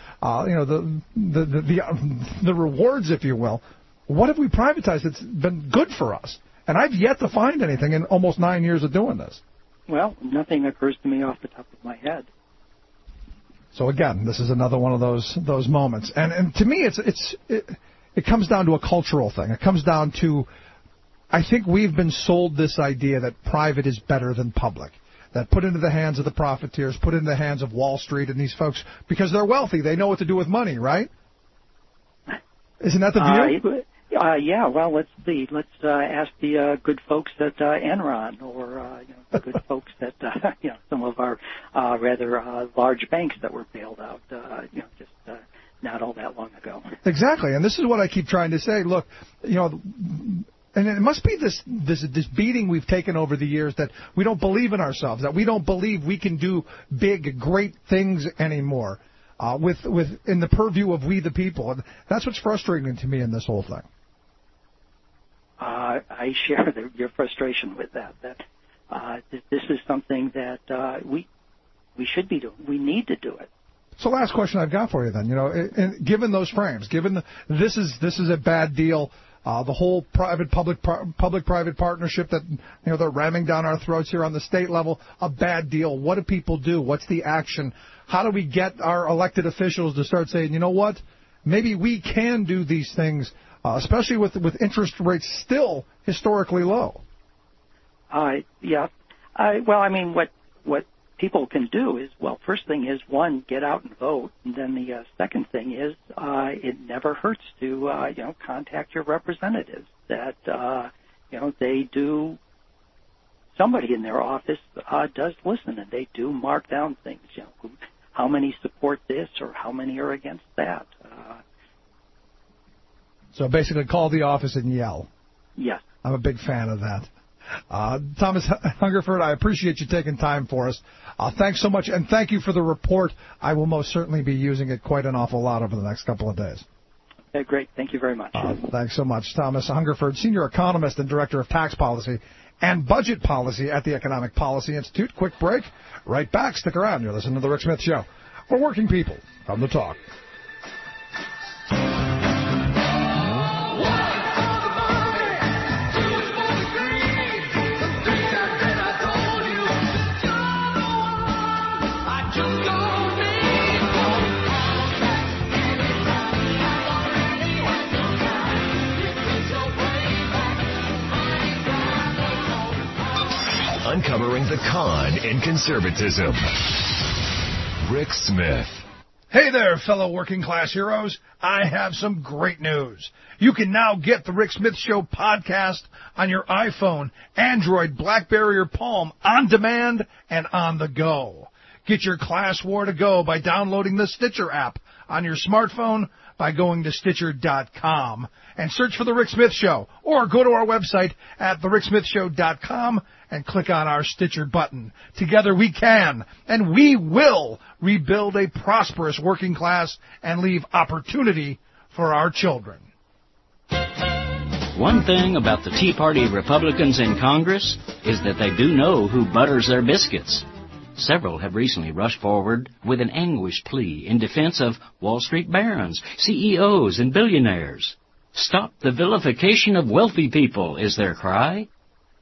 rewards, if you will. What have we privatized that's been good for us? And I've yet to find anything in almost 9 years of doing this. Well, nothing occurs to me off the top of my head. So again, this is another one of those moments. And to me, it comes down to a cultural thing. It comes down to, I think we've been sold this idea that private is better than public. That put into the hands of the profiteers, put into the hands of Wall Street and these folks, because they're wealthy. They know what to do with money, right? Isn't that the view? Yeah, well, let's see. Let's ask the good folks at Enron, or the good folks at some of our rather large banks that were bailed out, just not all that long ago. Exactly, and this is what I keep trying to say. Look, and it must be this beating we've taken over the years that we don't believe in ourselves, that we don't believe we can do big, great things anymore. In the purview of we the people, and that's what's frustrating to me in this whole thing. I share your frustration with that. This is something that we should be doing. We need to do it. So, last question I've got for you then. Given those frames, this is a bad deal. The whole public-private partnership that they're ramming down our throats here on the state level, a bad deal. What do people do? What's the action? How do we get our elected officials to start saying, you know what, maybe we can do these things, especially with interest rates still historically low? Yeah. Well, I mean, what people can do is, well, first thing is, one, get out and vote, and then the second thing is, it never hurts to contact your representatives. That they do. Somebody in their office does listen, and they do mark down things. How many support this, or how many are against that. So basically, call the office and yell. Yes. I'm a big fan of that. Thomas Hungerford, I appreciate you taking time for us. Thanks so much, and thank you for the report. I will most certainly be using it quite an awful lot over the next couple of days. Okay, great. Thank you very much. Thanks so much. Thomas Hungerford, Senior Economist and Director of Tax Policy and Budget Policy at the Economic Policy Institute. Quick break. Right back. Stick around. You're listening to The Rick Smith Show. For working people from the talk. Uncovering the con in conservatism. Rick Smith. Hey there, fellow working class heroes. I have some great news. You can now get the Rick Smith Show podcast on your iPhone, Android, BlackBerry, or Palm on demand and on the go. Get your class war to go by downloading the Stitcher app on your smartphone by going to Stitcher.com and search for The Rick Smith Show, or go to our website at TheRickSmithShow.com and click on our Stitcher button. Together we can, and we will, rebuild a prosperous working class and leave opportunity for our children. One thing about the Tea Party Republicans in Congress is that they do know who butters their biscuits. Several have recently rushed forward with an anguished plea in defense of Wall Street barons, CEOs, and billionaires. Stop the vilification of wealthy people, is their cry.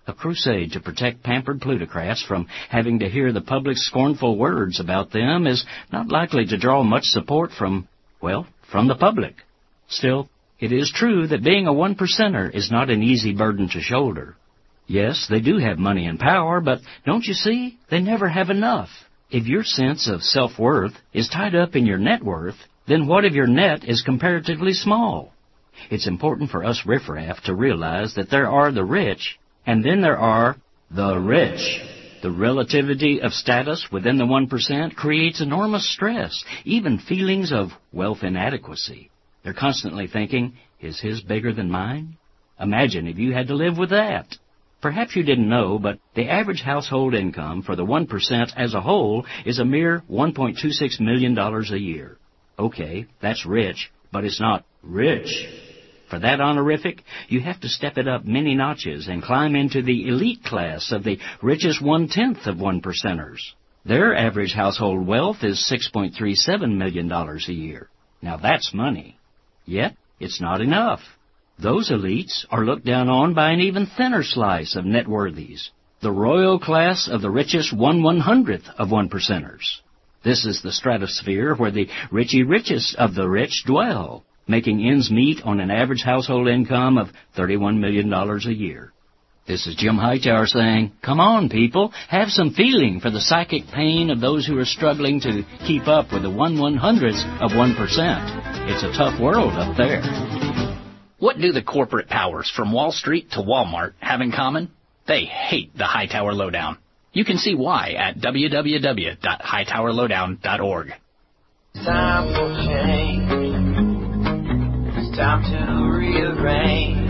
A crusade to protect pampered plutocrats from having to hear the public's scornful words about them is not likely to draw much support from the public. Still, it is true that being a 1%er is not an easy burden to shoulder. Yes, they do have money and power, but don't you see? They never have enough. If your sense of self-worth is tied up in your net worth, then what if your net is comparatively small? It's important for us riffraff to realize that there are the rich, and then there are the rich. The relativity of status within the 1% creates enormous stress, even feelings of wealth inadequacy. They're constantly thinking, is his bigger than mine? Imagine if you had to live with that. Perhaps you didn't know, but the average household income for the 1% as a whole is a mere $1.26 million a year. Okay, that's rich, but it's not rich. For that honorific, you have to step it up many notches and climb into the elite class of the richest 1/10 of 1%ers. Their average household wealth is $6.37 million a year. Now that's money. Yet, it's not enough. Those elites are looked down on by an even thinner slice of net worthies, the royal class of the richest 1/100th of 1%ers. This is the stratosphere where the richest of the rich dwell, making ends meet on an average household income of $31 million a year. This is Jim Hightower saying, come on, people, have some feeling for the psychic pain of those who are struggling to keep up with the 1/100ths of 1%. It's a tough world up there. What do the corporate powers from Wall Street to Walmart have in common? They hate the Hightower Lowdown. You can see why at www.hightowerlowdown.org. Time for change. It's time to rearrange.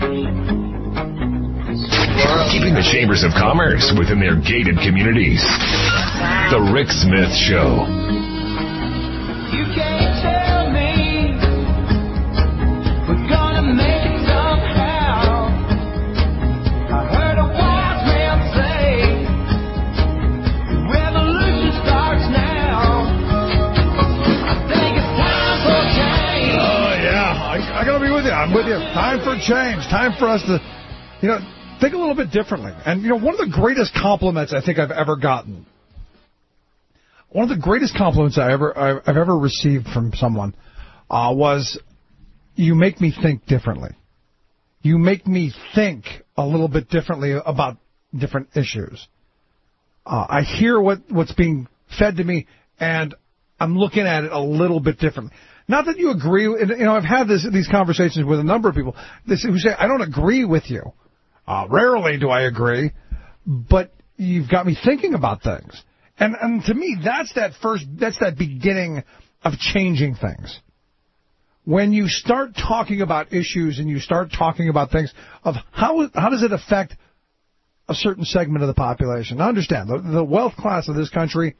Keeping the chambers of commerce within their gated communities. The Rick Smith Show. You can't tell me we're gonna make it somehow. I heard a wise man say the revolution starts now. I think it's time for change. Oh, yeah. I got to be with you. I'm with you. Time for change. Time for us to, think a little bit differently. And, one of the greatest compliments I think I've ever gotten, one of the greatest compliments I've ever received from someone was, you make me think differently. You make me think a little bit differently about different issues. I hear what's being fed to me, and I'm looking at it a little bit differently. Not that you agree. I've had these conversations with a number of people who say, I don't agree with you. Rarely do I agree, but you've got me thinking about things. And to me, that's that beginning of changing things. When you start talking about issues and you start talking about things of how does it affect a certain segment of the population. Now understand, the wealth class of this country,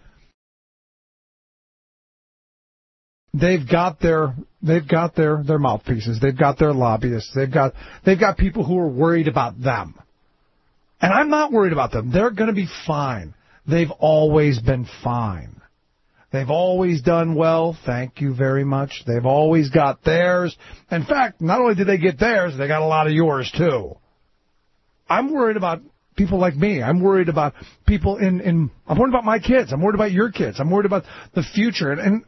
they've got their mouthpieces. They've got their lobbyists. They've got people who are worried about them. And I'm not worried about them. They're going to be fine. They've always been fine. They've always done well. Thank you very much. They've always got theirs. In fact, not only did they get theirs, they got a lot of yours too. I'm worried about people like me. I'm worried about people I'm worried about my kids. I'm worried about your kids. I'm worried about the future. And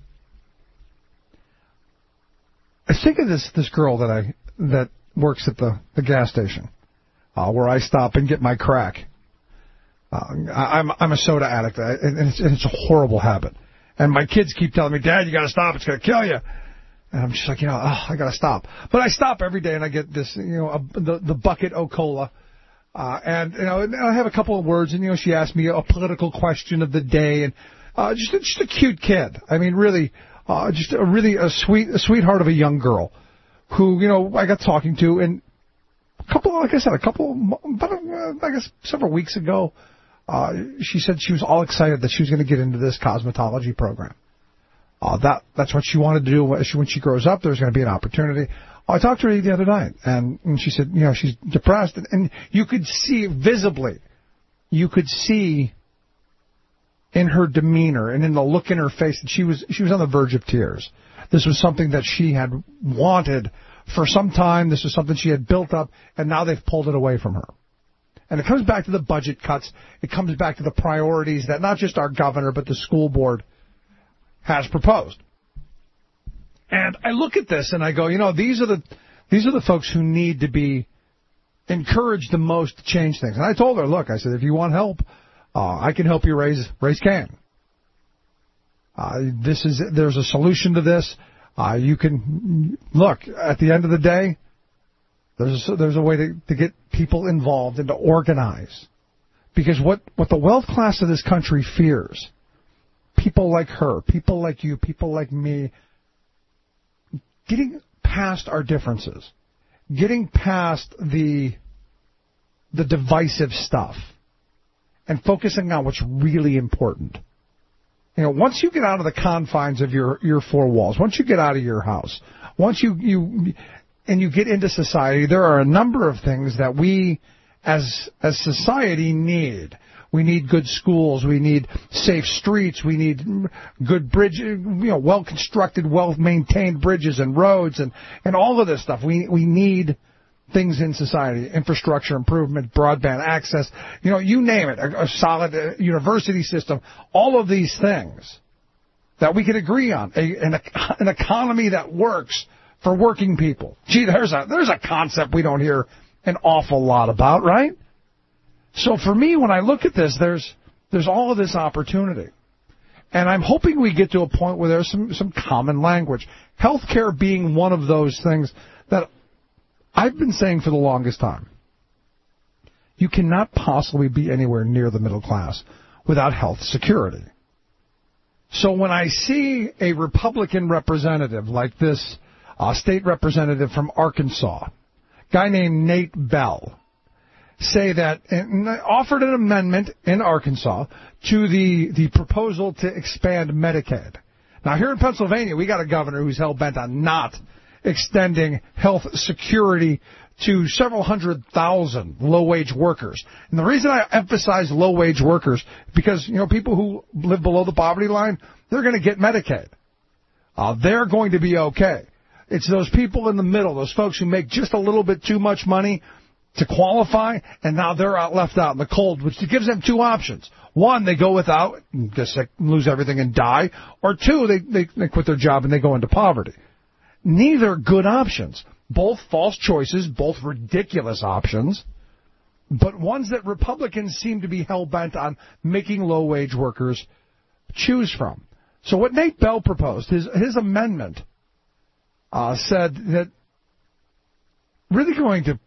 I think of this girl that works at the gas station, where I stop and get my crack. I'm a soda addict, and it's a horrible habit. And my kids keep telling me, Dad, you got to stop. It's going to kill you. And I'm just like, I got to stop. But I stop every day, and I get this, the bucket O-Cola. And I have a couple of words, and she asked me a political question of the day, and just a cute kid. I mean, really. Just a sweetheart of a young girl who, I got talking to, and several weeks ago, she said she was all excited that she was going to get into this cosmetology program. That's what she wanted to do when she grows up. There's going to be an opportunity. I talked to her the other night, and she said, she's depressed, and you could see visibly, in her demeanor and in the look in her face that she was on the verge of tears. This was something that she had wanted for some time. This was something she had built up, and now they've pulled it away from her. And it comes back to the budget cuts. It comes back to the priorities that not just our governor, but the school board has proposed. And I look at this and I go, these are the folks who need to be encouraged the most to change things. And I told her, look, I said, if you want help, I can help you raise Can. There's a solution to this. You can look at the end of the day. There's a way to get people involved and to organize, because what the wealth class of this country fears, people like her, people like you, people like me, getting past our differences, getting past the divisive stuff, and focusing on what's really important. Once you get out of the confines of your four walls, once you get out of your house, once you get into society, there are a number of things that we as society need. We need good schools. We need safe streets. We need good bridges, well-constructed, well-maintained bridges and roads and all of this stuff. We need things in society, infrastructure improvement, broadband access, you name it, a solid university system, all of these things that we can agree on, an economy that works for working people. Gee, there's a concept we don't hear an awful lot about, right? So for me, when I look at this, there's all of this opportunity. And I'm hoping we get to a point where there's some common language. Healthcare being one of those things that I've been saying for the longest time. You cannot possibly be anywhere near the middle class without health security. So when I see a Republican representative like this state representative from Arkansas, guy named Nate Bell, say that, and offered an amendment in Arkansas to the proposal to expand Medicaid. Now, here in Pennsylvania, we got a governor who's hell-bent on not extending health security to several 100,000 low-wage workers. And the reason I emphasize low-wage workers, because, people who live below the poverty line, they're going to get Medicaid. They're going to be okay. It's those people in the middle, those folks who make just a little bit too much money to qualify, and now they're left out in the cold, which gives them two options. One, they go without, just lose everything and die. Or two, they quit their job and they go into poverty. Neither good options. Both false choices, both ridiculous options, but ones that Republicans seem to be hell-bent on making low-wage workers choose from. So what Nate Bell proposed, his amendment, said that really going to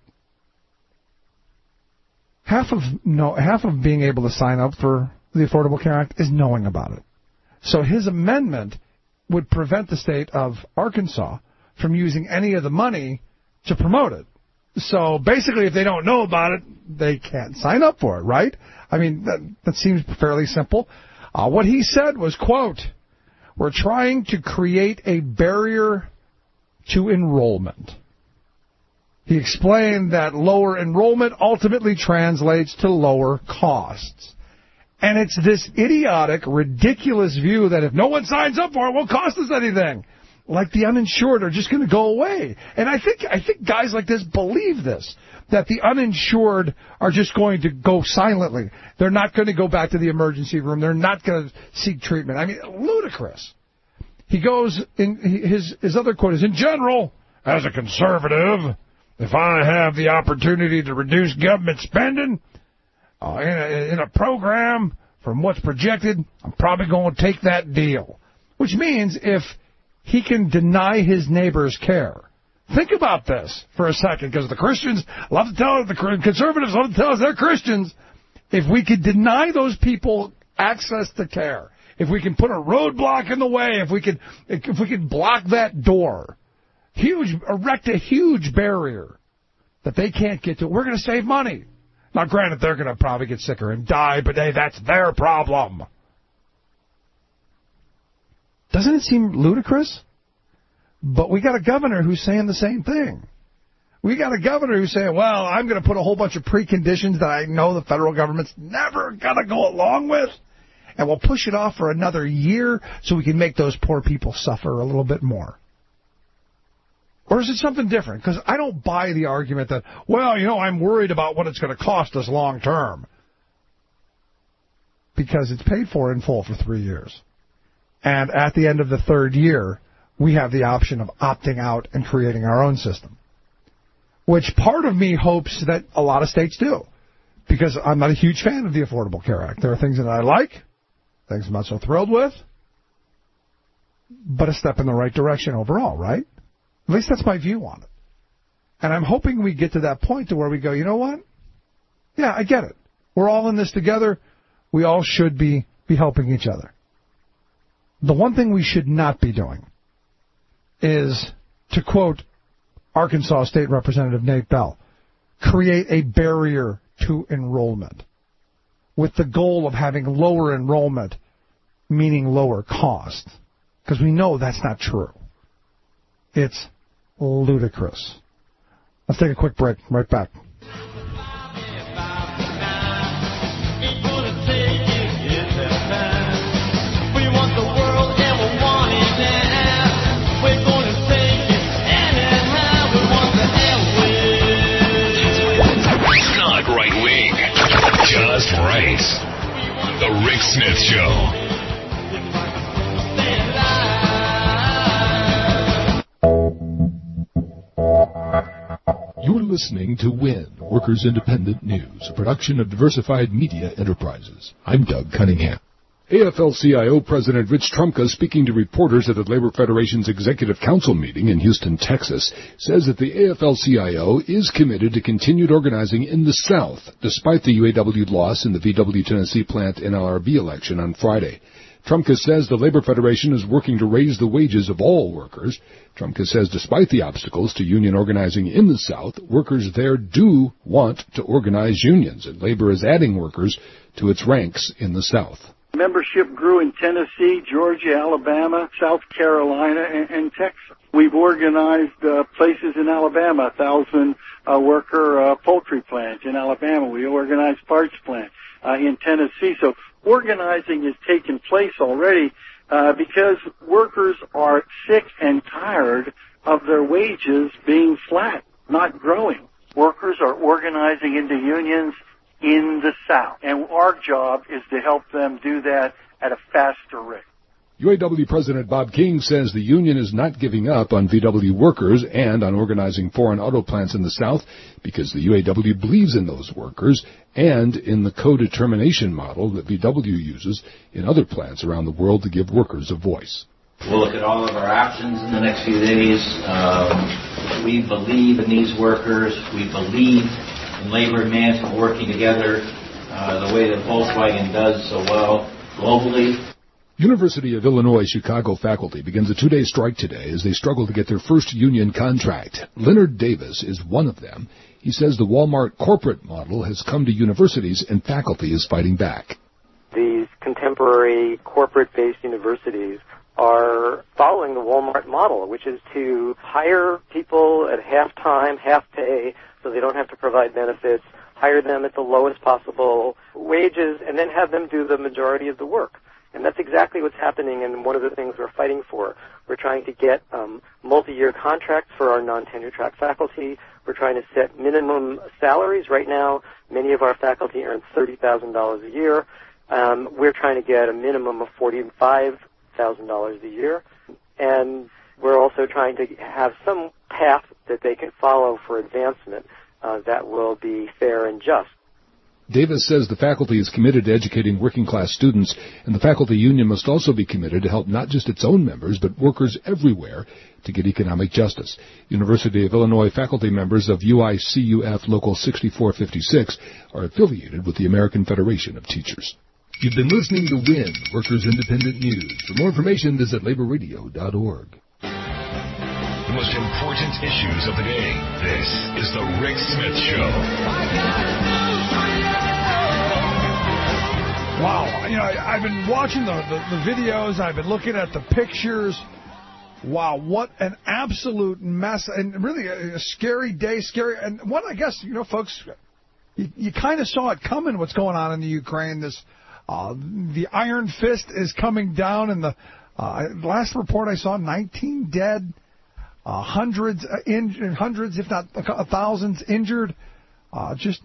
half of being able to sign up for the Affordable Care Act is knowing about it. So his amendment would prevent the state of Arkansas from using any of the money to promote it. So basically, if they don't know about it, they can't sign up for it, right? I mean, that seems fairly simple. What he said was, quote, "We're trying to create a barrier to enrollment." He explained that lower enrollment ultimately translates to lower costs. And it's this idiotic, ridiculous view that if no one signs up for it, it won't cost us anything. Like the uninsured are just going to go away. And I think guys like this believe this, that the uninsured are just going to go silently. They're not going to go back to the emergency room. They're not going to seek treatment. I mean, ludicrous. He goes, his other quote is, "In general, as a conservative, if I have the opportunity to reduce government spending in a program from what's projected, I'm probably going to take that deal." Which means if he can deny his neighbors care. Think about this for a second, because the Christians love to tell us, the conservatives love to tell us they're Christians. If we could deny those people access to care, if we can put a roadblock in the way, if we could block that door, erect a huge barrier that they can't get to, we're going to save money. Now, granted, they're going to probably get sicker and die, but hey, that's their problem. Doesn't it seem ludicrous? But we got a governor who's saying the same thing. We got a governor who's saying, well, I'm going to put a whole bunch of preconditions that I know the federal government's never going to go along with, and we'll push it off for another year so we can make those poor people suffer a little bit more. Or is it something different? Because I don't buy the argument that, well, I'm worried about what it's going to cost us long term. Because it's paid for in full for 3 years. And at the end of the third year, we have the option of opting out and creating our own system. Which part of me hopes that a lot of states do. Because I'm not a huge fan of the Affordable Care Act. There are things that I like, things I'm not so thrilled with, but a step in the right direction overall, right? At least that's my view on it. And I'm hoping we get to that point to where we go, you know what? Yeah, I get it. We're all in this together. We all should be helping each other. The one thing we should not be doing is, to quote Arkansas State Representative Nate Bell, create a barrier to enrollment with the goal of having lower enrollment, meaning lower cost. Because we know that's not true. It's ludicrous. Let's take a quick break. Right back. Not right wing, just right. The Rick Smith Show. You're listening to WIN, Workers Independent News, a production of Diversified Media Enterprises. I'm Doug Cunningham. AFL-CIO President Rich Trumka, speaking to reporters at the Labor Federation's Executive Council meeting in Houston, Texas, says that the AFL-CIO is committed to continued organizing in the South, despite the UAW loss in the VW Tennessee plant NLRB election on Friday. Trumka says the Labor Federation is working to raise the wages of all workers. Trumka says despite the obstacles to union organizing in the South, workers there do want to organize unions, and labor is adding workers to its ranks in the South. Membership grew in Tennessee, Georgia, Alabama, South Carolina, and Texas. We've organized places in Alabama, 1,000-worker poultry plant in Alabama. We organized parts plant in Tennessee. So organizing has taken place already because workers are sick and tired of their wages being flat, not growing. Workers are organizing into unions in the South, and our job is to help them do that at a faster rate. UAW President Bob King says the union is not giving up on VW workers and on organizing foreign auto plants in the South because the UAW believes in those workers and in the co-determination model that VW uses in other plants around the world to give workers a voice. We'll look at all of our options in the next few days. We believe in these workers. We believe in labor and management working together the way that Volkswagen does so well globally. University of Illinois Chicago faculty begins a 2-day strike today as they struggle to get their first union contract. Leonard Davis is one of them. He says the Walmart corporate model has come to universities and faculty is fighting back. These contemporary corporate-based universities are following the Walmart model, which is to hire people at half time, half pay, so they don't have to provide benefits, hire them at the lowest possible wages, and then have them do the majority of the work. And that's exactly what's happening, and one of the things we're fighting for. We're trying to get multi-year contracts for our non-tenure track faculty. We're trying to set minimum salaries. Right now, many of our faculty earn $30,000 a year. We're trying to get a minimum of $45,000 a year. And we're also trying to have some path that they can follow for advancement that will be fair and just. Davis says the faculty is committed to educating working-class students, and the faculty union must also be committed to help not just its own members, but workers everywhere to get economic justice. University of Illinois faculty members of UICUF Local 6456 are affiliated with the American Federation of Teachers. You've been listening to WIN, Workers Independent News. For more information, visit laborradio.org. The most important issues of the day. This is the Rick Smith Show. Wow, I've been watching the videos, I've been looking at the pictures. Wow, what an absolute mess, and really a scary day, and one, I guess, folks, you kind of saw it coming, what's going on in the Ukraine. The Iron Fist is coming down, and the last report I saw, 19 dead. hundreds, if not thousands injured. Just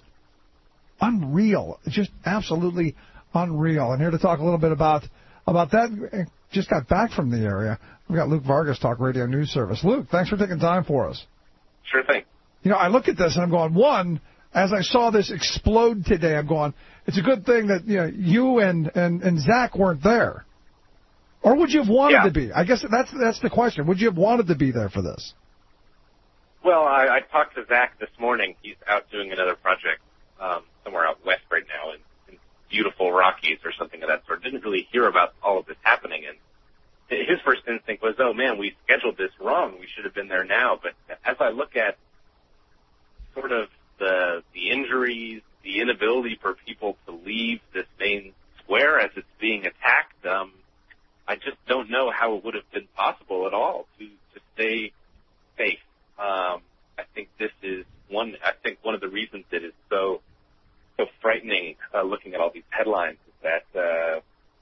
unreal. Just absolutely unreal. And here to talk a little bit about that, just got back from the area. We've got Luke Vargas, Talk Radio News Service. Luke, thanks for taking time for us. Sure thing. You know, I look at this and I'm going, one, as I saw this explode today, I'm going, it's a good thing that you and Zach weren't there. Or would you have wanted to be? I guess that's the question. Would you have wanted to be there for this? Well, I talked to Zach this morning. He's out doing another project somewhere out west right now in beautiful Rockies or something of that sort. Didn't really hear about all of this happening, and his first instinct was, oh, man, we scheduled this wrong. We should have been there now. But as I look at sort of the injuries, the inability for people to leave this main square as it's being attacked, I just don't know how it would have been possible at all to stay safe. I think this is one of the reasons it is so frightening, looking at all these headlines, is that,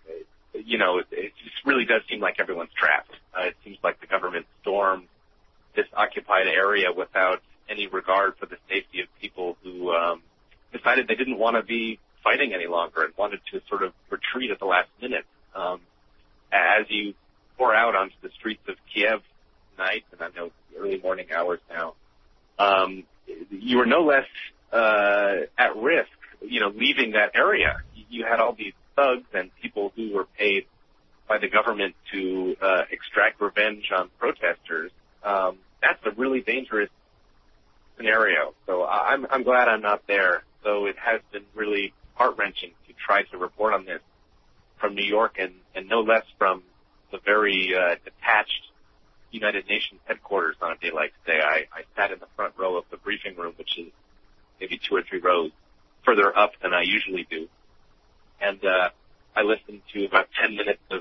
it just really does seem like everyone's trapped. It seems like the government stormed this occupied area without any regard for the safety of people who decided they didn't want to be fighting any longer and wanted to sort of retreat at the last minute. As you pour out onto the streets of Kiev tonight, and I know it's the early morning hours now, you were no less at risk, leaving that area. You had all these thugs and people who were paid by the government to extract revenge on protesters. That's a really dangerous scenario. So I'm glad I'm not there. So it has been really heart-wrenching to try to report on this from New York and no less from the very detached United Nations headquarters on a day like today. I sat in the front row of the briefing room, which is maybe 2 or 3 rows further up than I usually do. And I listened to about 10 minutes of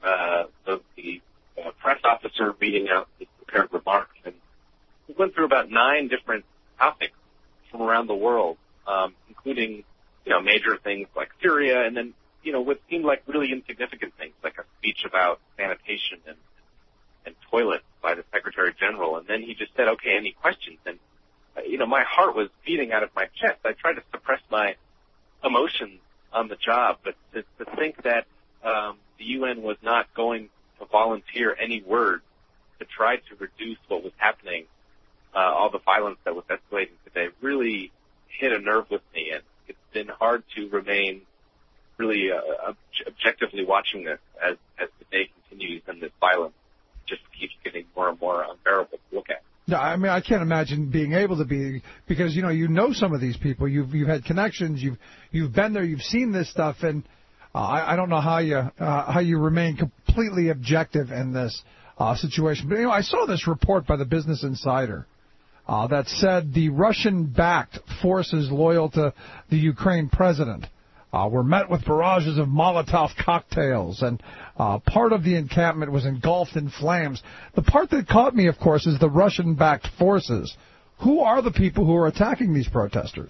the press officer reading out his prepared remarks. And we went through about 9 different topics from around the world, including, major things like Syria, and then, what seemed like really insignificant things, like a speech about sanitation and toilets by the Secretary General. And then he just said, okay, any questions? And, my heart was beating out of my chest. I tried to suppress my emotions on the job, but to think that the UN was not going to volunteer any words to try to reduce what was happening, all the violence that was escalating today, really hit a nerve with me. And it's been hard to remain really objectively watching this as the day continues and this violence just keeps getting more and more unbearable to look at. No, I mean, I can't imagine being able to be, because, you know some of these people. You've had connections. You've been there. You've seen this stuff. And I don't know how you remain completely objective in this situation. But, I saw this report by the Business Insider that said the Russian-backed forces loyal to the Ukraine president were met with barrages of Molotov cocktails, and part of the encampment was engulfed in flames. The part that caught me, of course, is the Russian-backed forces. Who are the people who are attacking these protesters?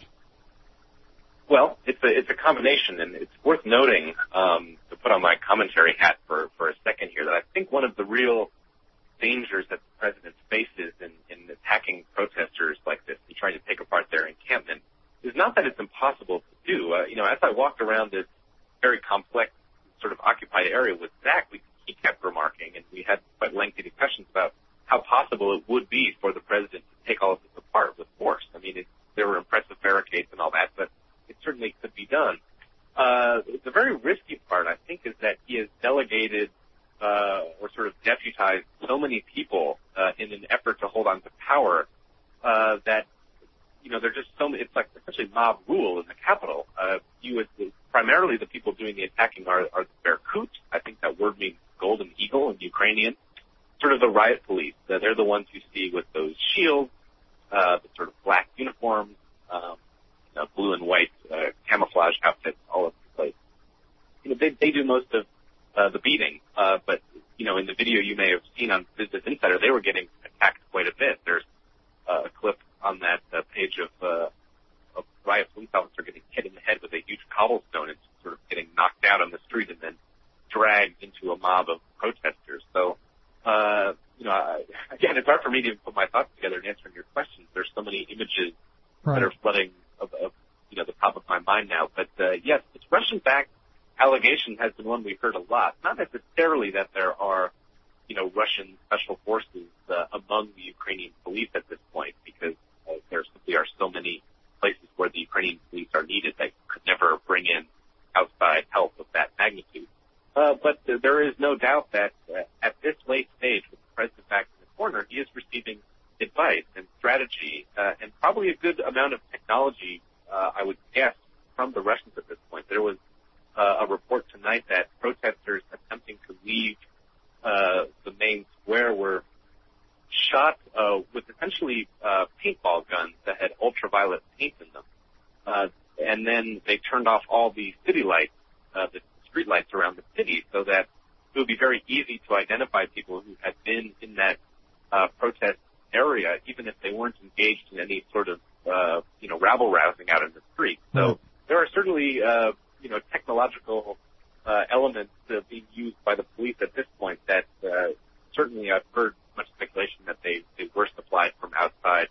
Well, it's a combination, and it's worth noting, to put on my commentary hat for a second here, that I think one of the real dangers that the president faces in attacking protesters like this and trying to take apart their encampment is not that it's impossible to do. As I walked around this very complex sort of occupied area with Zach, he kept remarking, and we had quite lengthy discussions about how possible it would be for the president to take all of this apart with force. I mean, there were impressive barricades and all that, but it certainly could be done. The very risky part, I think, is that he has delegated or sort of deputized so many people in an effort to hold on to power that they're just it's like essentially mob rule in the capital. Primarily the people doing the attacking are the Berkut. I think that word means golden eagle in Ukrainian. Sort of the riot police. They're the ones you see with those shields, the sort of black uniforms, blue and white camouflage outfits all over the place. They do most of the beating. But in the video you may have seen on Business Insider, they were getting attacked quite a bit. There's a clip on that page of a riot police officer getting hit in the head with a huge cobblestone and sort of getting knocked out on the street and then dragged into a mob of protesters. So again, it's hard for me to put my thoughts together in answering your questions. There's so many images that are flooding of the top of my mind now. But yes, this Russian-backed allegation has been one we've heard a lot. Not necessarily that there are, Russian special forces among the Ukrainian police at this point, because there simply are so many places where the Ukrainian police are needed that could never bring in outside help of that magnitude. But there is no doubt that at this late stage, with the president back in the corner, he is receiving advice and strategy and probably a good amount of technology, I would guess, from the Russians at this point. There was a report tonight that protesters attempting to leave the main square were shot with essentially paintball guns that had ultraviolet paint in them. And then they turned off all the city lights, the street lights around the city, so that it would be very easy to identify people who had been in that protest area, even if they weren't engaged in any sort of, rabble-rousing out in the street. So there are certainly, technological elements being used by the police at this point that certainly I've heard much speculation that they were supplied from outside,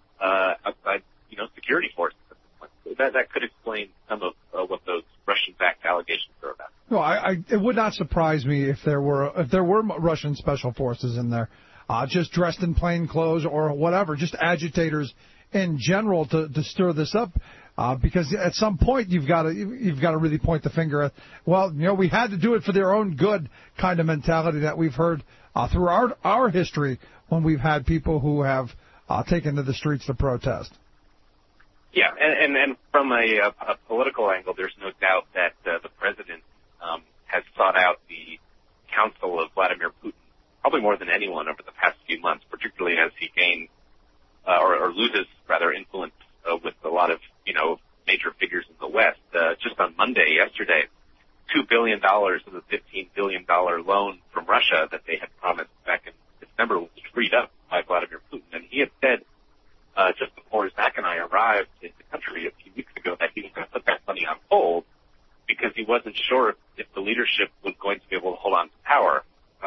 security forces at this point. That could explain some of what those Russian-backed allegations are about. No, it would not surprise me if there were Russian special forces in there, just dressed in plain clothes or whatever, just agitators in general to stir this up. Because at some point you've got to really point the finger at, we had to do it for their own good kind of mentality that we've heard through our history when we've had people who have taken to the streets to protest. Yeah, and from a political angle, there's no doubt that the president has sought out the counsel of Vladimir Putin probably more than anyone over the past few months, particularly as he gains or loses rather influence with a lot of major figures in the West. Just on Monday, yesterday, $2 billion of the $15 billion loan from Russia that they had promised back in December was freed up by Vladimir Putin. And he had said just before Zach and I arrived in the country a few weeks ago that he was going to put that money on hold because he wasn't sure if the leadership was going to be able to hold on to power.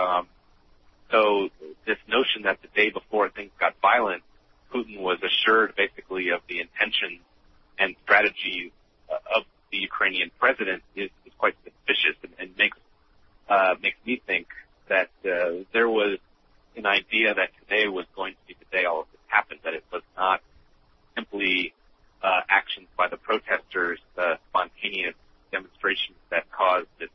So this notion that the day before things got violent, Putin was assured basically of the intention and strategy of the Ukrainian president is quite suspicious and makes me think that there was an idea that today was going to be the day all of this happened, that it was not simply actions by the protesters, spontaneous demonstrations that caused this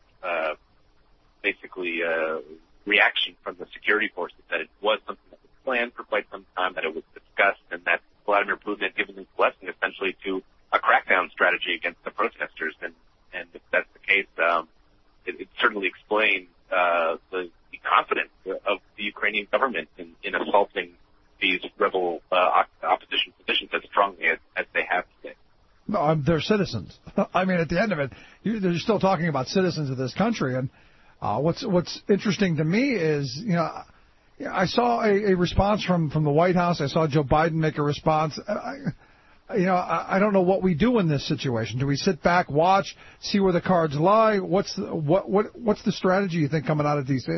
reaction from the security forces, that it was something that was planned for quite some time, that it was discussed, and that Vladimir Putin had given his blessing essentially to a crackdown strategy against the protesters. And if that's the case, it certainly explains the confidence of the Ukrainian government in assaulting these rebel opposition positions as strongly as they have today. No, they're citizens. I mean, at the end of it, they're still talking about citizens of this country. And what's interesting to me is, I saw a response from the White House. I saw Joe Biden make a response. I don't know what we do in this situation. Do we sit back, watch, see where the cards lie? What's the strategy you think coming out of D.C.?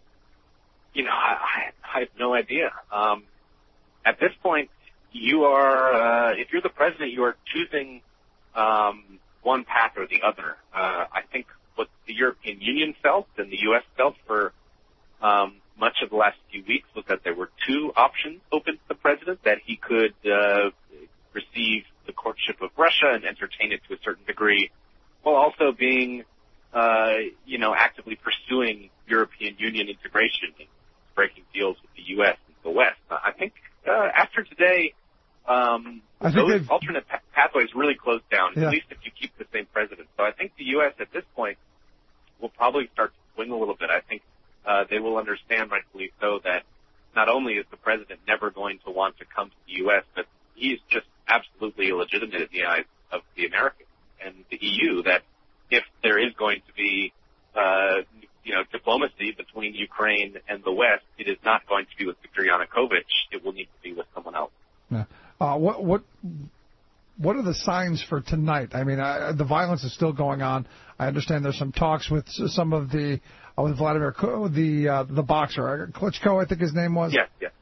I have no idea. At this point, you are, if you're the president, you are choosing one path or the other. I think what the European Union felt and the U.S. felt for much of the last few weeks was that there were two options open to the president, that he could receive the courtship of Russia and entertain it to a certain degree, while also being, actively pursuing European Union integration and breaking deals with the U.S. and the West. I think after today, those alternate pathways really closed down, at least if you keep the same president. So I think the U.S. at this point will probably start to swing a little bit. I think they will understand, rightfully so, that not only is the president never going to want to come to the U.S., but he's just absolutely illegitimate in the eyes of the Americans and the EU, that if there is going to be, diplomacy between Ukraine and the West, it is not going to be with Viktor Yanukovych. It will need to be with someone else. Yeah. What are the signs for tonight? I mean, the violence is still going on. I understand there's some talks with some of the with Vladimir, the boxer, Klitschko, I think his name was. Yes, yes.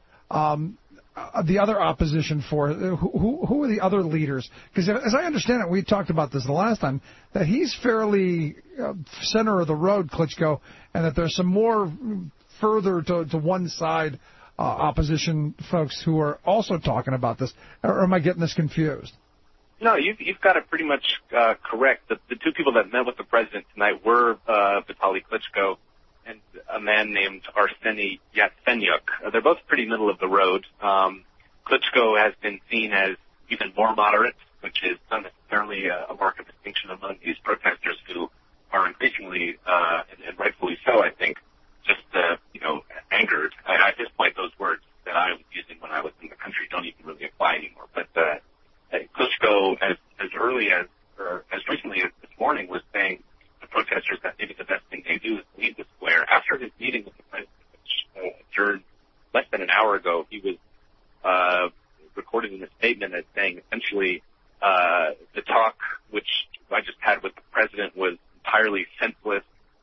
The other opposition for who are the other leaders? Because as I understand it, we talked about this the last time, that he's fairly center of the road, Klitschko, and that there's some more further to one side opposition folks who are also talking about this. Or am I getting this confused? No, you've got it pretty much correct. The two people that met with the president tonight were Vitaly Klitschko and a man named Arseny Yatsenyuk. They're both pretty middle of the road. Klitschko has been seen as even more moderate, which is not necessarily a mark of distinction among these protesters who are increasingly, and rightfully so, I think, just, angered. At this point, those words that I was using when I was in the country don't even really apply anymore. But Klitschko, as early as, or as recently as this morning, was saying to protesters that maybe the best thing they do is leave the square. After his meeting with the president, which adjourned less than an hour ago, he was recorded in a statement as saying essentially the talk which I just had with the president was entirely senseless.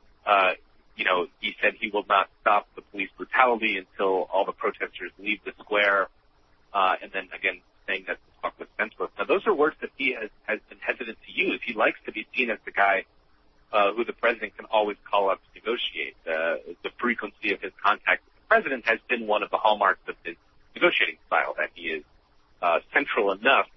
He said he will not stop the police brutality until all the protesters leave the square, and then again saying that the talk was senseless. Now, those are words that he has been hesitant to use. He likes to be seen as the guy who the president can always call up to negotiate. The frequency of his contact with the president has been one of the hallmarks of his negotiating style, that he is central enough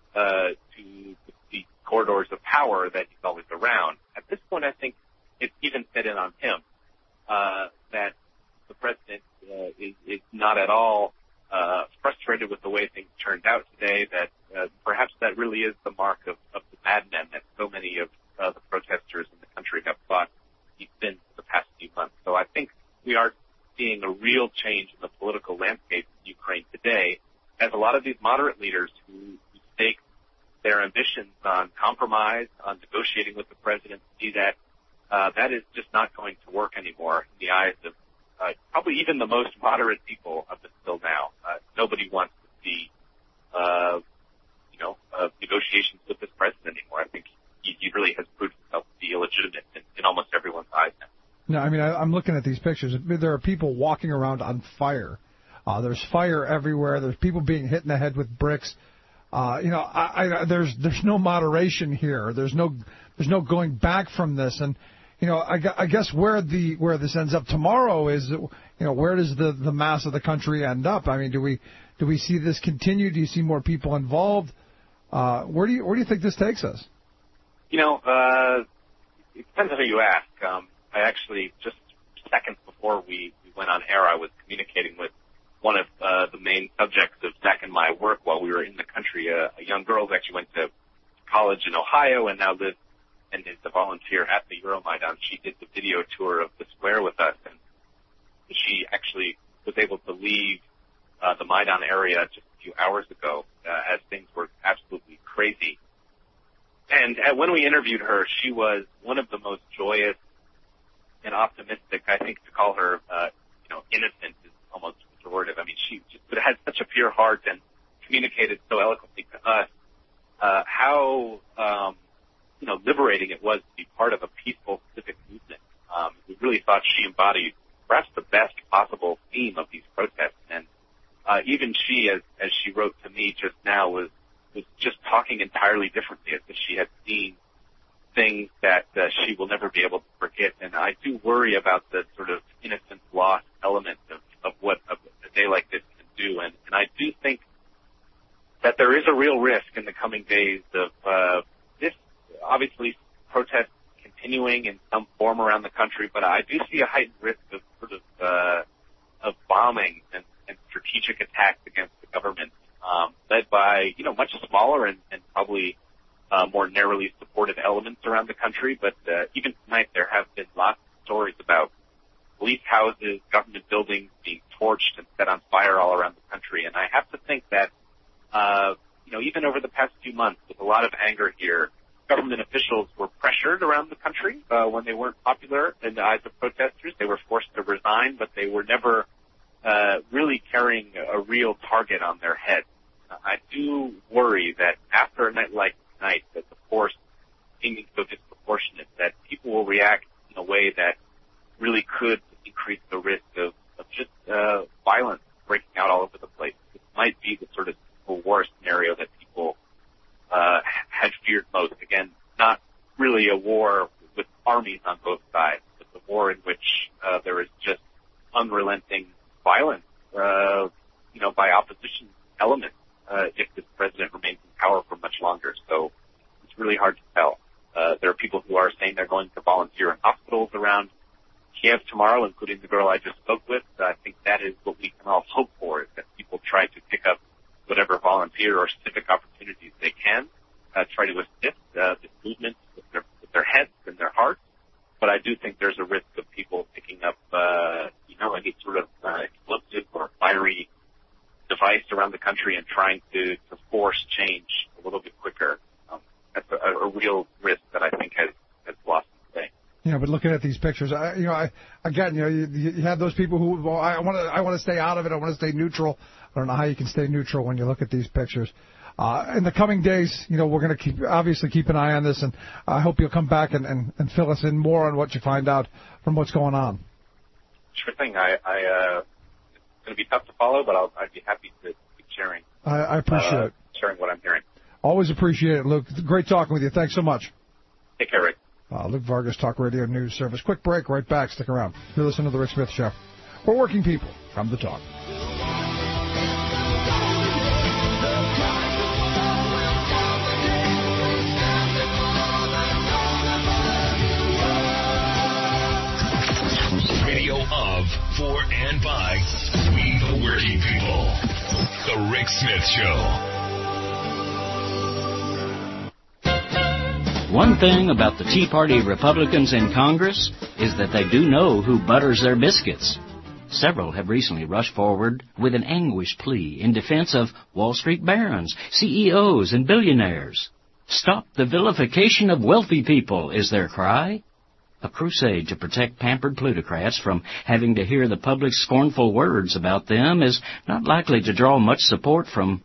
to the corridors of power that he's always around. At this point, I think it's even set in on him that the president is not at all frustrated with the way things turned out today, that perhaps that really is the mark of the madman that so many of the protesters in the country have thought he's been for the past few months. So I think we are seeing a real change in the political landscape in Ukraine today, as a lot of these moderate leaders who stake their ambitions on compromise, on negotiating with the president, see that that is just not going to work anymore in the eyes of probably even the most moderate people up until now. Nobody wants to see, negotiations with this president anymore. I think he really has proved himself to be illegitimate in almost everyone's eyes now. No, I mean, I'm looking at these pictures. There are people walking around on fire. There's fire everywhere. There's people being hit in the head with bricks. There's no moderation here. There's no going back from this. And I guess where this ends up tomorrow is, where does the mass of the country end up? I mean, do we see this continue? Do you see more people involved? Where do you think this takes us? It depends on who you ask. I actually, just seconds before we went on air, I was communicating with one of the main subjects of Zach and my work while we were in the country. A young girl who actually went to college in Ohio and now lives and is a volunteer at the Euromaidan. She did the video tour of the square with us, and she actually was able to leave the Maidan area just a few hours ago as things were absolutely crazy. And when we interviewed her, she was one of the most joyous and optimistic. I think to call her, innocent is almost pejorative. I mean, she just had such a pure heart and communicated so eloquently to us how liberating it was to be part of a peaceful civic movement. We really thought she embodied perhaps the best possible theme of these protests. And even she, as she wrote to me just now, was just talking entirely differently, as if she had seen things that she will never be able to forget. And I do worry about the sort of innocence loss element of what a day like this can do. And I do think that there is a real risk in the coming days of this, obviously, protest continuing in some form around the country, but I do see a heightened risk of sort of bombing and strategic attacks against the government, led by, much smaller and probably more narrowly supported elements around the country. But even tonight, there have been lots of stories about police houses, government buildings being torched and set on fire all around the country. And I have to think that, even over the past few months, with a lot of anger here, government officials were pressured around the country when they weren't popular in the eyes of protesters. They were forced to resign, but they were never really carrying a real target on their head. I do worry that after a night like tonight, that the force seeming so disproportionate disproportionate, that people will react in a way that really could increase the risk of just violence breaking out all over the place. It might be the sort of war scenario that people had feared most. Again, not really a war with armies on both sides, but the war in which there is just unrelenting violence, by opposition elements if this president remains in power for much longer. So it's really hard to tell. There are people who are saying they're going to volunteer in hospitals around Kiev tomorrow, including the girl I just spoke with. I think that is what we can all hope for, is that people try to pick up whatever volunteer or civic opportunities they can, try to assist this movement with their heads and their hearts. But I do think there's a risk of people picking up, any sort of explosive or fiery device around the country and trying to force change a little bit quicker. That's a real risk that I think has lost today. Yeah, but looking at these pictures, you have those people who, well, I want to stay out of it. I want to stay neutral. I don't know how you can stay neutral when you look at these pictures. In the coming days, we're going to keep an eye on this, and I hope you'll come back and fill us in more on what you find out from what's going on. Sure thing. It's going to be tough to follow, but I'd be happy to keep sharing. I appreciate it. Sharing what I'm hearing. Always appreciate it, Luke. Great talking with you. Thanks so much. Take care, Rick. Luke Vargas, Talk Radio News Service. Quick break, right back. Stick around. You're listening to The Rick Smith Show. For working people, come to talk. Radio of, for, and by we the working people. The Rick Smith Show. One thing about the Tea Party Republicans in Congress is that they do know who butters their biscuits. Several have recently rushed forward with an anguished plea in defense of Wall Street barons, CEOs, and billionaires. Stop the vilification of wealthy people, is their cry. A crusade to protect pampered plutocrats from having to hear the public's scornful words about them is not likely to draw much support from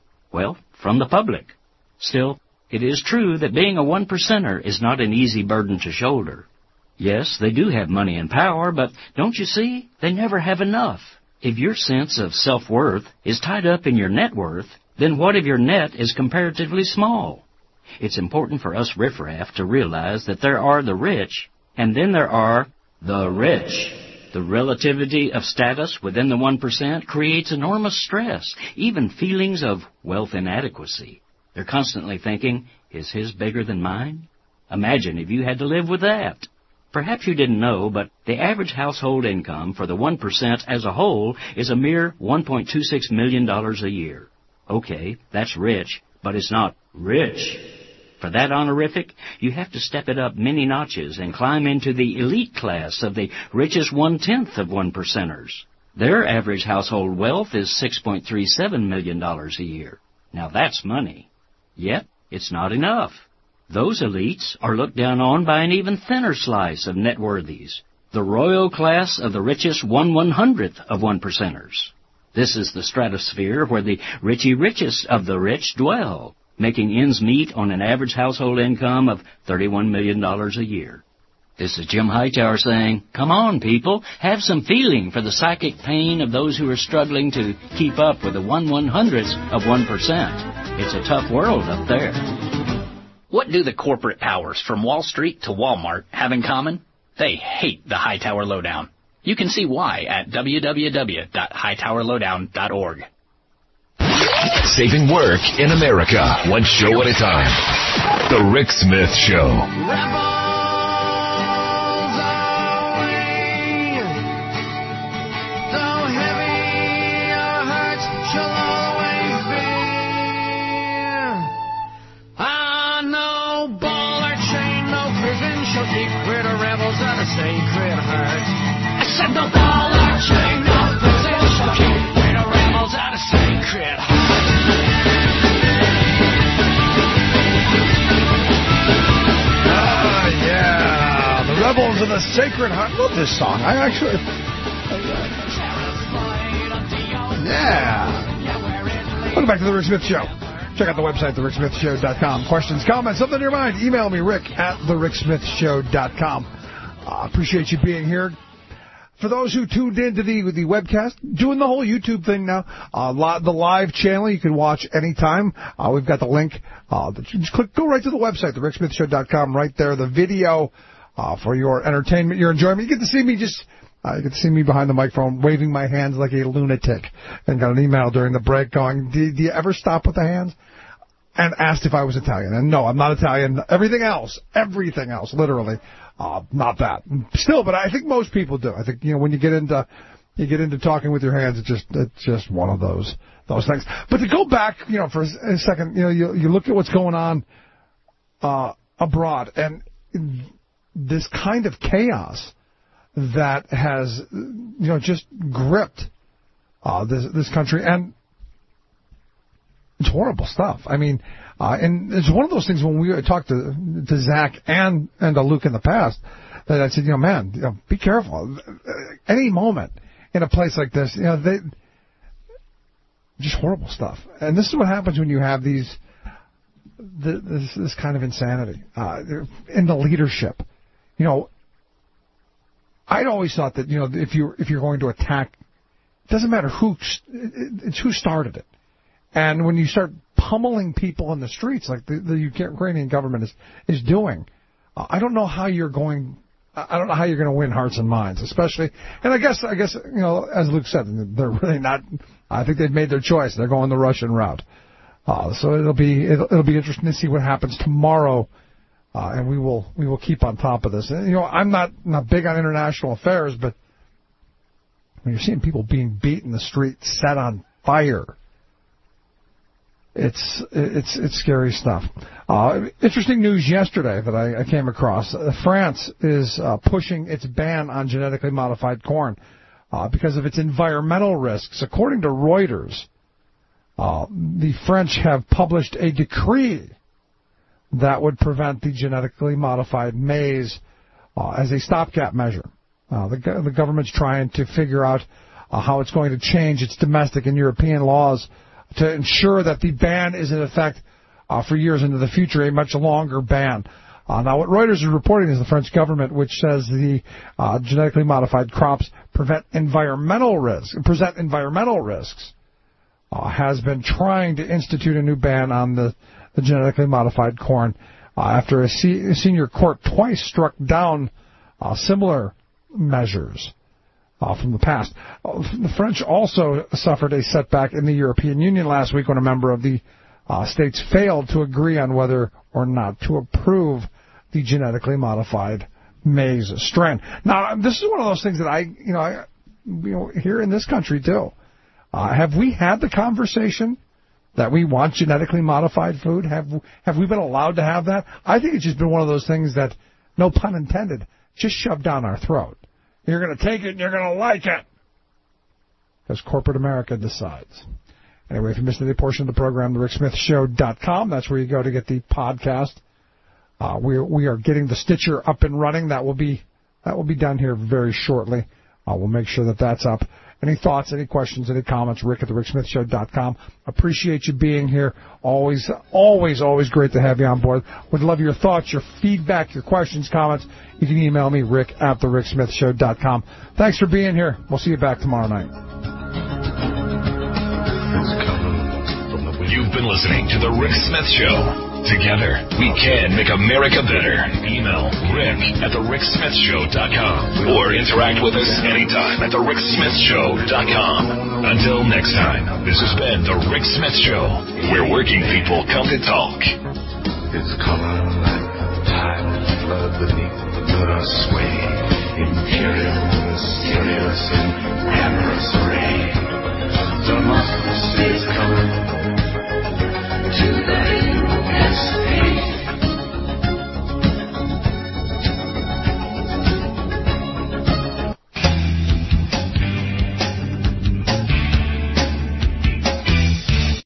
the public. Still, it is true that being a one-percenter is not an easy burden to shoulder. Yes, they do have money and power, but don't you see? They never have enough. If your sense of self-worth is tied up in your net worth, then what if your net is comparatively small? It's important for us riffraff to realize that there are the rich, and then there are the rich. The relativity of status within the 1% creates enormous stress, even feelings of wealth inadequacy. They're constantly thinking, is his bigger than mine? Imagine if you had to live with that. Perhaps you didn't know, but the average household income for the 1% as a whole is a mere $1.26 million a year. Okay, that's rich, but it's not rich. For that honorific, you have to step it up many notches and climb into the elite class of the richest 1/10 of 1%ers. Their average household wealth is $6.37 million a year. Now that's money. Yet, it's not enough. Those elites are looked down on by an even thinner slice of net worthies, the royal class of the richest 1/100th of 1%ers. This is the stratosphere where the richest of the rich dwell, making ends meet on an average household income of $31 million a year. This is Jim Hightower saying, come on, people, have some feeling for the psychic pain of those who are struggling to keep up with the 1/100th of 1%. It's a tough world up there. What do the corporate powers from Wall Street to Walmart have in common? They hate the Hightower Lowdown. You can see why at www.hightowerlowdown.org. Saving work in America, one show at a time. The Rick Smith Show. Sacred heart. I said no ball or chain, no prison shall keep rid of rebels out of sacred heart. Yeah, the rebels of the Sacred Heart. I love this song. I actually. Yeah. Welcome back to the Rick Smith Show. Check out the website, thericksmithshow.com. Questions, comments, something in your mind, email me, Rick at thericksmithshow.com. Appreciate you being here. For those who tuned into the webcast, doing the whole YouTube thing now, the live channel you can watch anytime. We've got the link. Just go right to the website, thericksmithshow.com. Right there, the video for your entertainment, your enjoyment. You get to see me you get to see me behind the microphone waving my hands like a lunatic. And got an email during the break going, do you ever stop with the hands? And asked if I was Italian. And no, I'm not Italian. Everything else, literally. Not that. Still, but I think most people do. I think, when you get into talking with your hands, it's just one of those things. But to go back, for a second, you look at what's going on abroad, and this kind of chaos that has, just gripped this country, and it's horrible stuff. I mean, and it's one of those things when we talked to Zach and to Luke in the past, that I said, be careful. Any moment in a place like this, just horrible stuff. And this is what happens when you have this kind of insanity in the leadership. I'd always thought that, if you're going to attack, it doesn't matter it's who started it. And when you start pummeling people in the streets like the Ukrainian government is doing, I don't know how you're going to win hearts and minds, especially. And I guess as Luke said, they're really not. I think they've made their choice. They're going the Russian route. So it'll be interesting to see what happens tomorrow, and we will keep on top of this. And, I'm not big on international affairs, but when you're seeing people being beat in the street, set on fire. It's scary stuff. Interesting news yesterday that I came across. France is pushing its ban on genetically modified corn because of its environmental risks. According to Reuters, the French have published a decree that would prevent the genetically modified maize as a stopgap measure. The government's trying to figure out how it's going to change its domestic and European laws to ensure that the ban is in effect for years into the future, a much longer ban. Now, what Reuters is reporting is the French government, which says the genetically modified crops present environmental risks, has been trying to institute a new ban on the genetically modified corn after a senior court twice struck down similar measures from the past. The French also suffered a setback in the European Union last week when a member of the states failed to agree on whether or not to approve the genetically modified maize strain. Now, this is one of those things that I here in this country too. Have we had the conversation that we want genetically modified food? Have we been allowed to have that? I think it's just been one of those things that, no pun intended, just shoved down our throat. You're going to take it and you're going to like it. Because corporate America decides. Anyway, if you missed any portion of the program, thericksmithshow.com. That's where you go to get the podcast. We are getting the Stitcher up and running. That will be done here very shortly. We'll make sure that that's up. Any thoughts, any questions, any comments, Rick at thericksmithshow.com. Appreciate you being here. Always great to have you on board. Would love your thoughts, your feedback, your questions, comments. You can email me, Rick at thericksmithshow.com. Thanks for being here. We'll see you back tomorrow night. You've been listening to The Rick Smith Show. Together, we can make America better. Email Rick at thericksmithshow.com or interact with us anytime at thericksmithshow.com. Until next time, this has been The Rick Smith Show, where working people come to talk. It's color like